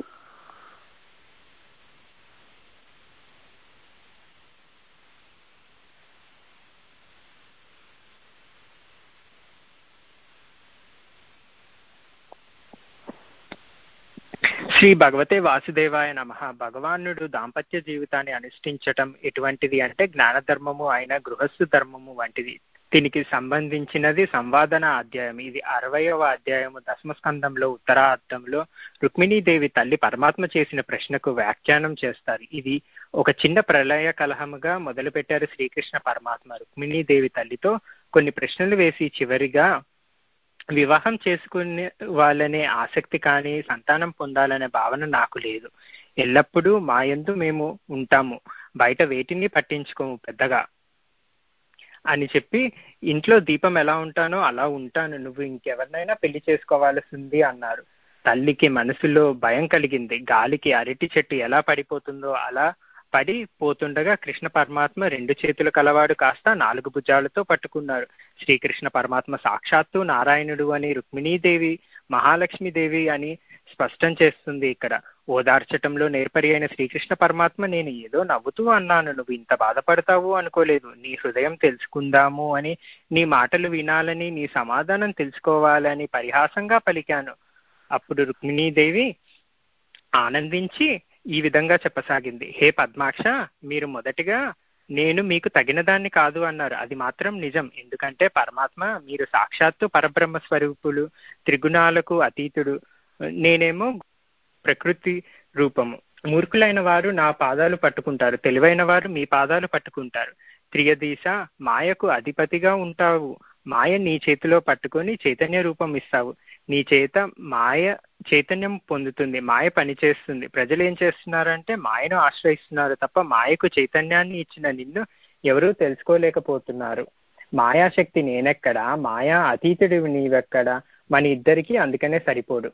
శ్రీ భగవతే వాసుదేవాయ నమః. భగవానుడు దాంపత్య జీవితాన్ని అనుష్ఠించటం ఎటువంటిది అంటే జ్ఞానధర్మము అయిన గృహస్థు ధర్మము వంటిది. దీనికి సంబంధించినది సంవాదన అధ్యాయం. ఇది అరవయవ అధ్యాయము దశమస్కందంలో ఉత్తరార్థంలో రుక్మిణీదేవి తల్లి పరమాత్మ చేసిన ప్రశ్నకు వ్యాఖ్యానం చేస్తారు. ఇది ఒక చిన్న ప్రళయ కలహముగా మొదలుపెట్టారు శ్రీకృష్ణ పరమాత్మ. రుక్మిణీదేవి తల్లితో కొన్ని ప్రశ్నలు వేసి చివరిగా వివాహం చేసుకునే వాళ్ళనే ఆసక్తి కానీ సంతానం పొందాలనే భావన నాకు లేదు. ఎల్లప్పుడూ మా యందు మేము ఉంటాము, బయట వేటిని పట్టించుకోము పెద్దగా అని చెప్పి, ఇంట్లో దీపం ఎలా ఉంటానో అలా ఉంటాను, నువ్వు ఇంకెవరినైనా పెళ్లి చేసుకోవాల్సింది అన్నారు. తల్లికి మనసులో భయం కలిగింది. గాలికి అరటి చెట్టు ఎలా పడిపోతుందో అలా పడి పోతుండగా కృష్ణ పరమాత్మ రెండు చేతులు కలవాడు కాస్త నాలుగు భుజాలతో పట్టుకున్నారు. శ్రీకృష్ణ పరమాత్మ సాక్షాత్తు నారాయణుడు అని రుక్మిణీదేవి మహాలక్ష్మీదేవి అని స్పష్టం చేస్తుంది. ఇక్కడ ఓదార్చటంలో నేర్పరి అయిన శ్రీకృష్ణ పరమాత్మ, నేను ఏదో నవ్వుతూ అన్నాను, నువ్వు ఇంత బాధపడతావు అనుకోలేదు, నీ హృదయం తెలుసుకుందాము అని, నీ మాటలు వినాలని, నీ సమాధానం తెలుసుకోవాలని పరిహాసంగా పలికాను. అప్పుడు రుక్మిణీదేవి ఆనందించి ఈ విధంగా చెప్పసాగింది. హే పద్మాక్ష, మీరు మొదటిగా నేను మీకు తగిన దాన్ని కాదు అన్నారు. అది మాత్రం నిజం. ఎందుకంటే పరమాత్మ మీరు సాక్షాత్తు పరబ్రహ్మ స్వరూపులు, త్రిగుణాలకు అతీతుడు, నేనేమో ప్రకృతి రూపము. మూర్ఖులైన వారు నా పాదాలు పట్టుకుంటారు, తెలివైన వారు మీ పాదాలు పట్టుకుంటారు. త్రియదీశ, మాయకు అధిపతిగా ఉంటావు. మాయ నీ చేతిలో పట్టుకొని చైతన్య రూపం ఇస్తావు. నీ చేత మాయ చైతన్యం పొందుతుంది, మాయ పనిచేస్తుంది. ప్రజలు ఏం చేస్తున్నారంటే మాయను ఆశ్రయిస్తున్నారు తప్ప మాయకు చైతన్యాన్ని ఇచ్చిన నిన్ను ఎవరూ తెలుసుకోలేకపోతున్నారు. మాయాశక్తి నేనెక్కడా, మాయా అతీతుడివి నీవెక్కడా, మన ఇద్దరికి అందుకనే సరిపోడు.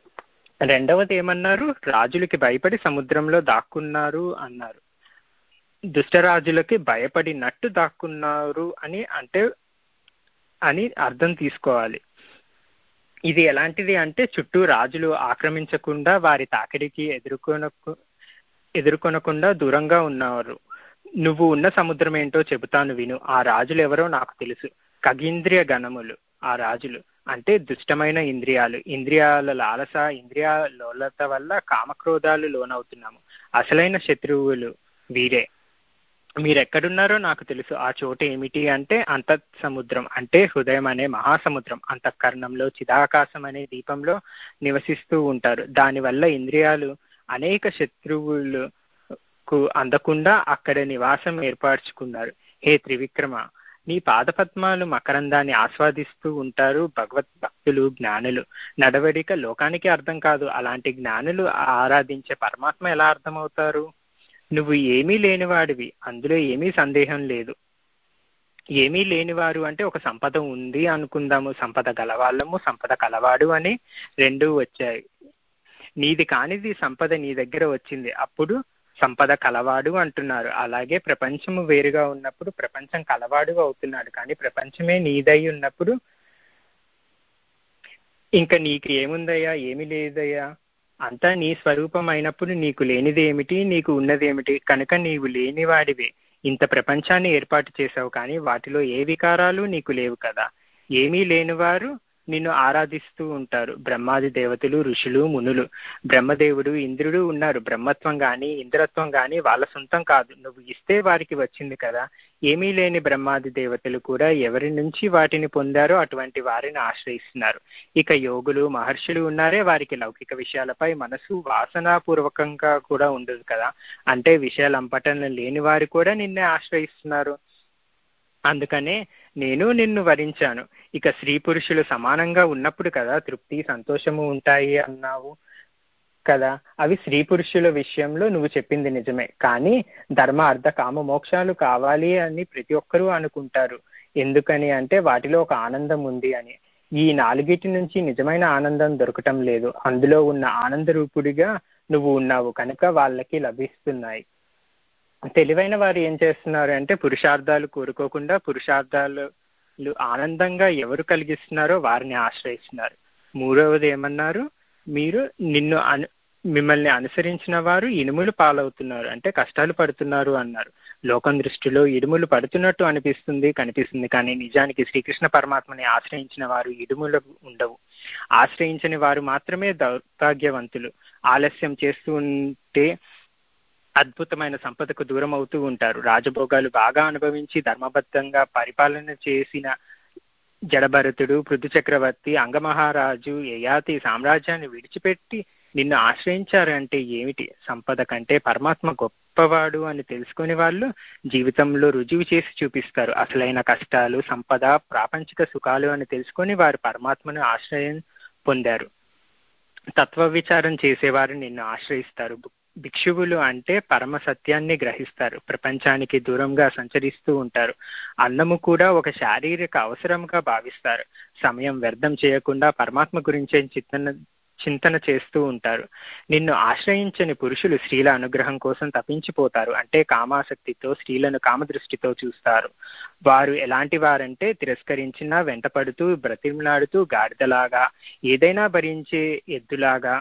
రెండవది ఏమన్నారు? రాజులకి భయపడి సముద్రంలో దాక్కున్నారు అన్నారు. దుష్టరాజులకి భయపడినట్టు దాక్కున్నారు అని అంటే అని అర్థం తీసుకోవాలి. ఇది ఎలాంటిది అంటే చుట్టూ రాజులు ఆక్రమించకుండా వారి తాకిడికి ఎదుర్కొనకు ఎదుర్కొనకుండా దూరంగా ఉన్నారు. నువ్వు ఉన్న సముద్రం ఏంటో చెబుతాను విను. ఆ రాజులు ఎవరో నాకు తెలుసు. ఖగీంద్రియ గణములు ఆ రాజులు అంటే దుష్టమైన ఇంద్రియాలు, ఇంద్రియాల లాలస, ఇంద్రియ లోలత వల్ల కామక్రోధాలు లోనవుతున్నాము. అసలైన శత్రువులు వీరే. మీరెక్కడున్నారో నాకు తెలుసు. ఆ చోటు ఏమిటి అంటే అంత సముద్రం అంటే హృదయం అనే మహాసముద్రం. అంతఃకరణంలో చిదాకాశం అనే దీపంలో నివసిస్తూ ఉంటారు. దానివల్ల ఇంద్రియాలు అనేక శత్రువులకు అందకుండా అక్కడ నివాసం ఏర్పరచుకున్నారు. హే త్రివిక్రమ, నీ పాదపద్మాలు మకరందాన్ని ఆస్వాదిస్తూ ఉంటారు భగవత్ భక్తులు, జ్ఞానులు. నడవడిక లోకానికి అర్థం కాదు. అలాంటి జ్ఞానులు ఆరాధించే పరమాత్మ ఎలా అర్థమవుతారు? నువ్వు ఏమీ లేనివాడివి, అందులో ఏమీ సందేహం లేదు. ఏమీ లేనివారు అంటే ఒక సంపద ఉంది అనుకుందాము, సంపద గలవాళ్ళము, సంపద కలవాడు అని రెండు వచ్చాయి. నీది కానిది సంపద నీ దగ్గర వచ్చింది, అప్పుడు సంపద కలవాడు అంటున్నారు. అలాగే ప్రపంచము వేరుగా ఉన్నప్పుడు ప్రపంచం కలవాడు అవుతున్నాడు. కానీ ప్రపంచమే నీదై ఉన్నప్పుడు ఇంకా నీకు ఏముందయ్యా, ఏమి లేదయ్యా, అంతా నీ స్వరూపం అయినప్పుడు నీకు లేనిది ఏమిటి, నీకు ఉన్నది ఏమిటి? కనుక నీవు లేనివాడివే. ఇంత ప్రపంచాన్ని ఏర్పాటు చేశావు, కానీ వాటిలో ఏ వికారాలు నీకు లేవు కదా. ఏమీ లేనివారు నిన్ను ఆరాధిస్తూ ఉంటారు, బ్రహ్మాది దేవతలు, ఋషులు, మునులు. బ్రహ్మదేవుడు, ఇంద్రుడు ఉన్నారు. బ్రహ్మత్వం గాని ఇంద్రత్వం గాని వాళ్ళ సొంతం కాదు, నువ్వు ఇస్తే వారికి వచ్చింది కదా. ఏమీ లేని బ్రహ్మాది దేవతలు కూడా ఎవరి నుంచి వాటిని పొందారో అటువంటి వారిని ఆశ్రయిస్తున్నారు. ఇక యోగులు, మహర్షులు ఉన్నారే, వారికి లౌకిక విషయాలపై మనసు వాసనాపూర్వకంగా కూడా ఉండదు కదా. అంటే విషయాలంపటం లేని వారు కూడా నిన్నే ఆశ్రయిస్తున్నారు. అందుకనే నేను నిన్ను వరించాను. ఇక స్త్రీ పురుషులు సమానంగా ఉన్నప్పుడు కదా తృప్తి, సంతోషము ఉంటాయి అన్నావు కదా. అవి స్త్రీ పురుషుల విషయంలో నువ్వు చెప్పింది నిజమే, కానీ ధర్మ, అర్థ, కామ, మోక్షాలు కావాలి అని ప్రతి ఒక్కరూ అనుకుంటారు. ఎందుకని అంటే వాటిలో ఒక ఆనందం ఉంది అని. ఈ నాలుగిటి నుంచి నిజమైన ఆనందం దొరకటం లేదు. అందులో ఉన్న ఆనంద రూపుడిగా నువ్వు ఉన్నావు కనుక వాళ్ళకి లభిస్తున్నాయి. తెలివైన వారు ఏం చేస్తున్నారు అంటే పురుషార్థాలు కోరుకోకుండా పురుషార్థాలు ఆనందంగా ఎవరు కలిగిస్తున్నారో వారిని ఆశ్రయిస్తున్నారు. మూడవది ఏమన్నారు, మీరు నిన్ను అను మిమ్మల్ని అనుసరించిన వారు ఇనుములు పాలవుతున్నారు, అంటే కష్టాలు పడుతున్నారు అన్నారు. లోకం దృష్టిలో ఇడుములు పడుతున్నట్టు అనిపిస్తుంది కనిపిస్తుంది కానీ నిజానికి శ్రీకృష్ణ పరమాత్మని ఆశ్రయించిన వారు ఇడుములు ఉండవు. ఆశ్రయించని వారు మాత్రమే దౌర్భాగ్యవంతులు. ఆలస్యం చేస్తూ ఉంటే అద్భుతమైన సంపదకు దూరం అవుతూ ఉంటారు. రాజభోగాలు బాగా అనుభవించి ధర్మబద్ధంగా పరిపాలన చేసిన జడభరతుడు, పృథు చక్రవర్తి, అంగమహారాజు, యయాతి సామ్రాజ్యాన్ని విడిచిపెట్టి నిన్ను ఆశ్రయించారంటే ఏమిటి? సంపద కంటే పరమాత్మ గొప్పవాడు అని తెలుసుకునే వాళ్ళు జీవితంలో రుజువు చేసి చూపిస్తారు. అసలైన కష్టాలు, సంపద, ప్రాపంచిక సుఖాలు అని తెలుసుకొని వారు పరమాత్మను ఆశ్రయం పొందారు. తత్వ విచారం చేసేవారు నిన్ను ఆశ్రయిస్తారు. భిక్షువులు అంటే పరమ సత్యాన్ని గ్రహిస్తారు, ప్రపంచానికి దూరంగా సంచరిస్తూ ఉంటారు. అన్నము కూడా ఒక శారీరక అవసరంగా భావిస్తారు. సమయం వ్యర్థం చేయకుండా పరమాత్మ గురించే చింతన చింతన చేస్తూ ఉంటారు. నిన్ను ఆశ్రయించని పురుషులు స్త్రీల అనుగ్రహం కోసం తప్పించిపోతారు, అంటే కామాసక్తితో స్త్రీలను కామదృష్టితో చూస్తారు. వారు ఎలాంటి వారంటే తిరస్కరించినా వెంటపడుతూ బ్రతిమలాడుతూ గాడిదలాగా, ఏదైనా భరించే ఎద్దులాగా,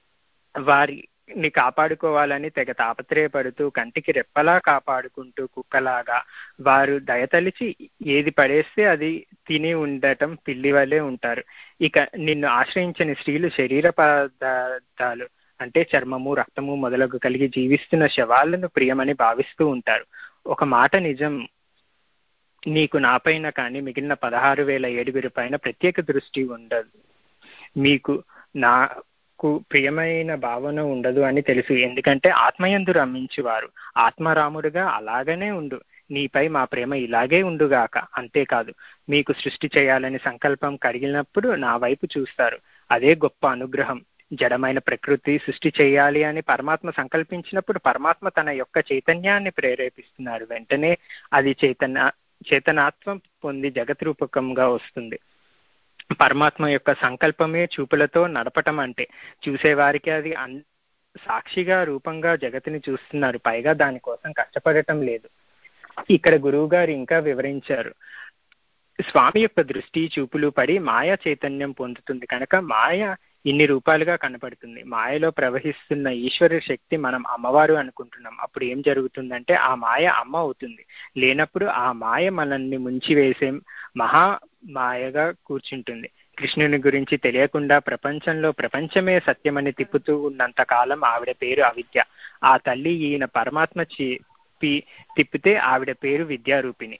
వారిని కాపాడుకోవాలని తెగ తాపత్రయపడుతూ కంటికి రెప్పలా కాపాడుకుంటూ కుక్కలాగా, వారు దయతలిచి ఏది పడేస్తే అది తిని ఉండటం పిల్లి వలె ఉంటారు. ఇక నిన్ను ఆశ్రయించని స్త్రీలు శరీర పదార్థాలు అంటే చర్మము, రక్తము మొదలగు కలిగి జీవిస్తున్న శవాలను ప్రియమని భావిస్తూ ఉంటారు. ఒక మాట నిజం, నీకు నాపైన కానీ మిగిలిన పదహారు వేల ఏడుగురి పైన ప్రత్యేక దృష్టి ఉండదు. మీకు నాకు ప్రియమైన భావన ఉండదు అని తెలుసు, ఎందుకంటే ఆత్మయందు రమించువారు ఆత్మరాముడుగా అలాగనే ఉండు, నీపై మా ప్రేమ ఇలాగే ఉండుగాక. అంతేకాదు, మీకు సృష్టి చేయాలని సంకల్పం కలిగినప్పుడు నా వైపు చూస్తారు, అదే గొప్ప అనుగ్రహం. జడమైన ప్రకృతి సృష్టి చేయాలి అని పరమాత్మ సంకల్పించినప్పుడు పరమాత్మ తన యొక్క చైతన్యాన్ని ప్రేరేపిస్తున్నారు. వెంటనే అది చైతన్య చేతనాత్వం పొంది జగత్ రూపకంగా వస్తుంది. పరమాత్మ యొక్క సంకల్పమే చూపులతో నడపటం అంటే. చూసేవారికి అది అన్ సాక్షిగా రూపంగా జగత్తుని చూస్తున్నారు, పైగా దానికోసం కష్టపడటం లేదు. ఇక్కడ గురువు గారు ఇంకా వివరించారు, స్వామి యొక్క దృష్టి చూపులు పడి మాయా చైతన్యం పొందుతుంది కనుక మాయ ఇన్ని రూపాలుగా కనపడుతుంది. మాయలో ప్రవహిస్తున్న ఈశ్వర శక్తి మనం అమ్మవారు అనుకుంటున్నాం. అప్పుడు ఏం జరుగుతుందంటే ఆ మాయ అమ్మ అవుతుంది. లేనప్పుడు ఆ మాయ మనల్ని ముంచి వేసే మహా మాయగా కూర్చుంటుంది. కృష్ణుని గురించి తెలియకుండా ప్రపంచంలో ప్రపంచమే సత్యమని తిప్పుతూ ఉన్నంత కాలం ఆవిడ పేరు అవిద్య. ఆ తల్లి ఈయన పరమాత్మ చెప్పి తిప్పితే ఆవిడ పేరు విద్యారూపిణి.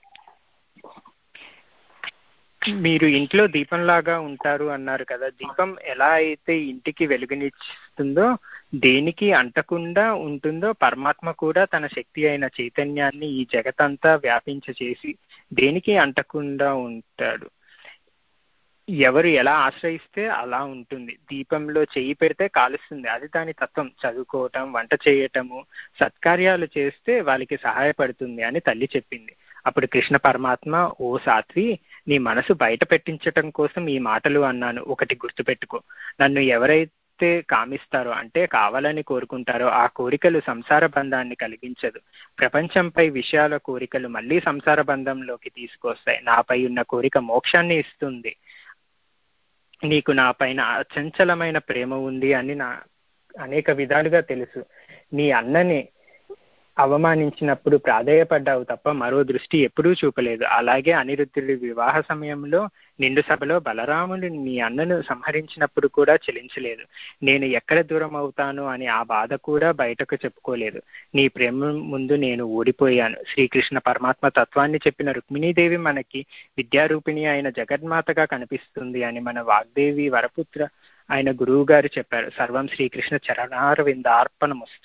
మీరు ఇంట్లో దీపంలాగా ఉంటారు అన్నారు కదా, దీపం ఎలా అయితే ఇంటికి వెలుగునిస్తుందో, దేనికి అంటకుండా ఉంటుందో, పరమాత్మ కూడా తన శక్తి అయిన చైతన్యాన్ని ఈ జగతంతా వ్యాపించచేసి దేనికి అంటకుండా ఉంటాడు. ఎవరు ఎలా ఆశ్రయిస్తే అలా ఉంటుంది. దీపంలో చెయ్యి పెడితే కాలుస్తుంది, అది దాని తత్వం. చదువుకోవటం, వంట చేయటము, సత్కార్యాలు చేస్తే వాళ్ళకి సహాయపడుతుంది అని తల్లి చెప్పింది. అప్పుడు కృష్ణ పరమాత్మ, ఓ సాత్వి, నీ మనసు బయట పెట్టించటం కోసం ఈ మాటలు అన్నాను. ఒకటి గుర్తుపెట్టుకో, నన్ను ఎవరైతే కామిస్తారో అంటే కావాలని కోరుకుంటారో ఆ కోరికలు సంసార బంధాన్ని కలిగించదు. ప్రపంచంపై విషయాల కోరికలు మళ్ళీ సంసార బంధంలోకి తీసుకొస్తాయి. నాపై ఉన్న కోరిక మోక్షాన్ని ఇస్తుంది. నీకు నా పైన అచంచలమైన ప్రేమ ఉంది అని నా అనేక విధాలుగా తెలుసు. నీ అన్నని అవమానించినప్పుడు ప్రాధేయపడ్డావు తప్ప మరో దృష్టి ఎప్పుడూ చూపలేదు. అలాగే అనిరుద్ధుడి వివాహ సమయంలో నిండు సభలో బలరాముడు నీ అన్నను సంహరించినప్పుడు కూడా చెలించలేదు. నేను ఎక్కడ దూరం అవుతాను అని ఆ బాధ కూడా బయటకు చెప్పుకోలేదు. నీ ప్రేమ ముందు నేను ఓడిపోయాను. శ్రీకృష్ణ పరమాత్మ తత్వాన్ని చెప్పిన రుక్మిణీదేవి మనకి విద్యారూపిణి అయిన జగన్మాతగా కనిపిస్తుంది అని మన వాగ్దేవి వరపుత్ర ఆయన గురువు గారు చెప్పారు. సర్వం శ్రీకృష్ణ చరణారవిందార్పణమస్తు.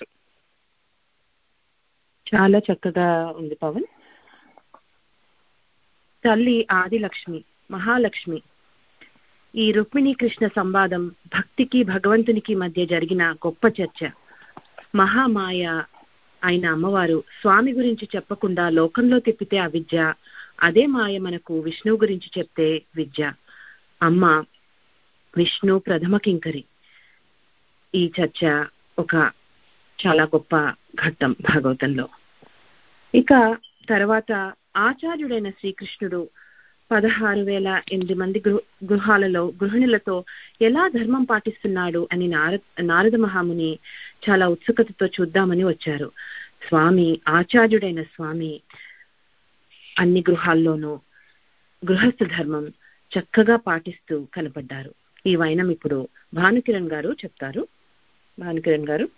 చాలా చక్కగా ఉంది పవన్. తల్లి ఆదిలక్ష్మి, మహాలక్ష్మి. ఈ రుక్మిణీ కృష్ణ సంవాదం భక్తికి భగవంతునికి మధ్య జరిగిన గొప్ప చర్చ. మహామాయ అయిన అమ్మవారు స్వామి గురించి చెప్పకుండా లోకంలో తిప్పితే అవిద్య, అదే మాయ మనకు విష్ణువు గురించి చెప్తే విద్య. అమ్మ విష్ణు ప్రథమ కింకరి. ఈ చర్చ ఒక చాలా గొప్ప ఘట్టం భాగవతంలో. ఇక తర్వాత ఆచార్యుడైన శ్రీకృష్ణుడు పదహారు వేల ఎనిమిది మంది గృహ గృహాలలో గృహిణులతో ఎలా ధర్మం పాటిస్తున్నాడు అని నారద నారద మహాముని చాలా ఉత్సుకతతో చూద్దామని వచ్చారు. స్వామి, ఆచార్యుడైన స్వామి అన్ని గృహాల్లోనూ గృహస్థ ధర్మం చక్కగా పాటిస్తూ కనపడ్డారు. ఈ వైనం ఇప్పుడు భానుకిరణ్ గారు చెప్తారు. భానుకిరణ్ గారు.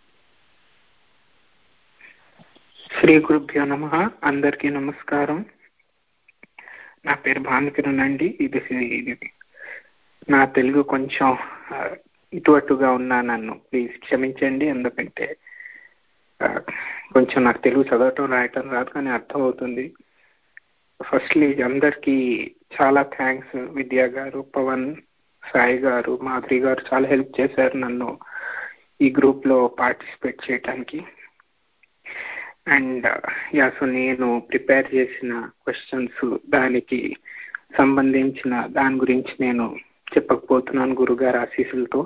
శ్రీ గురుభ్యో నమః. అందరికీ నమస్కారం. నా పేరు భానుకిరణ్ అండి. ఇది ఇది నా తెలుగు కొంచెం ఇటు అటుగా ఉన్నా నన్ను ప్లీజ్ క్షమించండి. ఎందుకంటే కొంచెం నాకు తెలుగు చదవటం రాయటం రాదు, కానీ అర్థం అవుతుంది. ఫస్ట్లీ అందరికీ చాలా థ్యాంక్స్. విద్యా గారు, పవన్, సాయి గారు, మాధురి గారు చాలా హెల్ప్ చేశారు నన్ను ఈ గ్రూప్లో పార్టిసిపేట్ చేయడానికి. అండ్ యా సో నేను ప్రిపేర్ చేసిన క్వశ్చన్స్, దానికి సంబంధించిన దాని గురించి నేను చెప్పకపోతున్నాను గురుగారు ఆశీస్సులతో.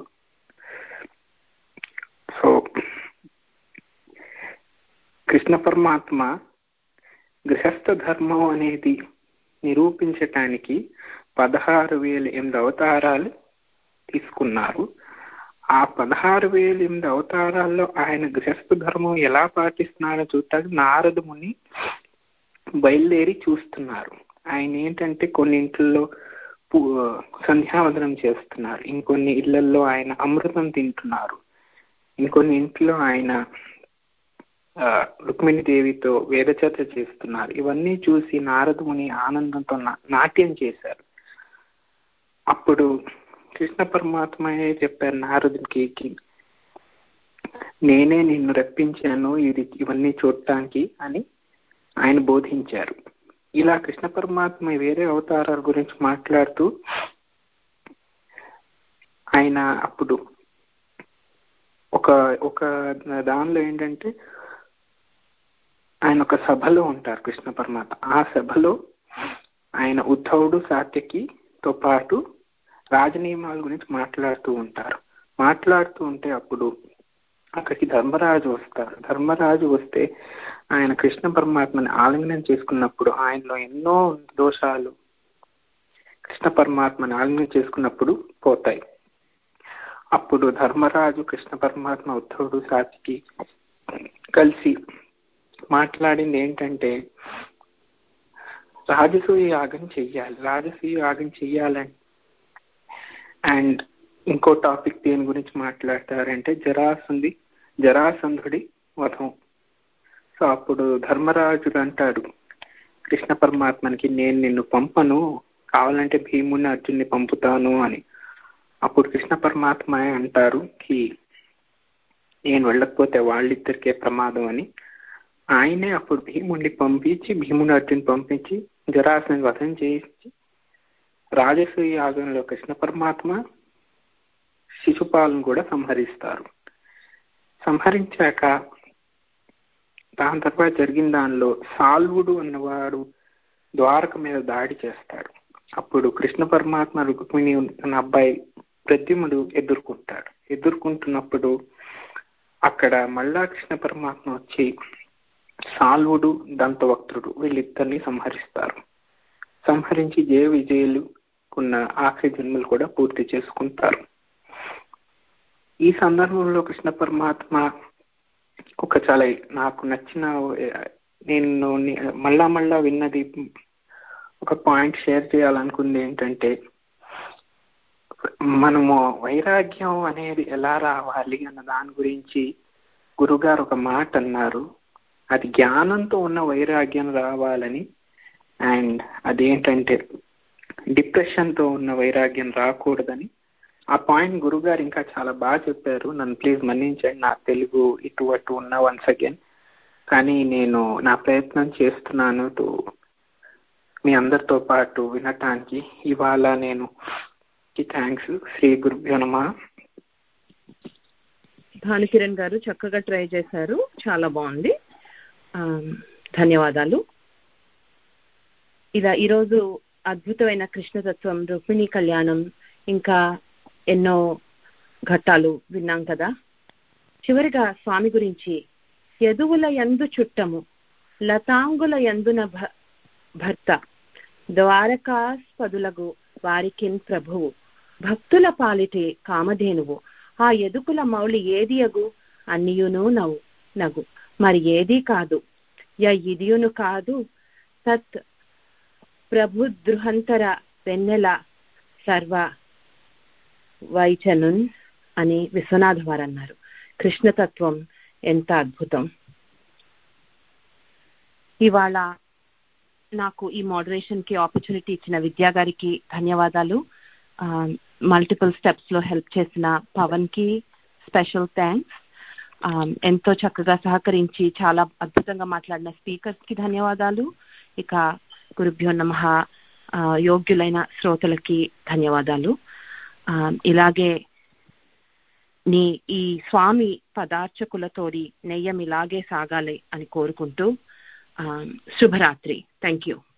సో కృష్ణ పరమాత్మ గృహస్థ ధర్మం అనేది నిరూపించటానికి పదహారు వేల ఎనిమిది అవతారాలు తీసుకున్నారు. ఆ పదహారు వేల ఎనిమిది అవతారాల్లో ఆయన గృహస్థ ధర్మం ఎలా పాటిస్తున్నారో చూడటానికి నారద ముని బయలుదేరి చూస్తున్నారు. ఆయన ఏంటంటే కొన్ని ఇంట్లో సంధ్యావందనం చేస్తున్నారు, ఇంకొన్ని ఇళ్లలో ఆయన అమృతం తింటున్నారు, ఇంకొన్ని ఇంట్లో ఆయన రుక్మిణీదేవితో వేదచర్చ చేస్తున్నారు. ఇవన్నీ చూసి నారద ముని ఆనందంతో నాట్యం చేశారు. అప్పుడు కృష్ణ పరమాత్మ చెప్పారు నారదుడికి, నేనే నిన్ను రప్పించాను ఇది ఇవన్నీ చూడటానికి అని ఆయన బోధించారు. ఇలా కృష్ణ పరమాత్మ వేరే అవతారాల గురించి మాట్లాడుతూ ఆయన అప్పుడు ఒక ఒక దానిలో ఏంటంటే ఆయన ఒక సభలో ఉంటారు కృష్ణ పరమాత్మ. ఆ సభలో ఆయన ఉద్ధవుడు సాత్యకితో పాటు రాజనియమాల గురించి మాట్లాడుతూ ఉంటారు. మాట్లాడుతూ ఉంటే అప్పుడు అక్కడికి ధర్మరాజు వస్తారు. ధర్మరాజు వస్తే ఆయన కృష్ణ పరమాత్మని ఆలింగనం చేసుకున్నప్పుడు ఆయనలో ఎన్నో దోషాలు కృష్ణ పరమాత్మని ఆలింగనం చేసుకున్నప్పుడు పోతాయి. అప్పుడు ధర్మరాజు కృష్ణ పరమాత్మ ఉద్ధవుడు సాత్యకి కలిసి మాట్లాడింది ఏంటంటే రాజసూయ యాగం చెయ్యాలి రాజసూయ యాగం చెయ్యాలని. అండ్ ఇంకో టాపిక్ దేని గురించి మాట్లాడతారంటే జరాసంధి జరాసంధుడి వధం. సో అప్పుడు ధర్మరాజుడు అంటాడు కృష్ణ పరమాత్మనికి, నేను నిన్ను పంపను, కావాలంటే భీముని అర్జున్ని పంపుతాను అని. అప్పుడు కృష్ణ పరమాత్మ అంటారు కి నేను వెళ్ళకపోతే వాళ్ళిద్దరికే ప్రమాదం అని. ఆయనే అప్పుడు భీముడిని పంపించి భీముని అర్జున్ పంపించి జరాసంధి వధం చేయించి రాజసూయ యాగంలో కృష్ణ పరమాత్మ శిశుపాలను కూడా సంహరిస్తారు. సంహరించాక దాని తర్వాత జరిగిన దానిలో సాల్వుడు అన్నవాడు ద్వారక మీద దాడి చేస్తాడు. అప్పుడు కృష్ణ పరమాత్మ రుక్మిణి తన అబ్బాయి ప్రద్యుమ్నుడు ఎదుర్కొంటాడు. ఎదుర్కొంటున్నప్పుడు అక్కడ మళ్ళా కృష్ణ పరమాత్మ వచ్చి సాల్వుడు దంతవక్త్రుడు వీళ్ళిద్దరిని సంహరిస్తారు. సంహరించి జయ విజయులు ఉన్న ఆఖరి జన్మలు కూడా పూర్తి చేసుకుంటారు. ఈ సందర్భంలో కృష్ణ పరమాత్మ ఒక చాలా నాకు నచ్చిన, నేను మళ్ళా మళ్ళా విన్నది ఒక పాయింట్ షేర్ చేయాలనుకుంది ఏంటంటే, మనము వైరాగ్యం అనేది ఎలా రావాలి అన్న దాని గురించి గురుగారు ఒక మాట అన్నారు. అది జ్ఞానంతో ఉన్న వైరాగ్యం రావాలని, అండ్ అదేంటంటే డిప్రెషన్తో ఉన్న వైరాగ్యం రాకూడదని. ఆ పాయింట్ గురుగారు ఇంకా చాలా బాగా చెప్పారు. నన్ను ప్లీజ్ మన్నించండి, నా తెలుగు ఇటు అటు ఉన్న వన్స్ అగైన్. కానీ నేను నా ప్రయత్నం చేస్తున్నాను టు మీ అందరితో పాటు వినటానికి. ఇవాళ నేను థ్యాంక్స్. శ్రీ గురుభ్యో నమః. భానుకిరణ్ గారు చక్కగా ట్రై చేశారు, చాలా బాగుంది, ధన్యవాదాలు. ఇలా ఈరోజు అద్భుతమైన కృష్ణతత్వం, రుక్మిణీ కళ్యాణం, ఇంకా ఎన్నో ఘట్టాలు విన్నాం కదా. చివరిగా స్వామి గురించి, యదువుల యందు చుట్టము లతాంగుల యందున భర్త ద్వారకాస్పదులగు వారికిన్ ప్రభువు భక్తుల పాలిటి కామధేనువు ఆ ఎదుకుల మౌళి ఏదియగు అన్నియును నవ్వు నగు మరి ఏదీ కాదు య ఇదియును కాదు తత్ ప్రభుద్రుహంతర వెన్నెల సర్వ వైచనున్ అని విశ్వనాథ వారు అన్నారు. కృష్ణతత్వం ఎంత అద్భుతం. ఇవాళ నాకు ఈ మోడరేషన్ కి ఆపర్చునిటీ ఇచ్చిన విద్యా గారికి ధన్యవాదాలు. మల్టిపుల్ స్టెప్స్ లో హెల్ప్ చేసిన పవన్ కి స్పెషల్ థ్యాంక్స్. ఎంతో చక్కగా సహకరించి చాలా అద్భుతంగా మాట్లాడిన స్పీకర్స్ కి ధన్యవాదాలు. ఇక గురుభ్యో నమః యోగ్యులైన శ్రోతలకి ధన్యవాదాలు. ఇలాగే నీ ఈ స్వామి పదార్చకులతోడి నెయ్యం ఇలాగే సాగాలి అని కోరుకుంటూ శుభరాత్రి. Thank you.